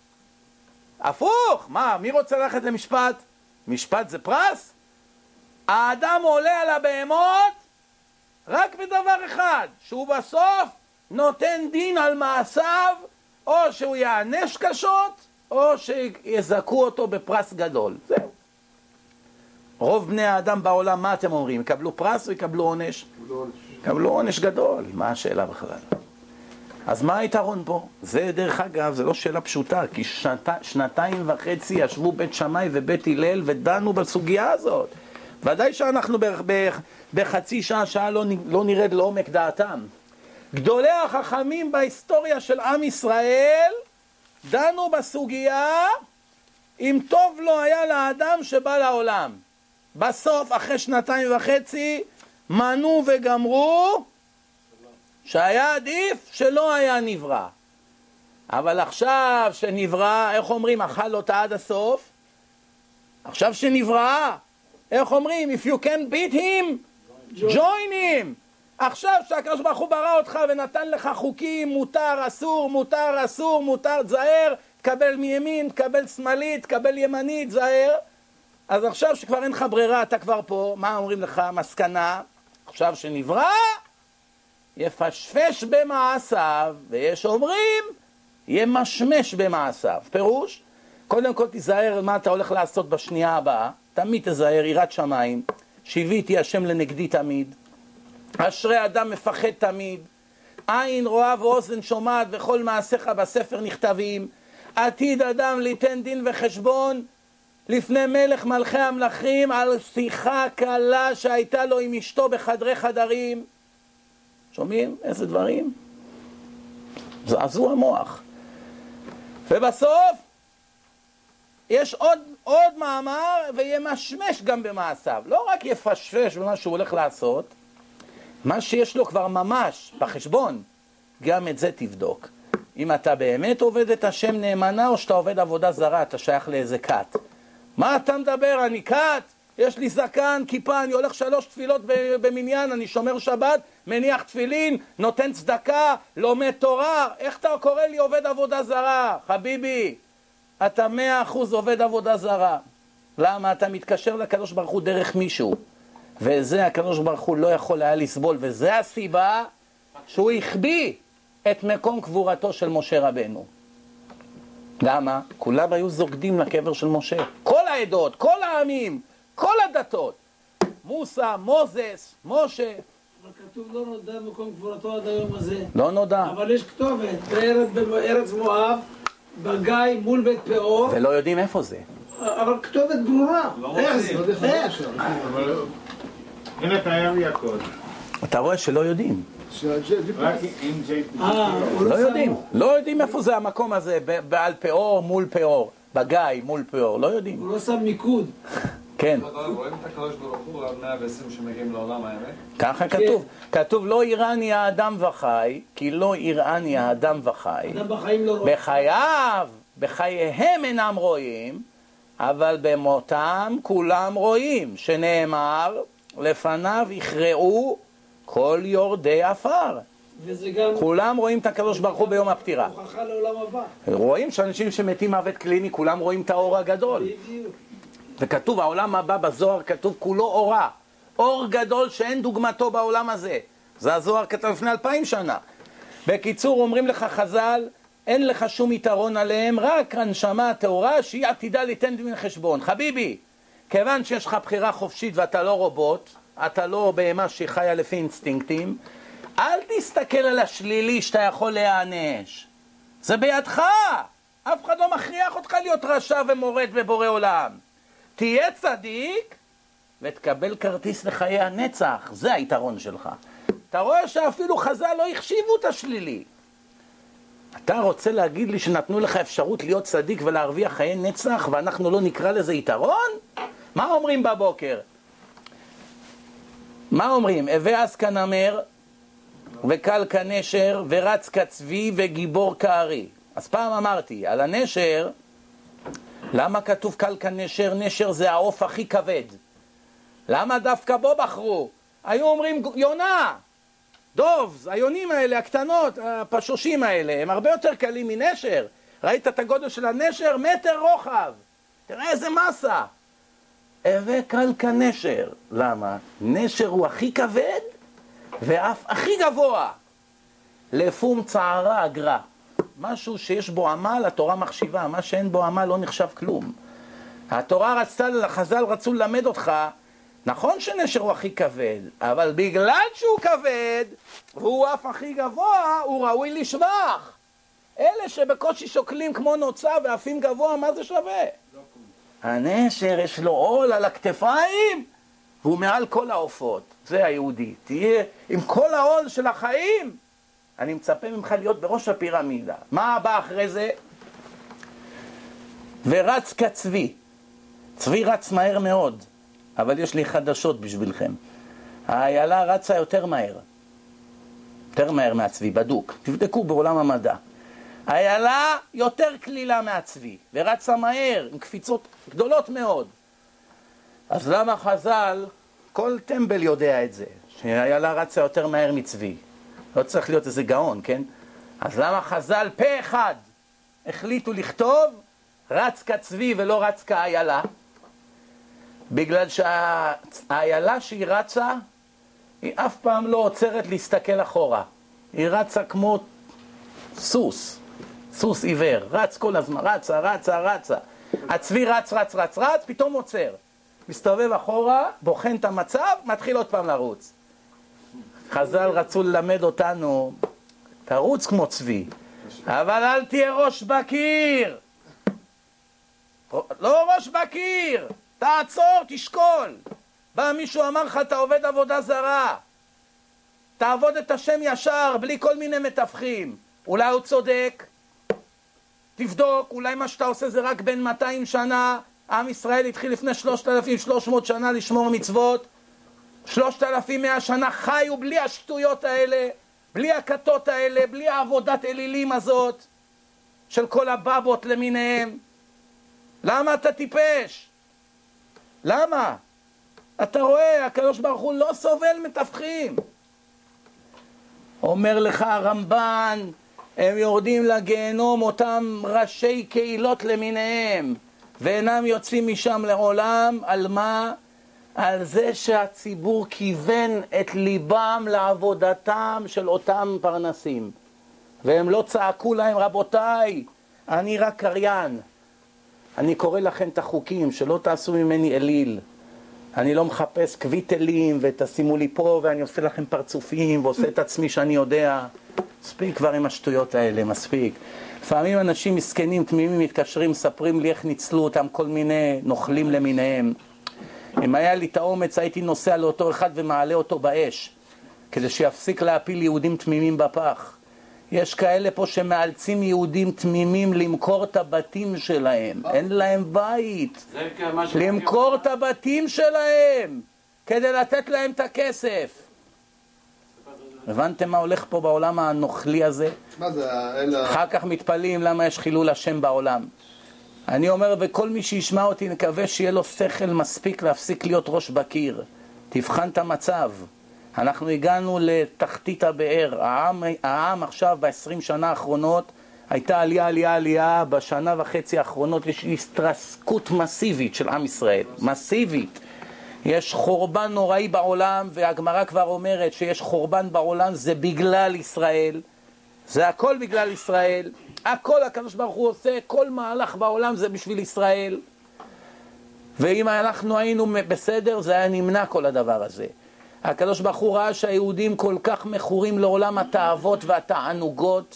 הפוך! מה, מי רוצה ללכת למשפט? משפט זה פרס? האדם עולה על הבהמות רק בדבר אחד, שהוא בסוף נותן דין על מעשיו, או שהוא יענש קשות, או שיזכו אותו בפרס גדול. זהו. רוב בני האדם בעולם, מה אתם אומרים? יקבלו פרס או יקבלו עונש? יקבלו עונש גדול. מה השאלה בכלל? אז מה היתרון פה? זה דרך אגב, זה לא שאלה פשוטה, כי שנת, שנתיים וחצי ישבו בית שמאי ובית הלל ודנו בסוגיה הזאת. ודאי שאנחנו בחצי שעה, שעה לא, לא נרד לעומק דעתם. גדולי החכמים בהיסטוריה של עם ישראל דנו בסוגיה אם טוב לא היה לאדם שבא לעולם. בסוף, אחרי שנתיים וחצי, מנו וגמרו שהיה עדיף שלא היה נברא. אבל עכשיו שנברא, איך אומרים? אכל אותה עד הסוף. עכשיו שנברא, איך אומרים? If you can beat him, join him. עכשיו שהקדוש ברוך הוא ברא אותך ונתן לך חוקים, מותר, אסור, מותר, אסור, מותר, תזהר, תקבל מימין, תקבל שמאלית, תקבל ימנית, תזהר. אז עכשיו שכבר אין לך ברירה, אתה כבר פה, מה אומרים לך? מסקנה, עכשיו שנברא, יפשפש במעשיו, ויש אומרים, ימשמש במעשיו. פירוש, קודם כל תזהר מה אתה הולך לעשות בשנייה הבאה, תמיד תזהר, יראת שמיים, שיביתי השם לנגדי תמיד, אשרי אדם מפחד תמיד, עין רואה ואוזן שומעת וכל מעשיך בספר נכתבים, עתיד אדם ליתן דין וחשבון לפני מלך מלכי המלכים על שיחה קלה שהייתה לו עם אשתו בחדרי חדרים. שומעים? איזה דברים? זעזוע המוח. ובסוף יש עוד, עוד מאמר וימשמש גם במעשיו. לא רק יפשפש במה שהוא הולך לעשות, מה שיש לו כבר ממש בחשבון, גם את זה תבדוק. אם אתה באמת עובד את השם נאמנה או שאתה עובד עבודה זרה, אתה שייך לאיזה כת. מה אתה מדבר? אני כת, יש לי זקן, כיפה, אני הולך שלוש תפילות במניין, אני שומר שבת, מניח תפילין, נותן צדקה, לומד תורה. איך אתה קורא לי עובד עבודה זרה? חביבי, אתה מאה אחוז עובד עבודה זרה. למה? אתה מתקשר לקדוש ברוך הוא דרך מישהו. וזה הקדוש ברוך הוא לא יכול היה לסבול, וזה הסיבה שהוא החביא את מקום קבורתו של משה רבנו. למה? כולם היו זוגדים לקבר של משה. כל העדות, כל העמים, כל הדתות. מוסה, מוזס, משה. אבל כתוב לא נודע מקום קבורתו עד היום הזה. לא נודע. אבל יש כתובת, בארץ, בארץ מואב, בגיא מול בית פאור. ולא יודעים איפה זה. אבל כתובת ברורה. איך זה? איך? הנה קיים יעקב. אתה רואה שלא יודעים. רק עם ג'יי פי. לא יודעים. לא יודעים איפה זה המקום הזה, בעל פאור מול פאור. בגיא מול פאור. לא יודעים. הוא לא שם מיקוד. כן. רואים את הקדוש ברוך הוא על מאה ועשרים שמגיעים לעולם האמת? ככה כתוב. כתוב לא יראני האדם וחי, כי לא יראני האדם וחי. אדם בחיים לא רואה. בחייו, בחייהם אינם רואים, אבל במותם כולם רואים, שנאמר, לפניו יכרעו כל יורדי עפר. וזה גם... כולם רואים את הקדוש ברוך הוא ביום הפטירה. הוכחה לעולם הבא. רואים שאנשים שמתים מוות קליני, כולם רואים את האור הגדול. בדיוק. וכתוב, העולם הבא בזוהר כתוב כולו אורה. אור גדול שאין דוגמתו בעולם הזה. זה הזוהר כתב לפני אלפיים שנה. בקיצור, אומרים לך חז"ל, אין לך שום יתרון עליהם, רק הנשמה הטהורה שהיא עתידה ליתן דין חשבון. חביבי, כיוון שיש לך בחירה חופשית ואתה לא רובוט, אתה לא בהמה שחיה לפי אינסטינקטים, אל תסתכל על השלילי שאתה יכול להיענש. זה בידך. אף אחד לא מכריח אותך להיות רשע ומורד בבורא עולם. תהיה צדיק ותקבל כרטיס לחיי הנצח. זה היתרון שלך. אתה רואה שאפילו חז"ל לא החשיבו את השלילי. אתה רוצה להגיד לי שנתנו לך אפשרות להיות צדיק ולהרוויח חיי נצח ואנחנו לא נקרא לזה יתרון? מה אומרים בבוקר? מה אומרים? הווה אז כנמר וקל כנשר ורץ כצבי וגיבור כארי. אז פעם אמרתי על הנשר, למה כתוב קל כנשר? נשר זה העוף הכי כבד. למה דווקא בו בחרו? היו אומרים יונה, דוב, היונים האלה הקטנות, הפשושים האלה, הם הרבה יותר קלים מנשר. ראית את הגודל של הנשר? מטר רוחב. תראה איזה מסה. הווה קל כנשר. למה? נשר הוא הכי כבד ואף הכי גבוה. לפום צערה אגרה. משהו שיש בו עמל, התורה מחשיבה. מה שאין בו עמל לא נחשב כלום. התורה רצתה, החז"ל רצו ללמד אותך, נכון שנשר הוא הכי כבד, אבל בגלל שהוא כבד והוא אף הכי גבוה, הוא ראוי לשבח. אלה שבקושי שוקלים כמו נוצה ואפים גבוה, מה זה שווה? הנשר יש לו עול על הכתפיים והוא מעל כל העופות. זה היהודי. תהיה עם כל העול של החיים. אני מצפה ממך להיות בראש הפירמידה. מה הבא אחרי זה? ורץ כצבי. צבי רץ מהר מאוד, אבל יש לי חדשות בשבילכם. האיילה רצה יותר מהר. יותר מהר מהצבי, בדוק. תבדקו בעולם המדע. האיילה יותר כלילה מהצבי, ורצה מהר, עם קפיצות גדולות מאוד. אז למה חז"ל, כל טמבל יודע את זה, שהאיילה רצה יותר מהר מצבי. לא צריך להיות איזה גאון, כן? אז למה חז"ל פה אחד החליטו לכתוב רץ כצבי ולא רץ כאיילה? בגלל שהאיילה שהיא רצה, היא אף פעם לא עוצרת להסתכל אחורה. היא רצה כמו סוס, סוס עיוור, רץ כל הזמן, רצה, רצה, רצה. הצבי רץ, רץ, רץ, רץ, פתאום עוצר. מסתובב אחורה, בוחן את המצב, מתחיל עוד פעם לרוץ. חז"ל רצו ללמד אותנו, תרוץ כמו צבי, אבל אל תהיה ראש בקיר. לא ראש בקיר, תעצור, תשקול. בא מישהו אמר לך, אתה עובד עבודה זרה, תעבוד את השם ישר, בלי כל מיני מתווכים. אולי הוא צודק, תבדוק, אולי מה שאתה עושה זה רק בין מאתיים שנה, עם ישראל התחיל לפני שלושת אלפים ושלוש מאות שנה לשמור מצוות, שלושת אלפים ומאה שנה חיו בלי השטויות האלה, בלי הכתות האלה, בלי העבודת אלילים הזאת, של כל הבבות למיניהם. למה אתה טיפש? למה? אתה רואה, הקדוש ברוך הוא לא סובל מתווכים. אומר לך הרמב"ן, הם יורדים לגיהנום אותם ראשי קהילות למיניהם, ואינם יוצאים משם לעולם. על מה? על זה שהציבור כיוון את ליבם לעבודתם של אותם פרנסים, והם לא צעקו להם, רבותיי, אני רק קריין, אני קורא לכם את החוקים, שלא תעשו ממני אליל, אני לא מחפש קוויטלים ותשימו לי פה ואני עושה לכם פרצופים ועושה את עצמי שאני יודע. מספיק כבר עם השטויות האלה, מספיק. לפעמים אנשים מסכנים תמימים מתקשרים, מספרים לי איך ניצלו אותם כל מיני נוכלים למיניהם. אם היה לי את האומץ הייתי נוסע לאותו אחד ומעלה אותו באש, כדי שיפסיק להפיל יהודים תמימים בפח. יש כאלה פה שמאלצים יהודים תמימים למכור את הבתים שלהם, אין להם בית, למכור את הבתים שלהם כדי לתת להם את הכסף. הבנתם מה הולך פה בעולם הנוכלי הזה? מה זה? אלה... אחר כך מתפלאים למה יש חילול השם בעולם. אני אומר, וכל מי שישמע אותי נקווה שיהיה לו שכל מספיק להפסיק להיות ראש בקיר. תבחן את המצב. אנחנו הגענו לתחתית הבאר. העם, העם עכשיו בעשרים שנה האחרונות הייתה עלייה, עלייה, עלייה. בשנה וחצי האחרונות יש הסתרסקות מסיבית של עם ישראל. מסיבית. יש חורבן נוראי בעולם, והגמרא כבר אומרת שיש חורבן בעולם, זה בגלל ישראל. זה הכל בגלל ישראל. הכל הקדוש ברוך הוא עושה, כל מהלך בעולם זה בשביל ישראל. ואם אנחנו היינו בסדר, זה היה נמנע כל הדבר הזה. הקדוש ברוך הוא ראה שהיהודים כל כך מכורים לעולם התאוות והתענוגות,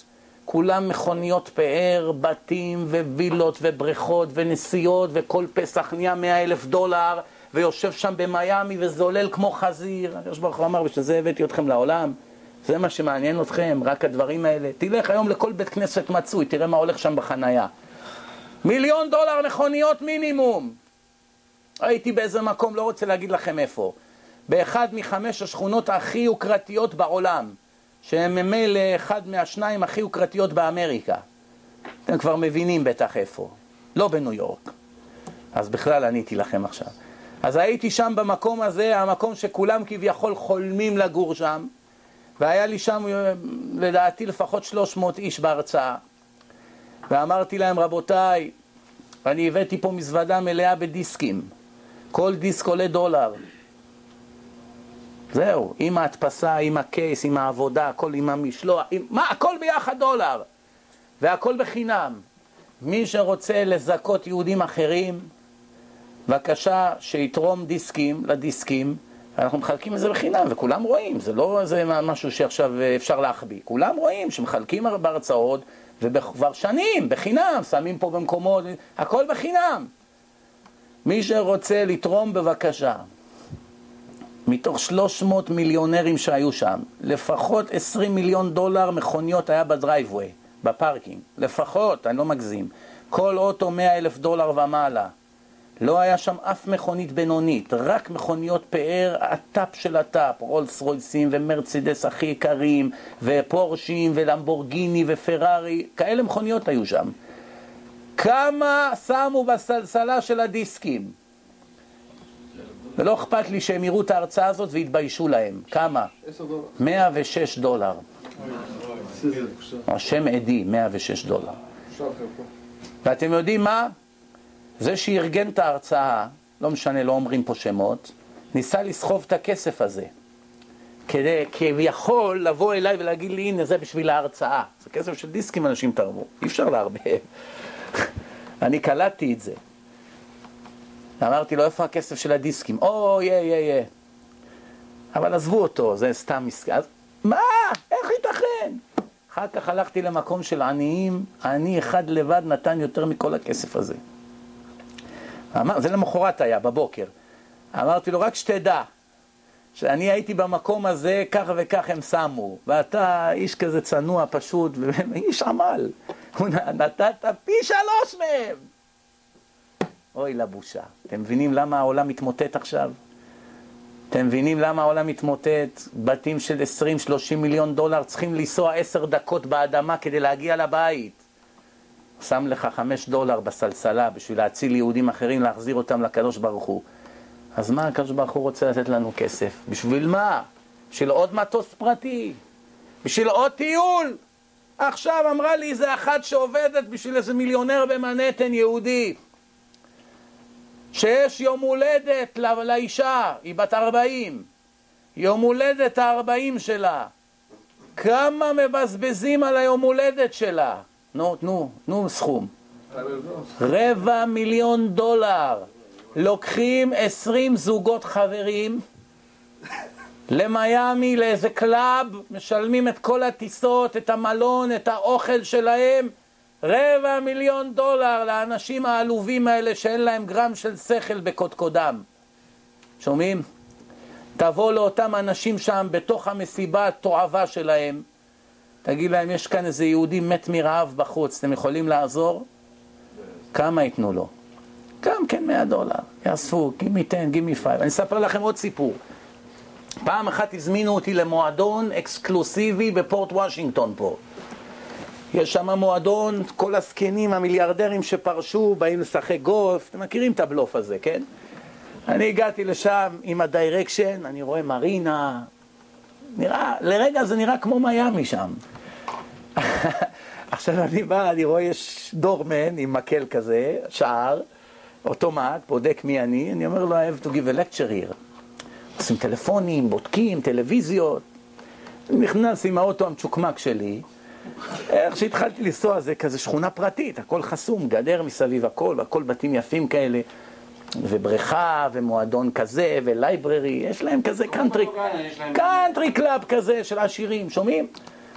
כולם מכוניות פאר, בתים ווילות ובריכות ונסיעות, וכל פסח נהיה מאה אלף דולר, ויושב שם במיימי וזולל כמו חזיר. הקדוש ברוך הוא אמר, בשביל זה הבאתי אתכם לעולם, זה מה שמעניין אתכם, רק הדברים האלה. תלך היום לכל בית כנסת מצוי, תראה מה הולך שם בחנייה. מיליון דולר מכוניות מינימום. הייתי באיזה מקום, לא רוצה להגיד לכם איפה, באחד מחמש השכונות הכי יוקרתיות בעולם, שהם ממילא אחד מהשניים הכי יוקרתיות באמריקה. אתם כבר מבינים בטח איפה. לא בניו יורק. אז בכלל עניתי לכם עכשיו. אז הייתי שם במקום הזה, המקום שכולם כביכול חולמים לגור שם, והיה לי שם לדעתי לפחות שלוש מאות איש בהרצאה. ואמרתי להם, רבותיי, אני הבאתי פה מזוודה מלאה בדיסקים. כל דיסק עולה דולר. זהו, עם ההדפסה, עם הקייס, עם העבודה, הכל עם המשלוח, עם... מה? הכל ביחד דולר. והכל בחינם. מי שרוצה לזכות יהודים אחרים, בבקשה שיתרום דיסקים לדיסקים, אנחנו מחלקים את זה בחינם, וכולם רואים, זה לא זה משהו שעכשיו אפשר להחביא. כולם רואים שמחלקים בהרצאות, וכבר שנים, בחינם, שמים פה במקומות, הכל בחינם. מי שרוצה לתרום בבקשה, מתוך שלוש מאות מיליונרים שהיו שם, לפחות עשרים מיליון דולר מכוניות היה בדרייבווי, בפארקינג, לפחות, אני לא מגזים. כל אוטו מאה אלף דולר ומעלה. לא היה שם אף מכונית בינונית, רק מכוניות פאר, הטאפ של הטאפ, רולס רויסים ומרצדס הכי יקרים, ופורשים ולמבורגיני ופרארי, כאלה מכוניות היו שם. כמה שמו בסלסלה של הדיסקים? ולא אכפת לי שהם יראו את ההרצאה הזאת והתביישו להם. כמה? מאה ושש דולר. השם עדי, מאה ושש דולר. ואתם יודעים מה? זה שארגן את ההרצאה, לא משנה, לא אומרים פה שמות, ניסה לסחוב את הכסף הזה. כדי, כביכול, לבוא אליי ולהגיד לי, הנה זה בשביל ההרצאה. זה כסף של דיסקים, אנשים תרמו. אי אפשר להרבה. אני קלטתי את זה. אמרתי לו, איפה הכסף של הדיסקים? או, יא, יא, יא. אבל עזבו אותו, זה סתם מסכן. אז, מה? איך ייתכן? אחר כך הלכתי למקום של עניים, אני אחד לבד נתן יותר מכל הכסף הזה. אמר, זה למחרת היה, בבוקר. אמרתי לו, רק שתדע, שאני הייתי במקום הזה, כך וכך הם שמו, ואתה איש כזה צנוע פשוט, ואיש עמל. הוא נתת פי שלוש מהם. אוי לבושה. אתם מבינים למה העולם מתמוטט עכשיו? אתם מבינים למה העולם מתמוטט? בתים של עשרים שלושים מיליון דולר צריכים לנסוע עשר דקות באדמה כדי להגיע לבית. שם לך חמש דולר בסלסלה בשביל להציל יהודים אחרים, להחזיר אותם לקדוש ברוך הוא. אז מה הקדוש ברוך הוא רוצה לתת לנו כסף? בשביל מה? בשביל עוד מטוס פרטי? בשביל עוד טיול? עכשיו אמרה לי זה אחת שעובדת בשביל איזה מיליונר במנהטן יהודי, שיש יום הולדת לא, לאישה, היא בת ארבעים, יום הולדת הארבעים שלה. כמה מבזבזים על היום הולדת שלה? נו, נו, נו סכום. רבע מיליון דולר. לוקחים עשרים זוגות חברים למיימי, לאיזה קלאב, משלמים את כל הטיסות, את המלון, את האוכל שלהם. רבע מיליון דולר לאנשים העלובים האלה שאין להם גרם של שכל בקודקודם. שומעים? תבוא לאותם אנשים שם בתוך המסיבה התועבה שלהם, תגיד להם, יש כאן איזה יהודי מת מרעב בחוץ, אתם יכולים לעזור? כמה ייתנו לו? גם כן מאה דולר. יאספו, גימי תן, גימי פייב. אני אספר לכם עוד סיפור. פעם אחת הזמינו אותי למועדון אקסקלוסיבי בפורט וושינגטון פה. יש שם מועדון, כל הסקנים, המיליארדרים שפרשו, באים לשחק גולף. אתם מכירים את הבלוף הזה, כן? אני הגעתי לשם עם הדיירקשן, אני רואה מרינה. נראה, לרגע זה נראה כמו מיימי שם. עכשיו אני בא, אני רואה יש דורמן עם מקל כזה, שער, אוטומט, בודק מי אני, אני אומר לו, I have to give a lecture here. עושים טלפונים, בודקים, טלוויזיות. נכנס עם האוטו המצ'וקמק שלי, איך שהתחלתי לנסוע, זה כזה שכונה פרטית, הכל חסום, גדר מסביב הכל, והכל בתים יפים כאלה, ובריכה, ומועדון כזה, ולייבררי, יש להם כזה קאנטרי, קאנטרי קלאב כזה של עשירים, שומעים?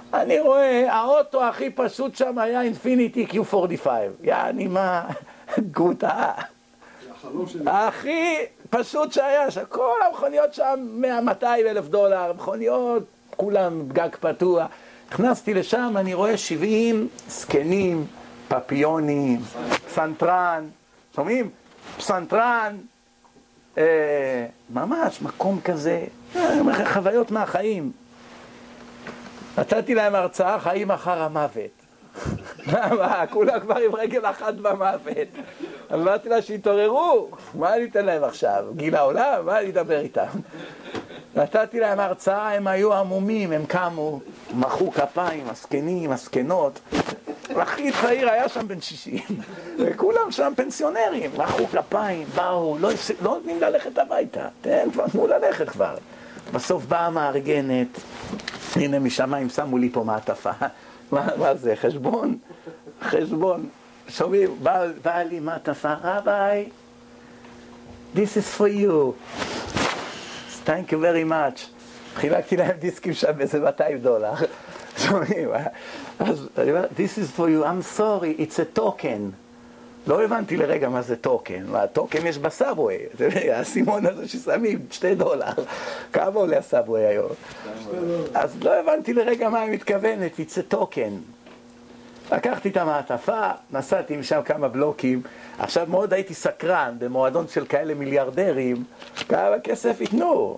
אני רואה, האוטו הכי פשוט שם היה אינפיניטי קיו ארבעים וחמש. יעני מה, גוטה. הכי פשוט שהיה, שכל המכוניות שם מאה מאתיים אלף דולר, מכוניות, כולם גג פתוח. נכנסתי לשם, אני רואה שבעים סקנים, פפיונים, פסנתרן, שומעים? פסנתרן, אה, ממש מקום כזה, אה, חוויות מהחיים. נתתי להם הרצאה חיים אחר המוות. מה, כולם כבר עם רגל אחת במוות. אמרתי לה שהתעוררו, מה אני אתן להם עכשיו? גיל העולם? מה אני אדבר איתם? נתתי להם הרצאה, הם היו עמומים, הם קמו, מחאו כפיים, הסקנים, הסקנות. הכי צעיר היה שם בן שישים, וכולם שם פנסיונרים, מחאו כפיים, באו, לא, לא נותנים ללכת הביתה, תן, כבר תנו ללכת כבר. בסוף באה המארגנת, הנה משמיים שמו לי פה מעטפה. מה, מה זה? חשבון? חשבון. שומעים, בא, בא לי מעטפה, רבי, this is for you. Thank you very much. חילקתי להם דיסקים שם באיזה מאתיים דולר. שומעים, אז this is for you, I'm sorry, it's a token. לא הבנתי לרגע מה זה טוקן. מה, טוקן יש בסאבווי. הסימון הזה ששמים שתי דולר. כמה עולה הסאבווי היום? אז לא הבנתי לרגע מה היא מתכוונת, it's a token. לקחתי את המעטפה, נסעתי משם כמה בלוקים. עכשיו מאוד הייתי סקרן במועדון של כאלה מיליארדרים, כמה כסף יתנו.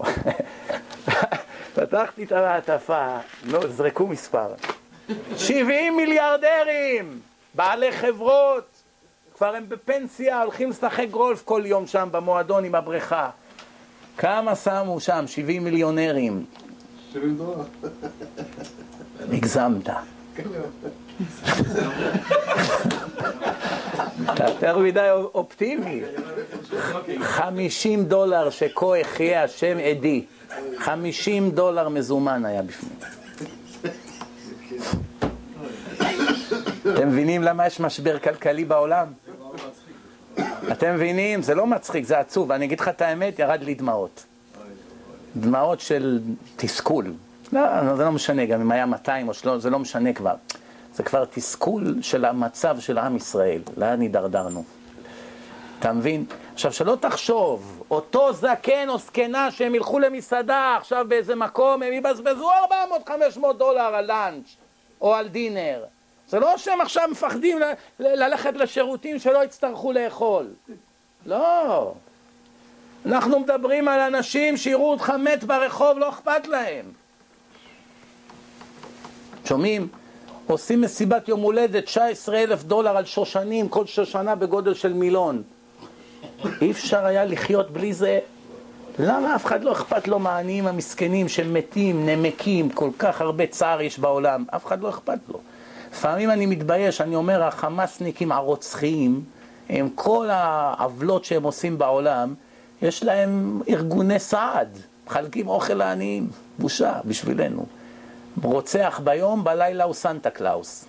פתחתי את המעטפה, לא, זרקו מספר. שבעים מיליארדרים, בעלי חברות, כבר הם בפנסיה, הולכים לשחק גולף כל יום שם במועדון עם הבריכה. כמה שמו שם? שבעים מיליונרים. שבעים דולר. הגזמת. אתה יותר מדי אופטימי. חמישים דולר שכה יחיה השם עדי. חמישים דולר מזומן היה בפנים. אתם מבינים למה יש משבר כלכלי בעולם? אתם מבינים? זה לא מצחיק, זה עצוב. אני אגיד לך את האמת, ירד לי דמעות. דמעות של תסכול. לא, זה לא משנה, גם אם היה מאתיים או שלוש, זה לא משנה כבר. זה כבר תסכול של המצב של עם ישראל. לאן הידרדרנו? אתה מבין? עכשיו, שלא תחשוב, אותו זקן או זקנה שהם ילכו למסעדה עכשיו באיזה מקום, הם יבזבזו ארבע מאות חמש מאות דולר על לאנץ' או על דינר. זה לא שהם עכשיו מפחדים ל- ל- ללכת לשירותים שלא יצטרכו לאכול. לא. אנחנו מדברים על אנשים שיראו אותך מת ברחוב, לא אכפת להם. שומעים? עושים מסיבת יום הולדת, תשעה עשר אלף דולר על שושנים, כל שושנה בגודל של מילון. אי אפשר היה לחיות בלי זה. למה אף אחד לא אכפת לו מהעניים המסכנים שמתים, נמקים, כל כך הרבה צער יש בעולם? אף אחד לא אכפת לו. לפעמים אני מתבייש, אני אומר, החמאסניקים הרוצחים, עם כל העוולות שהם עושים בעולם, יש להם ארגוני סעד, מחלקים אוכל לעניים, בושה בשבילנו. רוצח ביום, בלילה הוא סנטה קלאוס.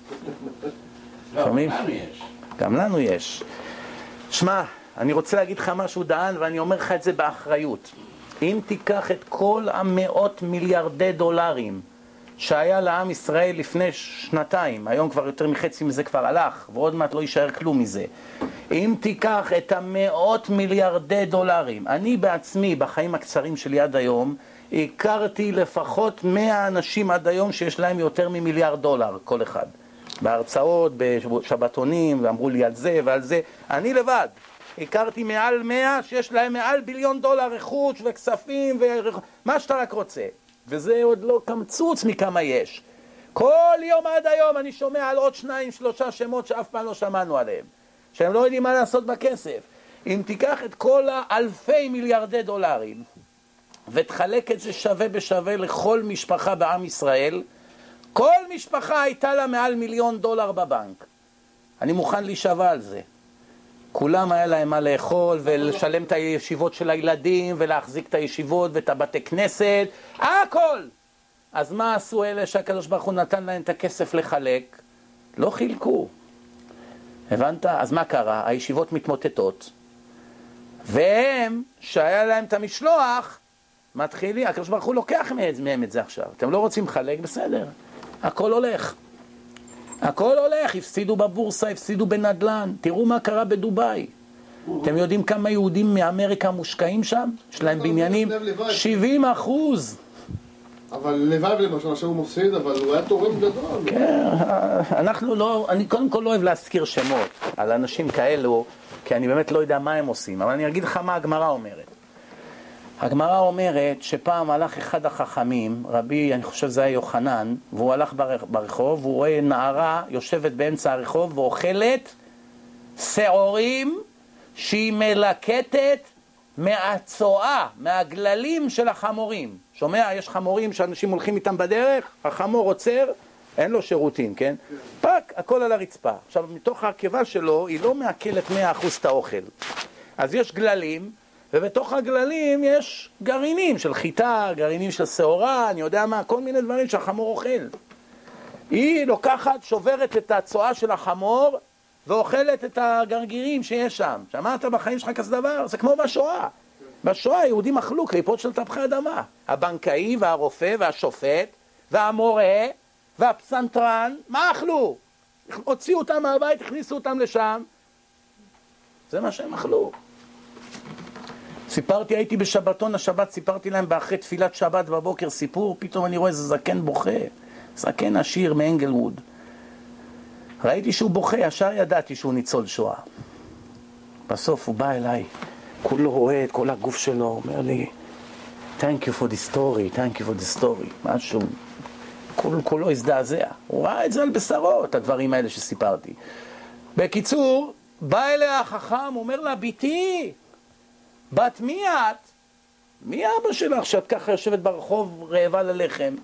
שומעים? גם לנו יש. שמע, אני רוצה להגיד לך משהו דהן, ואני אומר לך את זה באחריות. אם תיקח את כל המאות מיליארדי דולרים שהיה לעם ישראל לפני שנתיים, היום כבר יותר מחצי מזה כבר הלך, ועוד מעט לא יישאר כלום מזה. אם תיקח את המאות מיליארדי דולרים, אני בעצמי בחיים הקצרים שלי עד היום, הכרתי לפחות מאה אנשים עד היום שיש להם יותר ממיליארד דולר כל אחד. בהרצאות, בשבתונים, ואמרו לי על זה ועל זה. אני לבד הכרתי מעל מאה שיש להם מעל ביליון דולר רכוש וכספים ומה שאתה רק רוצה. וזה עוד לא קמצוץ מכמה יש. כל יום עד היום אני שומע על עוד שניים, שלושה שמות שאף פעם לא שמענו עליהם. שהם לא יודעים מה לעשות בכסף. אם תיקח את כל האלפי מיליארדי דולרים ותחלק את זה שווה בשווה לכל משפחה בעם ישראל, כל משפחה הייתה לה מעל מיליון דולר בבנק. אני מוכן להישבע על זה. כולם היה להם מה לאכול ולשלם את הישיבות של הילדים ולהחזיק את הישיבות ואת הבתי כנסת, הכל. אז מה עשו אלה שהקדוש ברוך הוא נתן להם את הכסף לחלק? לא חילקו. הבנת? אז מה קרה? הישיבות מתמוטטות. והם, שהיה להם את המשלוח, מתחילים, הקדוש ברוך הוא לוקח מהם את זה עכשיו. אתם לא רוצים לחלק? בסדר. הכל הולך. הכל הולך, הפסידו בבורסה, הפסידו בנדלן. תראו מה קרה בדוביי. אתם יודעים כמה יהודים מאמריקה מושקעים שם? יש להם בניינים? שבעים אחוז. אבל לבד למשל, עכשיו הוא מפסיד, אבל הוא היה תורם גדול. כן, אנחנו לא, אני קודם כל לא אוהב להזכיר שמות על אנשים כאלו, כי אני באמת לא יודע מה הם עושים, אבל אני אגיד לך מה הגמרא אומרת. הגמרא אומרת שפעם הלך אחד החכמים, רבי, אני חושב זה היה יוחנן, והוא הלך ברחוב, והוא רואה נערה יושבת באמצע הרחוב ואוכלת שעורים שהיא מלקטת מהצועה, מהגללים של החמורים. שומע? יש חמורים שאנשים הולכים איתם בדרך, החמור עוצר, אין לו שירותים, כן? פק, הכל על הרצפה. עכשיו, מתוך העקבה שלו, היא לא מעכלת מאה אחוז את האוכל. אז יש גללים, ובתוך הגללים יש גרעינים של חיטה, גרעינים של שעורה, אני יודע מה, כל מיני דברים שהחמור אוכל. היא לוקחת, שוברת את הצועה של החמור, ואוכלת את הגרגירים שיש שם. שמעת בחיים שלך כזה דבר? זה כמו בשואה. בשואה היהודים אכלו קליפות של תפוחי אדמה. הבנקאי והרופא והשופט והמורה והפסנתרן, מה אכלו? הוציאו אותם מהבית, הכניסו אותם לשם. זה מה שהם אכלו. סיפרתי, הייתי בשבתון השבת, סיפרתי להם באחרי תפילת שבת בבוקר סיפור, פתאום אני רואה איזה זקן בוכה. זקן עשיר מאנגלווד. ראיתי שהוא בוכה, ישר ידעתי שהוא ניצול שואה. בסוף הוא בא אליי, כולו רואה את כל הגוף שלו, אומר לי, thank you for the story, thank you for the story, משהו, כולו, כולו הזדעזע. הוא ראה את זה על בשרו, את הדברים האלה שסיפרתי. בקיצור, בא אליה החכם, אומר לה, ביתי, בת מי את? מי אבא שלך שאת ככה יושבת ברחוב רעבה ללחם?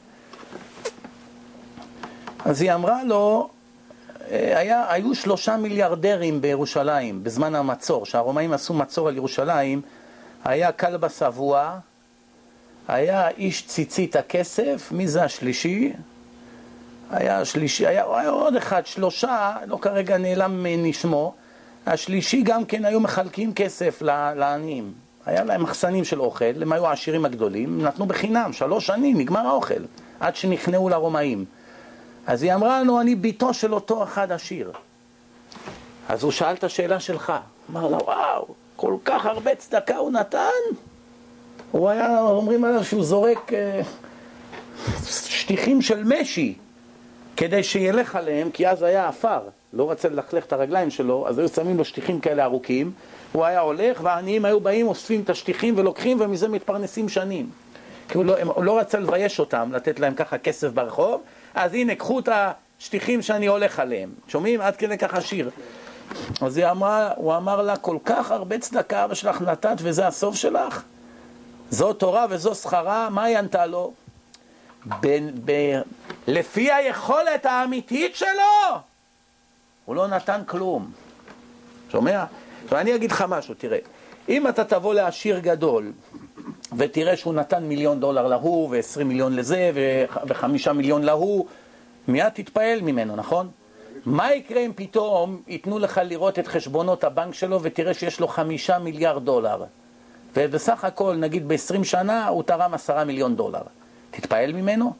אז היא אמרה לו, היה, היו שלושה מיליארדרים בירושלים בזמן המצור, שהרומאים עשו מצור על ירושלים. היה כלבא שבוע, היה איש ציצית הכסף, מי זה השלישי? היה השלישי, היה, היה עוד אחד, שלושה, לא כרגע נעלם נשמו. השלישי גם כן היו מחלקים כסף לעניים, היה להם מחסנים של אוכל, הם היו העשירים הגדולים, נתנו בחינם, שלוש שנים נגמר האוכל, עד שנכנעו לרומאים. אז היא אמרה לנו, אני ביתו של אותו אחד עשיר. אז הוא שאל את השאלה שלך. אמר לה, וואו, כל כך הרבה צדקה הוא נתן? הוא היה, אומרים עליו שהוא זורק אה, שטיחים של משי, כדי שילך עליהם, כי אז היה אפר. לא רצה ללכלך את הרגליים שלו, אז היו שמים לו שטיחים כאלה ארוכים. הוא היה הולך, והעניים היו באים, אוספים את השטיחים ולוקחים, ומזה מתפרנסים שנים. כי הוא לא, הוא לא רצה לבייש אותם, לתת להם ככה כסף ברחוב, אז הנה, קחו את השטיחים שאני הולך עליהם. שומעים? עד כדי ככה שיר. אז היא אמרה, הוא אמר לה, כל כך הרבה צדקה אבא שלך נתת, וזה הסוף שלך? זו תורה וזו שכרה, מה היא ענתה לו? ב, ב, לפי היכולת האמיתית שלו, הוא לא נתן כלום. שומע? ואני אגיד לך משהו, תראה. אם אתה תבוא לעשיר גדול, ותראה שהוא נתן מיליון דולר להוא, ועשרים מיליון לזה, וחמישה מיליון להוא, מיד תתפעל ממנו, נכון? מה יקרה אם פתאום ייתנו לך לראות את חשבונות הבנק שלו, ותראה שיש לו חמישה מיליארד דולר, ובסך הכל, נגיד ב-עשרים שנה, הוא תרם עשרה מיליון דולר. תתפעל ממנו?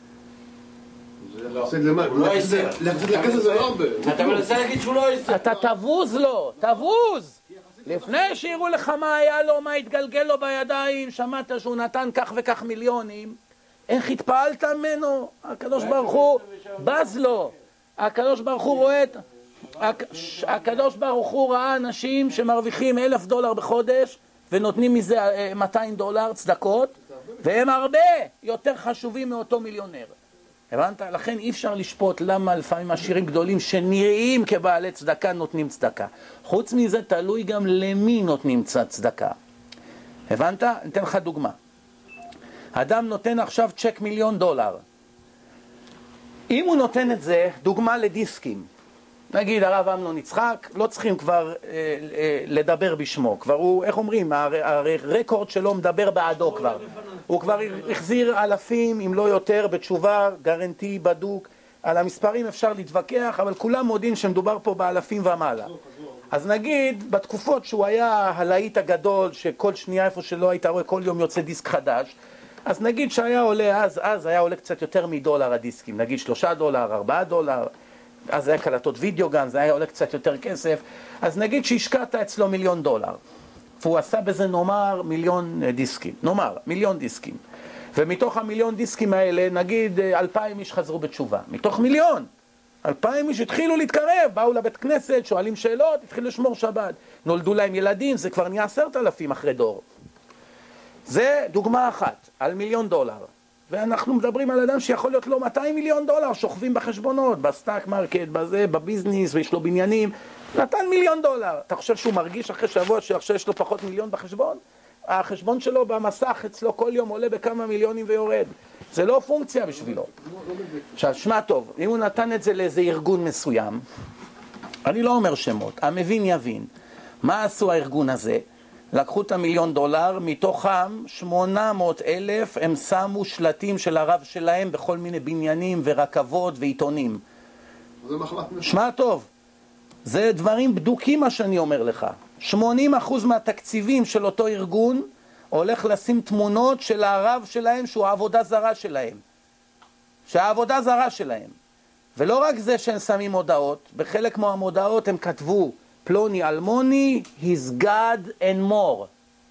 הוא לא יסר. אתה מנסה להגיד שהוא לא יסר. אתה תבוז לו, תבוז! לפני שיראו לך מה היה לו, מה התגלגל לו בידיים, שמעת שהוא נתן כך וכך מיליונים, איך התפעלת ממנו? הקדוש ברוך הוא בז לו. הקדוש ברוך הוא רואה את... הקדוש ברוך הוא ראה אנשים שמרוויחים אלף דולר בחודש, ונותנים מזה מאתיים דולר צדקות, והם הרבה יותר חשובים מאותו מיליונר. הבנת? לכן אי אפשר לשפוט למה לפעמים עשירים גדולים שנראים כבעלי צדקה נותנים צדקה. חוץ מזה תלוי גם למי נותנים צדקה. הבנת? ניתן לך דוגמה. אדם נותן עכשיו צ'ק מיליון דולר. אם הוא נותן את זה, דוגמה לדיסקים. נגיד הרב אמנון יצחק, לא צריכים כבר אה, אה, לדבר בשמו. כבר הוא, איך אומרים, הרקורד שלו מדבר בעדו כבר. הוא כבר החזיר אלפים, אם לא יותר, בתשובה, גרנטי, בדוק. על המספרים אפשר להתווכח, אבל כולם מודים שמדובר פה באלפים ומעלה. אז נגיד, בתקופות שהוא היה הלהיט הגדול, שכל שנייה איפה שלא היית רואה, כל יום יוצא דיסק חדש, אז נגיד שהיה עולה, אז, אז היה עולה קצת יותר מדולר הדיסקים, נגיד שלושה דולר, ארבעה דולר, אז היה קלטות וידאו גם, זה היה עולה קצת יותר כסף, אז נגיד שהשקעת אצלו מיליון דולר, והוא עשה בזה נאמר מיליון דיסקים, נאמר, מיליון דיסקים, ומתוך המיליון דיסקים האלה, נגיד אלפיים איש חזרו בתשובה, מתוך מיליון, אלפיים איש התחילו להתקרב, באו לבית כנסת, שואלים שאלות, התחילו לשמור שבת, נולדו להם ילדים, זה כבר נהיה עשרת אלפים אחרי דור. זה דוגמה אחת, על מיליון דולר. ואנחנו מדברים על אדם שיכול להיות לו מאתיים מיליון דולר, שוכבים בחשבונות, בסטאק מרקט, בזה, בביזניס, ויש לו בניינים, נתן מיליון דולר. אתה חושב שהוא מרגיש אחרי שבוע שעכשיו יש לו פחות מיליון בחשבון? החשבון שלו במסך אצלו כל יום עולה בכמה מיליונים ויורד. זה לא פונקציה בשבילו. עכשיו, שמע טוב, אם הוא נתן את זה לאיזה ארגון מסוים, אני לא אומר שמות, המבין יבין. מה עשו הארגון הזה? לקחו את המיליון דולר, מתוכם שמונה מאות אלף הם שמו שלטים של הרב שלהם בכל מיני בניינים ורכבות ועיתונים. זה מחלף. שמע טוב, זה דברים בדוקים מה שאני אומר לך. שמונים אחוז מהתקציבים של אותו ארגון הולך לשים תמונות של הרב שלהם שהוא העבודה זרה שלהם. שהעבודה זרה שלהם. ולא רק זה שהם שמים הודעות, בחלק מהמודעות הם כתבו פלוני אלמוני, his God and more.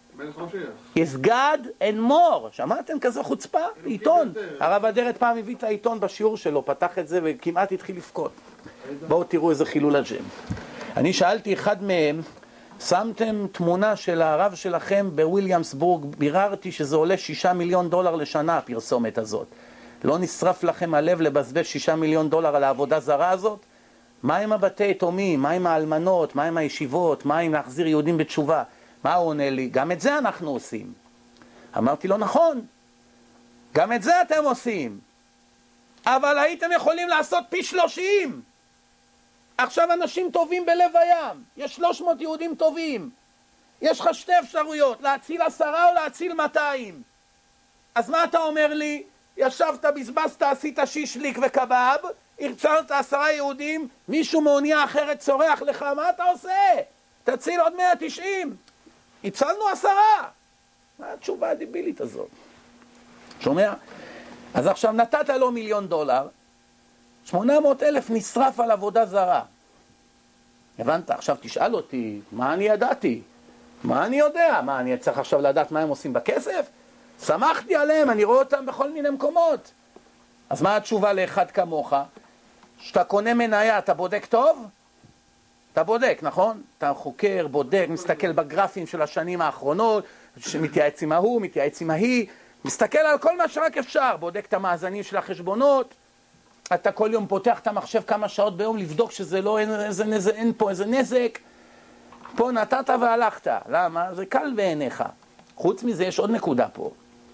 his God and more. שמעתם כזה חוצפה? עיתון. הרב אדרת פעם הביא את העיתון בשיעור שלו, פתח את זה וכמעט התחיל לפקוד. בואו תראו איזה חילול השם. אני שאלתי אחד מהם, שמתם תמונה של הרב שלכם בוויליאמסבורג, ביררתי שזה עולה שישה מיליון דולר לשנה הפרסומת הזאת. לא נשרף לכם הלב לבזבז שישה מיליון דולר על העבודה זרה הזאת? מה עם הבתי יתומים? מה עם האלמנות? מה עם הישיבות? מה עם להחזיר יהודים בתשובה? מה הוא עונה לי? גם את זה אנחנו עושים. אמרתי לו, נכון, גם את זה אתם עושים, אבל הייתם יכולים לעשות פי שלושים. עכשיו אנשים טובים בלב הים, יש שלוש מאות יהודים טובים, יש לך שתי אפשרויות, להציל עשרה או להציל מאתיים. אז מה אתה אומר לי? ישבת, בזבזת, עשית שישליק וקבב, הרצלת עשרה יהודים, מישהו מאונייה אחרת צורח לך, מה אתה עושה? תציל עוד מאה ותשעים. הצלנו עשרה. מה התשובה הדיבילית הזאת? שומע? אז עכשיו נתת לו מיליון דולר, שמונה מאות אלף נשרף על עבודה זרה. הבנת? עכשיו תשאל אותי, מה אני ידעתי? מה אני יודע? מה, אני צריך עכשיו לדעת מה הם עושים בכסף? שמחתי עליהם, אני רואה אותם בכל מיני מקומות. אז מה התשובה לאחד כמוך? שאתה קונה מניה, אתה בודק טוב? אתה בודק, נכון? אתה חוקר, בודק, מסתכל בגרפים של השנים האחרונות, מתייעץ עם ההוא, מתייעץ עם ההיא, מסתכל על כל מה שרק אפשר, בודק את המאזנים של החשבונות, אתה כל יום פותח את המחשב כמה שעות ביום לבדוק שזה לא, אין, איזה, איזה, אין פה איזה נזק. פה נתת והלכת. למה? זה קל בעיניך. חוץ מזה יש עוד נקודה פה.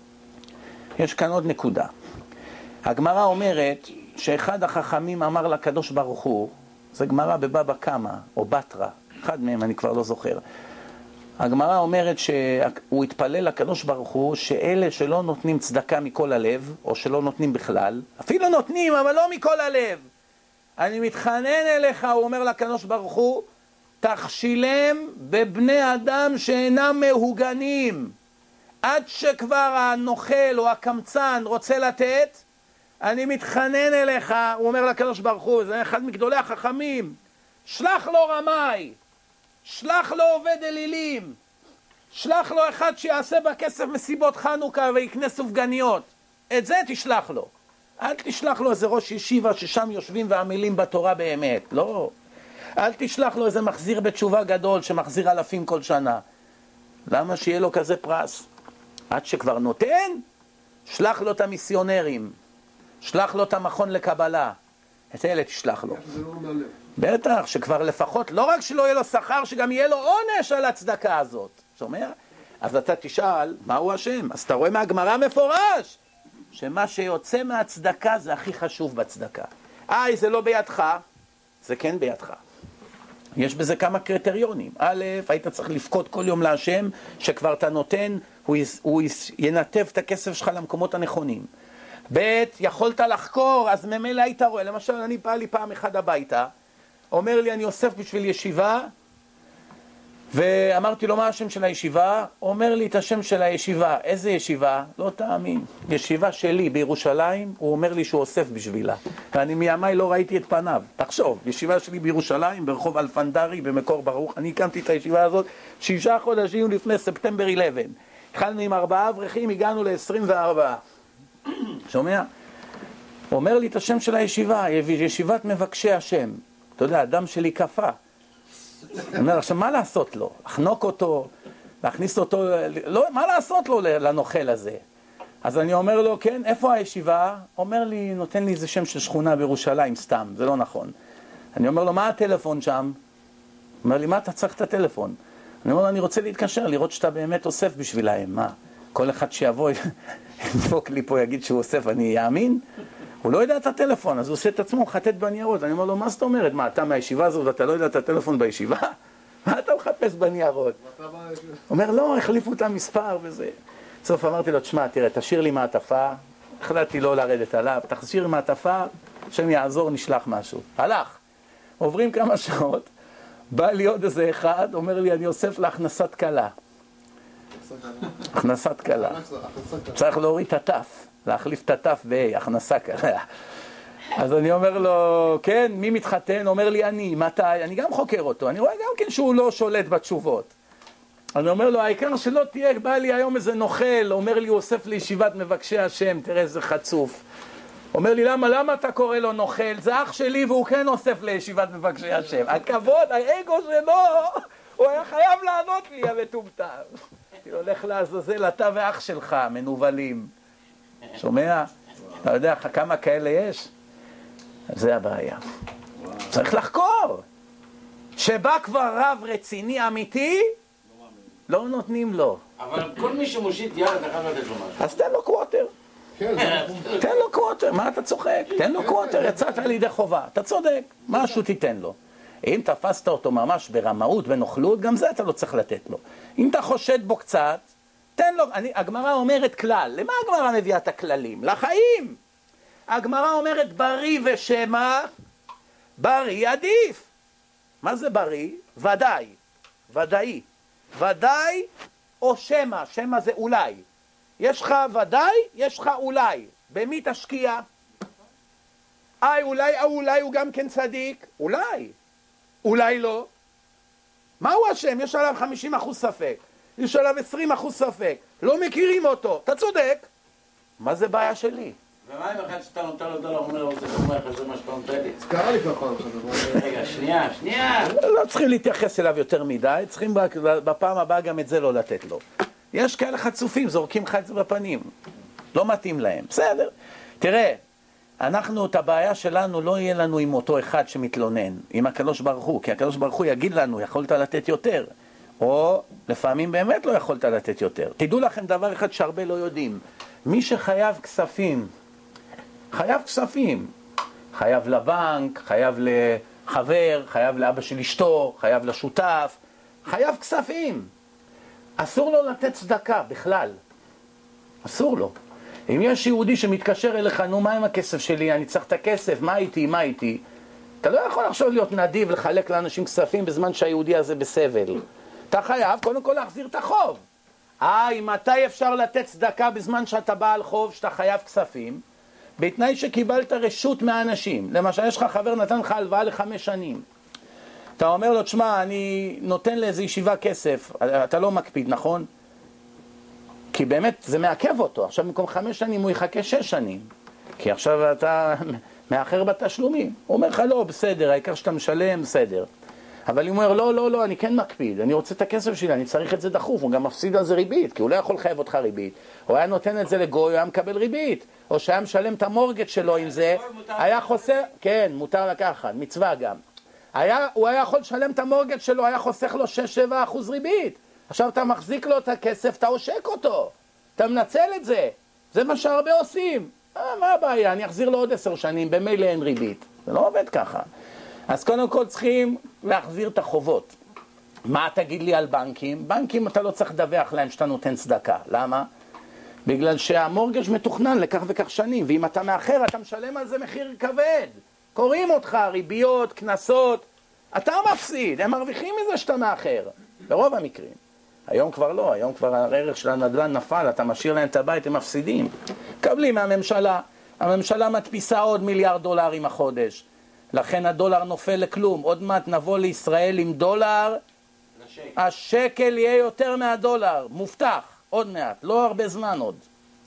יש כאן עוד נקודה. הגמרא אומרת שאחד החכמים אמר לקדוש ברוך הוא, זה גמרא בבבא קמא או בתרא, אחד מהם אני כבר לא זוכר. הגמרא אומרת שהוא התפלל לקדוש ברוך הוא שאלה שלא נותנים צדקה מכל הלב, או שלא נותנים בכלל, אפילו נותנים אבל לא מכל הלב, אני מתחנן אליך, הוא אומר לקדוש ברוך הוא, תכשילם בבני אדם שאינם מהוגנים, עד שכבר הנוכל או הקמצן רוצה לתת, אני מתחנן אליך, הוא אומר לקדוש ברוך הוא, זה אחד מגדולי החכמים, שלח לו רמאי, שלח לו עובד אלילים, שלח לו אחד שיעשה בכסף מסיבות חנוכה ויקנה סופגניות, את זה תשלח לו. אל תשלח לו איזה ראש ישיבה ששם יושבים ועמלים בתורה באמת, לא. אל תשלח לו איזה מחזיר בתשובה גדול שמחזיר אלפים כל שנה. למה שיהיה לו כזה פרס? עד שכבר נותן, שלח לו את המיסיונרים, שלח לו את המכון לקבלה, את אלה תשלח לו. בטח, שכבר לפחות, לא רק שלא יהיה לו שכר, שגם יהיה לו עונש על הצדקה הזאת. שומע? אז אתה תשאל, מהו השם? אז אתה רואה מהגמרא מפורש, שמה שיוצא מהצדקה זה הכי חשוב בצדקה. איי, זה לא בידך, זה כן בידך. יש בזה כמה קריטריונים. א', היית צריך לפקוד כל יום להשם, שכבר אתה נותן, הוא, יש, הוא יש, ינתב את הכסף שלך למקומות הנכונים. ב', יכולת לחקור, אז ממילא היית רואה. למשל, אני בא לי פעם אחד הביתה, אומר לי, אני אוסף בשביל ישיבה, ואמרתי לו מה השם של הישיבה, הוא אומר לי את השם של הישיבה. איזה ישיבה? לא תאמין. ישיבה שלי בירושלים, הוא אומר לי שהוא אוסף בשבילה. ואני מימיי לא ראיתי את פניו. תחשוב, ישיבה שלי בירושלים, ברחוב אלפנדרי, במקור ברוך. אני הקמתי את הישיבה הזאת שישה חודשים לפני ספטמבר אחת עשרה. התחלנו עם ארבעה אברכים, הגענו ל-עשרים וארבע. שומע? הוא אומר לי את השם של הישיבה, ישיבת מבקשי השם. אתה יודע, הדם שלי קפה. אני אומר, עכשיו מה לעשות לו? לחנוק אותו, להכניס אותו, לא, מה לעשות לו לנוכל הזה? אז אני אומר לו, כן, איפה הישיבה? אומר לי, נותן לי איזה שם של שכונה בירושלים, סתם, זה לא נכון. אני אומר לו, מה הטלפון שם? אומר לי, מה אתה צריך את הטלפון? אני אומר לו, אני רוצה להתקשר, לראות שאתה באמת אוסף בשבילהם, מה? כל אחד שיבוא, ידפוק לי פה, יגיד שהוא אוסף, אני אאמין? הוא לא יודע את הטלפון, אז הוא עושה את עצמו, הוא חטט בניירות. אני אומר לו, מה זאת אומרת? מה, אתה מהישיבה הזאת ואתה לא יודע את הטלפון בישיבה? מה אתה מחפש בניירות? הוא אומר, לא, החליפו את המספר וזה. בסוף אמרתי לו, תשמע, תראה, תשאיר לי מעטפה, החלטתי לא לרדת עליו, תשאיר לי מעטפה, השם יעזור, נשלח משהו. הלך. עוברים כמה שעות, בא לי עוד איזה אחד, אומר לי, אני אוסף להכנסת קלה. הכנסת קלה. צריך להוריד את הטף. להחליף את הטף בהכנסה ככה. אז אני אומר לו, כן, מי מתחתן? אומר לי, אני, מתי? אני גם חוקר אותו, אני רואה גם כן שהוא לא שולט בתשובות. אני אומר לו, העיקר שלא תהיה, בא לי היום איזה נוכל, אומר לי, הוא אוסף לישיבת מבקשי השם, תראה איזה חצוף. אומר לי, למה, למה אתה קורא לו נוכל? זה אח שלי והוא כן אוסף לישיבת מבקשי השם. הכבוד, האגו שלו, הוא היה חייב לענות לי, המטומטם. אני הולך לעזאזל, אתה ואח שלך, מנובלים. שומע? אתה יודע כמה כאלה יש? זה הבעיה. צריך לחקור. שבא כבר רב רציני אמיתי, לא נותנים לו. אבל כל מי שמושיט יד, אתה חייב לתת לו משהו. אז תן לו קווטר. תן לו קווטר. מה אתה צוחק? תן לו קווטר. יצאת לידי חובה. אתה צודק. משהו תיתן לו. אם תפסת אותו ממש ברמאות, בנוכלות, גם זה אתה לא צריך לתת לו. אם אתה חושד בו קצת, תן לו, אני, הגמרא אומרת כלל. למה הגמרא מביאה את הכללים? לחיים. הגמרא אומרת בריא ושמא, בריא עדיף. מה זה בריא? ודאי. ודאי. ודאי או שמא. שמא זה אולי. יש לך ודאי, יש לך אולי. במי תשקיע? איי, אולי, אולי הוא גם כן צדיק. אולי. אולי לא. מהו השם? יש עליו חמישים אחוז ספק. יש עליו עשרים אחוז ספק. לא מכירים אותו. אתה צודק. מה זה בעיה שלי? ומה אם אחד שאתה נותן לו דולר, אומר לו, זה כמובן לך, זה מה שאתה נותן לי? זה קרה לי כבר פעם. רגע, שנייה, שנייה. לא צריכים להתייחס אליו יותר מדי, צריכים בפעם הבאה גם את זה לא לתת לו. יש כאלה חצופים, זורקים לך את זה בפנים. לא מתאים להם. בסדר. תראה, אנחנו, את הבעיה שלנו לא יהיה לנו עם אותו אחד שמתלונן, עם הקדוש ברוך הוא, כי הקדוש ברוך הוא יגיד לנו, יכולת לתת יותר. או לפעמים באמת לא יכולת לתת יותר. תדעו לכם דבר אחד שהרבה לא יודעים. מי שחייב כספים, חייב כספים, חייב לבנק, חייב לחבר, חייב לאבא של אשתו, חייב לשותף, חייב כספים. אסור לו לתת צדקה בכלל. אסור לו. אם יש יהודי שמתקשר אליך, נו מה עם הכסף שלי? אני צריך את הכסף, מה איתי, מה איתי? אתה לא יכול עכשיו להיות נדיב, לחלק לאנשים כספים בזמן שהיהודי הזה בסבל. אתה חייב קודם כל להחזיר את החוב. אה, אם מתי אפשר לתת צדקה בזמן שאתה בעל חוב, שאתה חייב כספים? בתנאי שקיבלת רשות מהאנשים. למשל, יש לך חבר נתן לך הלוואה לחמש שנים. אתה אומר לו, תשמע, אני נותן לאיזו ישיבה כסף. אתה לא מקפיד, נכון? כי באמת זה מעכב אותו. עכשיו במקום חמש שנים הוא יחכה שש שנים. כי עכשיו אתה מאחר בתשלומים. הוא אומר לך, לא, בסדר, העיקר שאתה משלם, בסדר. אבל הוא אומר, לא, לא, לא, אני כן מקפיד, אני רוצה את הכסף שלי, אני צריך את זה דחוף, הוא גם מפסיד על זה ריבית, כי הוא לא יכול לחייב אותך ריבית. הוא היה נותן את זה לגוי, הוא היה מקבל ריבית, או שהיה משלם את המורגת שלו עם זה, היה חוסך, כן, מותר לקחת, מצווה גם. היה, הוא היה יכול לשלם את המורגת שלו, היה חוסך לו שש שבע אחוז ריבית. עכשיו אתה מחזיק לו את הכסף, אתה עושק אותו, אתה מנצל את זה. זה מה שהרבה עושים. אה, מה הבעיה? אני אחזיר לו עוד עשר שנים, במילא אין ריבית. זה לא עובד ככה. אז קודם כל צריכים להחזיר את החובות. מה תגיד לי על בנקים? בנקים אתה לא צריך לדווח להם שאתה נותן צדקה. למה? בגלל שהמורגש מתוכנן לכך וכך שנים, ואם אתה מאחר אתה משלם על זה מחיר כבד. קוראים אותך, ריביות, כנסות, אתה מפסיד, הם מרוויחים מזה שאתה מאחר. ברוב המקרים. היום כבר לא, היום כבר הערך של הנדל"ן נפל, אתה משאיר להם את הבית, הם מפסידים. קבלים מהממשלה, הממשלה מדפיסה עוד מיליארד דולרים החודש, לכן הדולר נופל לכלום. עוד מעט נבוא לישראל עם דולר, השקל, השקל יהיה יותר מהדולר, מובטח, עוד מעט, לא הרבה זמן עוד.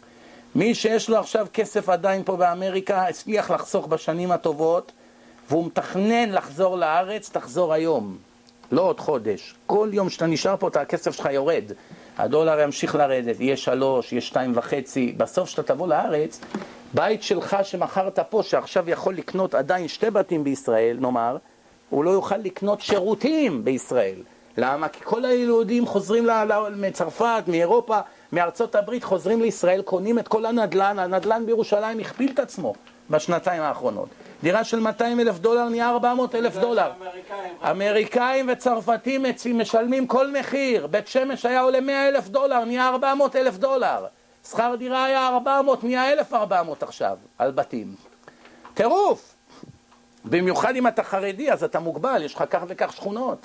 מי שיש לו עכשיו כסף עדיין פה באמריקה, הצליח לחסוך בשנים הטובות, והוא מתכנן לחזור לארץ, תחזור היום, לא עוד חודש. כל יום שאתה נשאר פה, הכסף שלך יורד. הדולר ימשיך לרדת, יהיה שלוש, יהיה שתיים וחצי. בסוף שאתה תבוא לארץ, בית שלך שמכרת פה, שעכשיו יכול לקנות עדיין שתי בתים בישראל, נאמר, הוא לא יוכל לקנות שירותים בישראל. למה? כי כל היהודים חוזרים מצרפת, מאירופה, מארצות הברית, חוזרים לישראל, קונים את כל הנדל"ן. הנדל"ן בירושלים הכפיל את עצמו בשנתיים האחרונות. דירה של מאתיים אלף דולר נהיה ארבע מאות אלף דולר. אמריקאים וצרפתים משלמים כל מחיר. בית שמש היה עולה מאה אלף דולר, נהיה ארבע מאות אלף דולר. שכר דירה היה ארבע מאות, נהיה אלף וארבע מאות עכשיו על בתים. טירוף. במיוחד אם אתה חרדי, אז אתה מוגבל, יש לך כך וכך שכונות.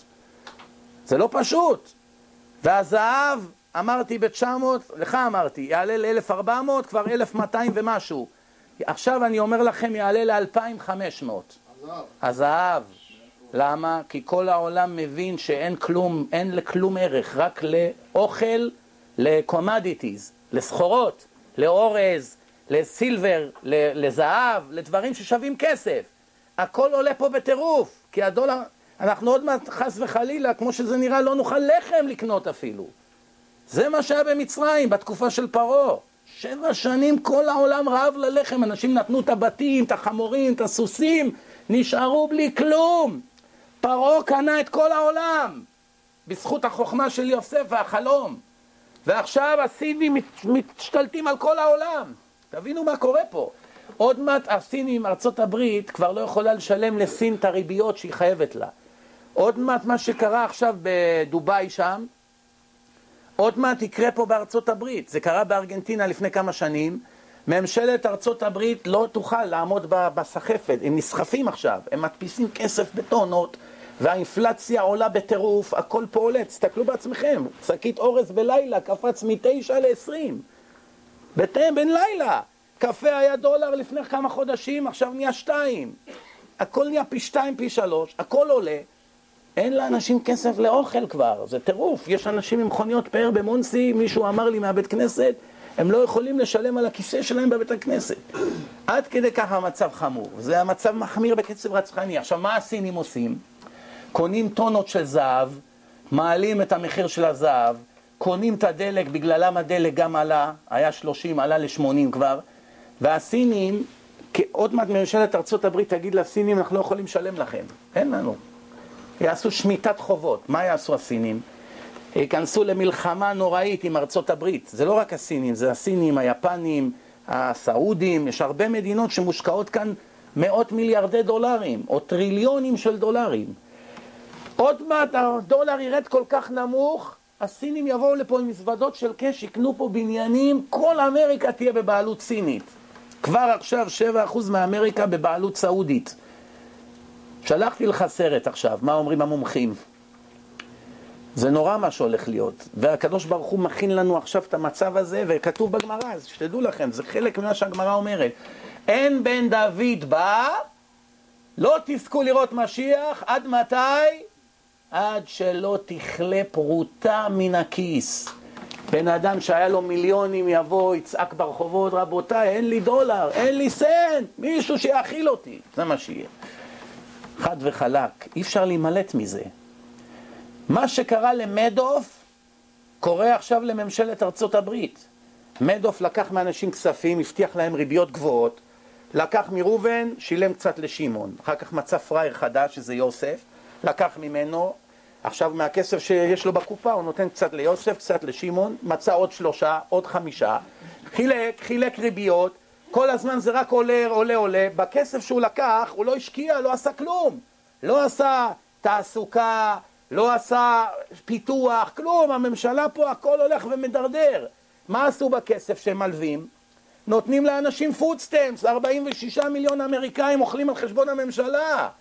זה לא פשוט. והזהב, אמרתי ב-תשע מאות, לך אמרתי, יעלה ל-אלף וארבע מאות, כבר אלף ומאתיים ומשהו. עכשיו אני אומר לכם, יעלה ל-אלפיים וחמש מאות. הזהב. הזהב. למה? כי כל העולם מבין שאין כלום, אין לכלום ערך, רק לאוכל, לקומדיטיז, לסחורות, לאורז, לסילבר, לזהב, לדברים ששווים כסף. הכל עולה פה בטירוף, כי הדולר, אנחנו עוד מעט חס וחלילה, כמו שזה נראה, לא נוכל לחם לקנות אפילו. זה מה שהיה במצרים, בתקופה של פרעה. שבע שנים כל העולם רעב ללחם, אנשים נתנו את הבתים, את החמורים, את הסוסים, נשארו בלי כלום. פרעה קנה את כל העולם, בזכות החוכמה של יוסף והחלום. ועכשיו הסינים משתלטים על כל העולם. תבינו מה קורה פה. עוד מעט הסינים, ארצות הברית, כבר לא יכולה לשלם לסין את הריביות שהיא חייבת לה. עוד מעט מה שקרה עכשיו בדובאי שם, עוד מעט יקרה פה בארצות הברית. זה קרה בארגנטינה לפני כמה שנים. ממשלת ארצות הברית לא תוכל לעמוד בסחפת. הם נסחפים עכשיו, הם מדפיסים כסף בטונות, והאינפלציה עולה בטירוף, הכל פה עולה. תסתכלו בעצמכם, שקית אורז בלילה קפץ מתשע לעשרים. בתם בין לילה. קפה היה דולר לפני כמה חודשים, עכשיו נהיה שתיים. הכל נהיה פי שתיים, פי שלוש, הכל עולה. אין לאנשים כסף לאוכל כבר, זה טירוף. יש אנשים עם מכוניות פאר במונסי, מישהו אמר לי מהבית כנסת, הם לא יכולים לשלם על הכיסא שלהם בבית הכנסת. עד כדי ככה המצב חמור. זה המצב מחמיר בקצב רצחני. עכשיו, מה הסינים עושים? קונים טונות של זהב, מעלים את המחיר של הזהב, קונים את הדלק, בגללם הדלק גם עלה, היה שלושים, עלה ל-שמונים כבר, והסינים, עוד מעט ממשלת ארצות הברית תגיד לסינים, אנחנו לא יכולים לשלם לכם. אין לנו. יעשו שמיטת חובות. מה יעשו הסינים? ייכנסו למלחמה נוראית עם ארצות הברית. זה לא רק הסינים, זה הסינים, היפנים, הסעודים. יש הרבה מדינות שמושקעות כאן מאות מיליארדי דולרים, או טריליונים של דולרים. עוד מעט הדולר ירד כל כך נמוך, הסינים יבואו לפה עם מזוודות של קש, יקנו פה בניינים, כל אמריקה תהיה בבעלות סינית. כבר עכשיו שבע אחוז מאמריקה בבעלות סעודית. שלחתי לך סרט עכשיו, מה אומרים המומחים? זה נורא מה שהולך להיות, והקדוש ברוך הוא מכין לנו עכשיו את המצב הזה, וכתוב בגמרא, אז שתדעו לכם, זה חלק ממה שהגמרא אומרת. אין בן דוד בא, לא תזכו לראות משיח, עד מתי? עד שלא תכלה פרוטה מן הכיס. בן אדם שהיה לו מיליונים יבוא, יצעק ברחובות, רבותיי, אין לי דולר, אין לי סנט, מישהו שיאכיל אותי. זה מה שיהיה. חד וחלק, אי אפשר להימלט מזה. מה שקרה למדוף, קורה עכשיו לממשלת ארצות הברית. מדוף לקח מאנשים כספים, הבטיח להם ריביות גבוהות, לקח מרובן, שילם קצת לשמעון. אחר כך מצא פרייר חדש, שזה יוסף, לקח ממנו, עכשיו מהכסף שיש לו בקופה, הוא נותן קצת ליוסף, קצת לשמעון, מצא עוד שלושה, עוד חמישה, חילק, חילק ריביות, כל הזמן זה רק עולה, עולה, עולה. בכסף שהוא לקח, הוא לא השקיע, לא עשה כלום. לא עשה תעסוקה, לא עשה פיתוח, כלום. הממשלה פה הכל הולך ומדרדר. מה עשו בכסף שהם מלווים? נותנים לאנשים פוד סטמפס, ארבעים ושישה מיליון אמריקאים אוכלים על חשבון הממשלה.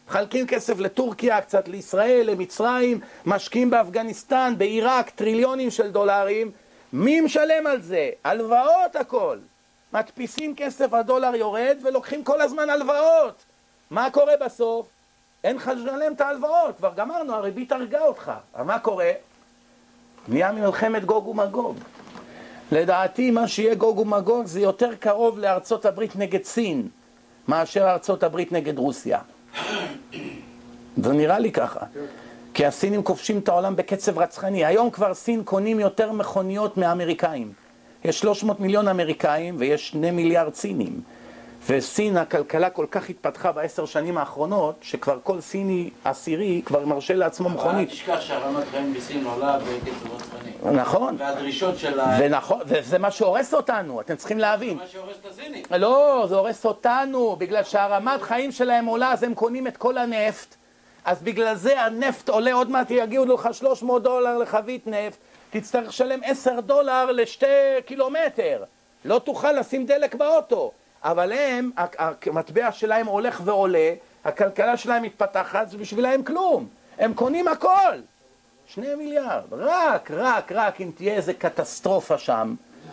מחלקים כסף לטורקיה, קצת לישראל, למצרים, משקיעים באפגניסטן, בעיראק, טריליונים של דולרים. מי משלם על זה? הלוואות הכל. מדפיסים כסף, הדולר יורד, ולוקחים כל הזמן הלוואות. מה קורה בסוף? אין לך לשלם את ההלוואות, כבר גמרנו, הריבית הרגה אותך. אבל מה קורה? נהיה מלחמת גוג ומגוג. לדעתי מה שיהיה גוג ומגוג זה יותר קרוב לארצות הברית נגד סין, מאשר ארצות הברית נגד רוסיה. זה נראה לי ככה. כי הסינים כובשים את העולם בקצב רצחני. היום כבר סין קונים יותר מכוניות מהאמריקאים. יש שלוש מאות מיליון אמריקאים ויש שני מיליארד סינים. וסין, הכלכלה כל כך התפתחה בעשר שנים האחרונות, שכבר כל סיני עשירי כבר מרשה לעצמו מכונית. אבל תשכח שהרמת חיים בסין עולה בקצב רצחני. נכון. והדרישות של ה... ונכון, וזה מה שהורס אותנו, אתם צריכים להבין. זה מה שהורס את הסינים. לא, זה הורס אותנו, בגלל שהרמת חיים שלהם עולה, אז הם קונים את כל הנפט. אז בגלל זה הנפט עולה, עוד מעט יגיעו לך שלוש מאות דולר לחבית נפט, תצטרך לשלם עשרה דולר לשתי קילומטר. לא תוכל לשים דלק באוטו. אבל הם, המטבע שלהם הולך ועולה, הכלכלה שלהם מתפתחת, זה בשבילהם כלום. הם קונים הכל. שני מיליארד. רק, רק, רק אם תהיה איזה קטסטרופה שם,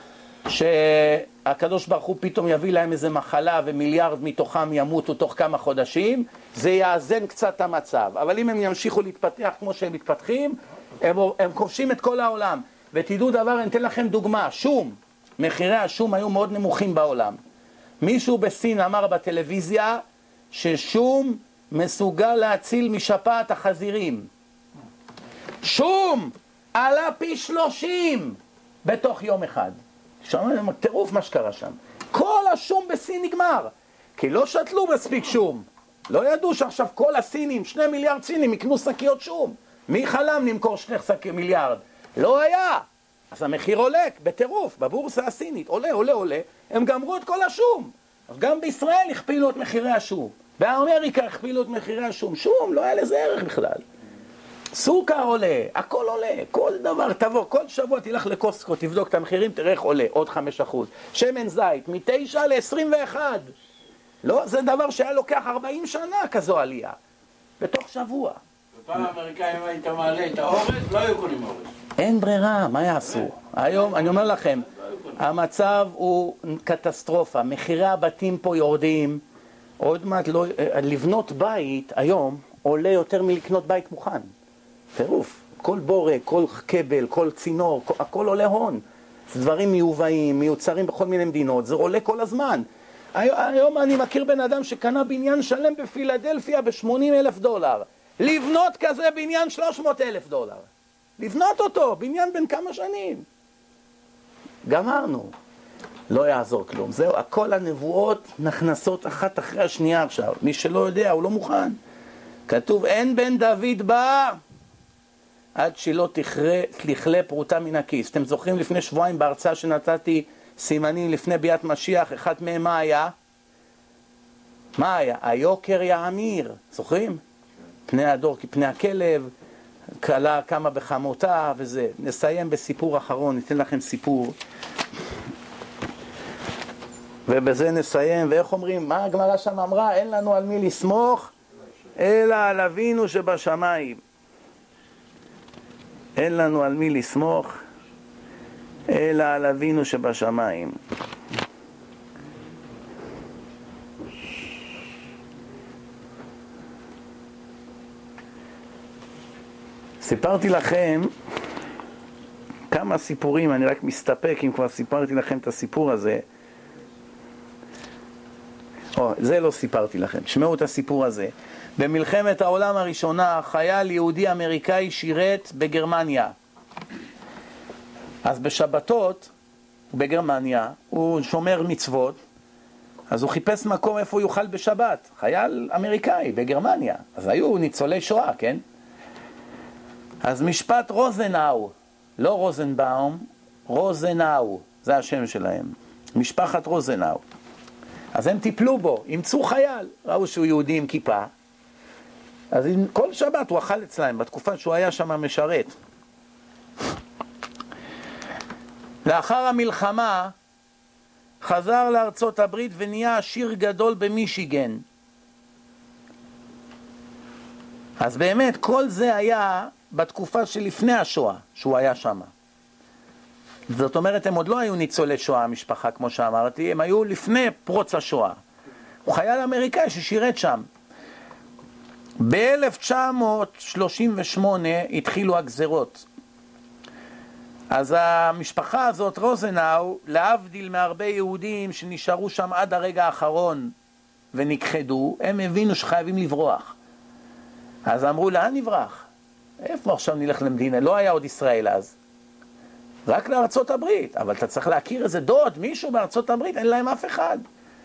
שהקדוש ברוך הוא פתאום יביא להם איזה מחלה ומיליארד מתוכם ימותו תוך כמה חודשים, זה יאזן קצת המצב. אבל אם הם ימשיכו להתפתח כמו שהם מתפתחים, הם, הם כובשים את כל העולם. ותדעו דבר, אני אתן לכם דוגמה, שום. מחירי השום היו מאוד נמוכים בעולם. מישהו בסין אמר בטלוויזיה ששום מסוגל להציל משפעת החזירים. שום עלה פי שלושים בתוך יום אחד. שם טירוף מה שקרה שם. כל השום בסין נגמר. כי לא שתלו מספיק שום. לא ידעו שעכשיו כל הסינים, שני מיליארד סינים יקנו שקיות שום. מי חלם למכור שני מיליארד? לא היה. אז המחיר עולה בטירוף, בבורסה הסינית, עולה, עולה, עולה, הם גמרו את כל השום. אז גם בישראל הכפילו את מחירי השום. באמריקה הכפילו את מחירי השום. שום, לא היה לזה ערך בכלל. סוכר עולה, הכל עולה, כל דבר, תבוא, כל שבוע תלך לקוסטקו, תבדוק את המחירים, תראה איך עולה, עוד חמש אחוז. שמן זית, מתשע לעשרים ואחת. לא, זה דבר שהיה לוקח ארבעים שנה כזו עלייה. בתוך שבוע. בפעם האמריקאים היית מעלה את האורז, לא היו קונים אורז. אין ברירה, מה יעשו? היום, אני אומר לכם, המצב הוא קטסטרופה, מחירי הבתים פה יורדים, עוד מעט לא, לבנות בית היום עולה יותר מלקנות בית מוכן. טירוף, כל בורק, כל קבל, כל צינור, כל, הכל עולה הון. זה דברים מיובאים, מיוצרים בכל מיני מדינות, זה עולה כל הזמן. היום אני מכיר בן אדם שקנה בניין שלם בפילדלפיה ב-שמונים אלף דולר. לבנות כזה בניין שלוש מאות אלף דולר. לבנות אותו, בניין בין כמה שנים. גמרנו. לא יעזור כלום. זהו, הכל הנבואות נכנסות אחת אחרי השנייה עכשיו. מי שלא יודע, הוא לא מוכן. כתוב, אין בן דוד בא עד שלא תכלה, תכלה פרוטה מן הכיס. אתם זוכרים לפני שבועיים בהרצאה שנתתי סימנים לפני ביאת משיח, אחד מהם מה היה? מה היה? היוקר יאמיר. זוכרים? פני הדור כפני הכלב, קלה כמה בחמותה וזה. נסיים בסיפור אחרון, ניתן לכם סיפור. ובזה נסיים, ואיך אומרים, מה הגמרא שם אמרה? אין לנו על מי לסמוך, אלא על אבינו שבשמיים. אין לנו על מי לסמוך, אלא על אבינו שבשמיים. סיפרתי לכם כמה סיפורים, אני רק מסתפק אם כבר סיפרתי לכם את הסיפור הזה. או, זה לא סיפרתי לכם, שמעו את הסיפור הזה. במלחמת העולם הראשונה, חייל יהודי אמריקאי שירת בגרמניה. אז בשבתות, בגרמניה, הוא שומר מצוות, אז הוא חיפש מקום איפה הוא יוכל בשבת. חייל אמריקאי בגרמניה. אז היו ניצולי שואה, כן? אז משפט רוזנאו, לא רוזנבאום, רוזנאו, זה השם שלהם. משפחת רוזנאו. אז הם טיפלו בו, ימצאו חייל, ראו שהוא יהודי עם כיפה. אז כל שבת הוא אכל אצלהם, בתקופה שהוא היה שם משרת. לאחר המלחמה, חזר לארצות הברית ונהיה עשיר גדול במישיגן. אז באמת כל זה היה בתקופה שלפני השואה, שהוא היה שם. זאת אומרת, הם עוד לא היו ניצולי שואה, המשפחה, כמו שאמרתי, הם היו לפני פרוץ השואה. הוא חייל אמריקאי ששירת שם. ב-אלף תשע מאות שלושים ושמונה התחילו הגזרות. אז המשפחה הזאת, רוזנאו, להבדיל מהרבה יהודים שנשארו שם עד הרגע האחרון ונכחדו, הם הבינו שחייבים לברוח. אז אמרו, לאן נברח? איפה עכשיו נלך למדינה? לא היה עוד ישראל אז. רק לארצות הברית. אבל אתה צריך להכיר איזה דוד, מישהו בארצות הברית, אין להם אף אחד.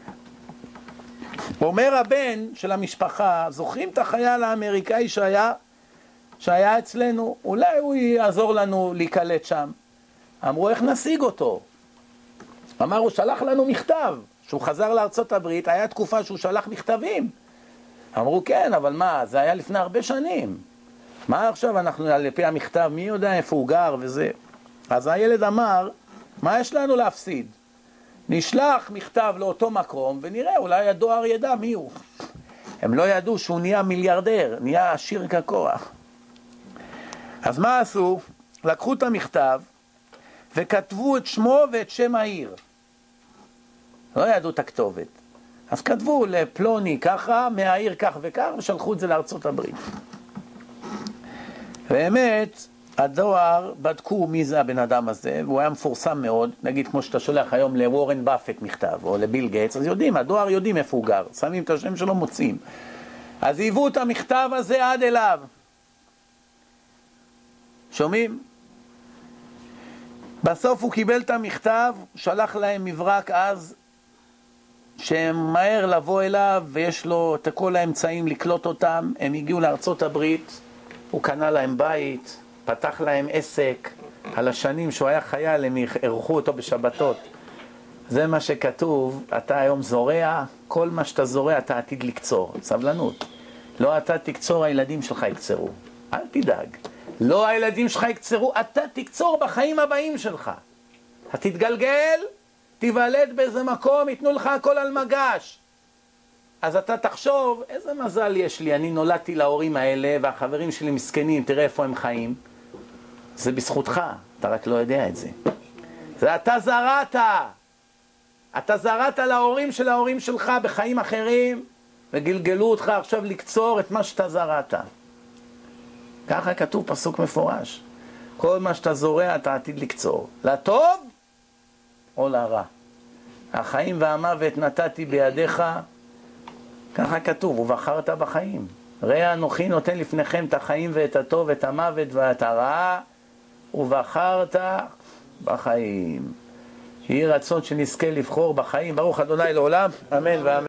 אומר הבן של המשפחה, זוכרים את החייל האמריקאי שהיה, שהיה אצלנו? אולי הוא יעזור לנו להיקלט שם. אמרו, איך נשיג אותו? אמר, הוא שלח לנו מכתב. שהוא חזר לארצות הברית, היה תקופה שהוא שלח מכתבים. אמרו, כן, אבל מה, זה היה לפני הרבה שנים. מה עכשיו אנחנו, לפי המכתב, מי יודע איפה הוא גר וזה? אז הילד אמר, מה יש לנו להפסיד? נשלח מכתב לאותו מקום, ונראה, אולי הדואר ידע מי הוא. הם לא ידעו שהוא נהיה מיליארדר, נהיה עשיר ככוח. אז מה עשו? לקחו את המכתב, וכתבו את שמו ואת שם העיר. לא ידעו את הכתובת. אז כתבו לפלוני ככה, מהעיר כך וכך, ושלחו את זה לארצות הברית. באמת, הדואר בדקו מי זה הבן אדם הזה, והוא היה מפורסם מאוד, נגיד כמו שאתה שולח היום לוורן באפט מכתב, או לביל גייטס, אז יודעים, הדואר יודעים איפה הוא גר, שמים את השם שלו, מוצאים. אז היוו את המכתב הזה עד אליו. שומעים? בסוף הוא קיבל את המכתב, שלח להם מברק אז, שהם מהר לבוא אליו, ויש לו את כל האמצעים לקלוט אותם. הם הגיעו לארצות הברית, הוא קנה להם בית, פתח להם עסק. על השנים שהוא היה חייל, הם ערכו אותו בשבתות. זה מה שכתוב, אתה היום זורע, כל מה שאתה זורע אתה עתיד לקצור. סבלנות. לא אתה תקצור, הילדים שלך יקצרו. אל תדאג. לא הילדים שלך יקצרו, אתה תקצור בחיים הבאים שלך. אתה תתגלגל, תיוולד באיזה מקום, ייתנו לך הכל על מגש. אז אתה תחשוב, איזה מזל יש לי, אני נולדתי להורים האלה, והחברים שלי מסכנים, תראה איפה הם חיים. זה בזכותך, אתה רק לא יודע את זה. זה אתה זרעת. אתה זרעת להורים של ההורים שלך בחיים אחרים, וגלגלו אותך עכשיו לקצור את מה שאתה זרעת. ככה כתוב פסוק מפורש. כל מה שאתה זורע אתה עתיד לקצור. לטוב או לרע. החיים והמוות נתתי בידיך, ככה כתוב, ובחרת בחיים. ראה אנוכי נותן לפניכם את החיים ואת הטוב, את המוות ואת הרעה, ובחרת בחיים. יהי רצון שנזכה לבחור בחיים. ברוך אדוני לעולם, אמן ואמן.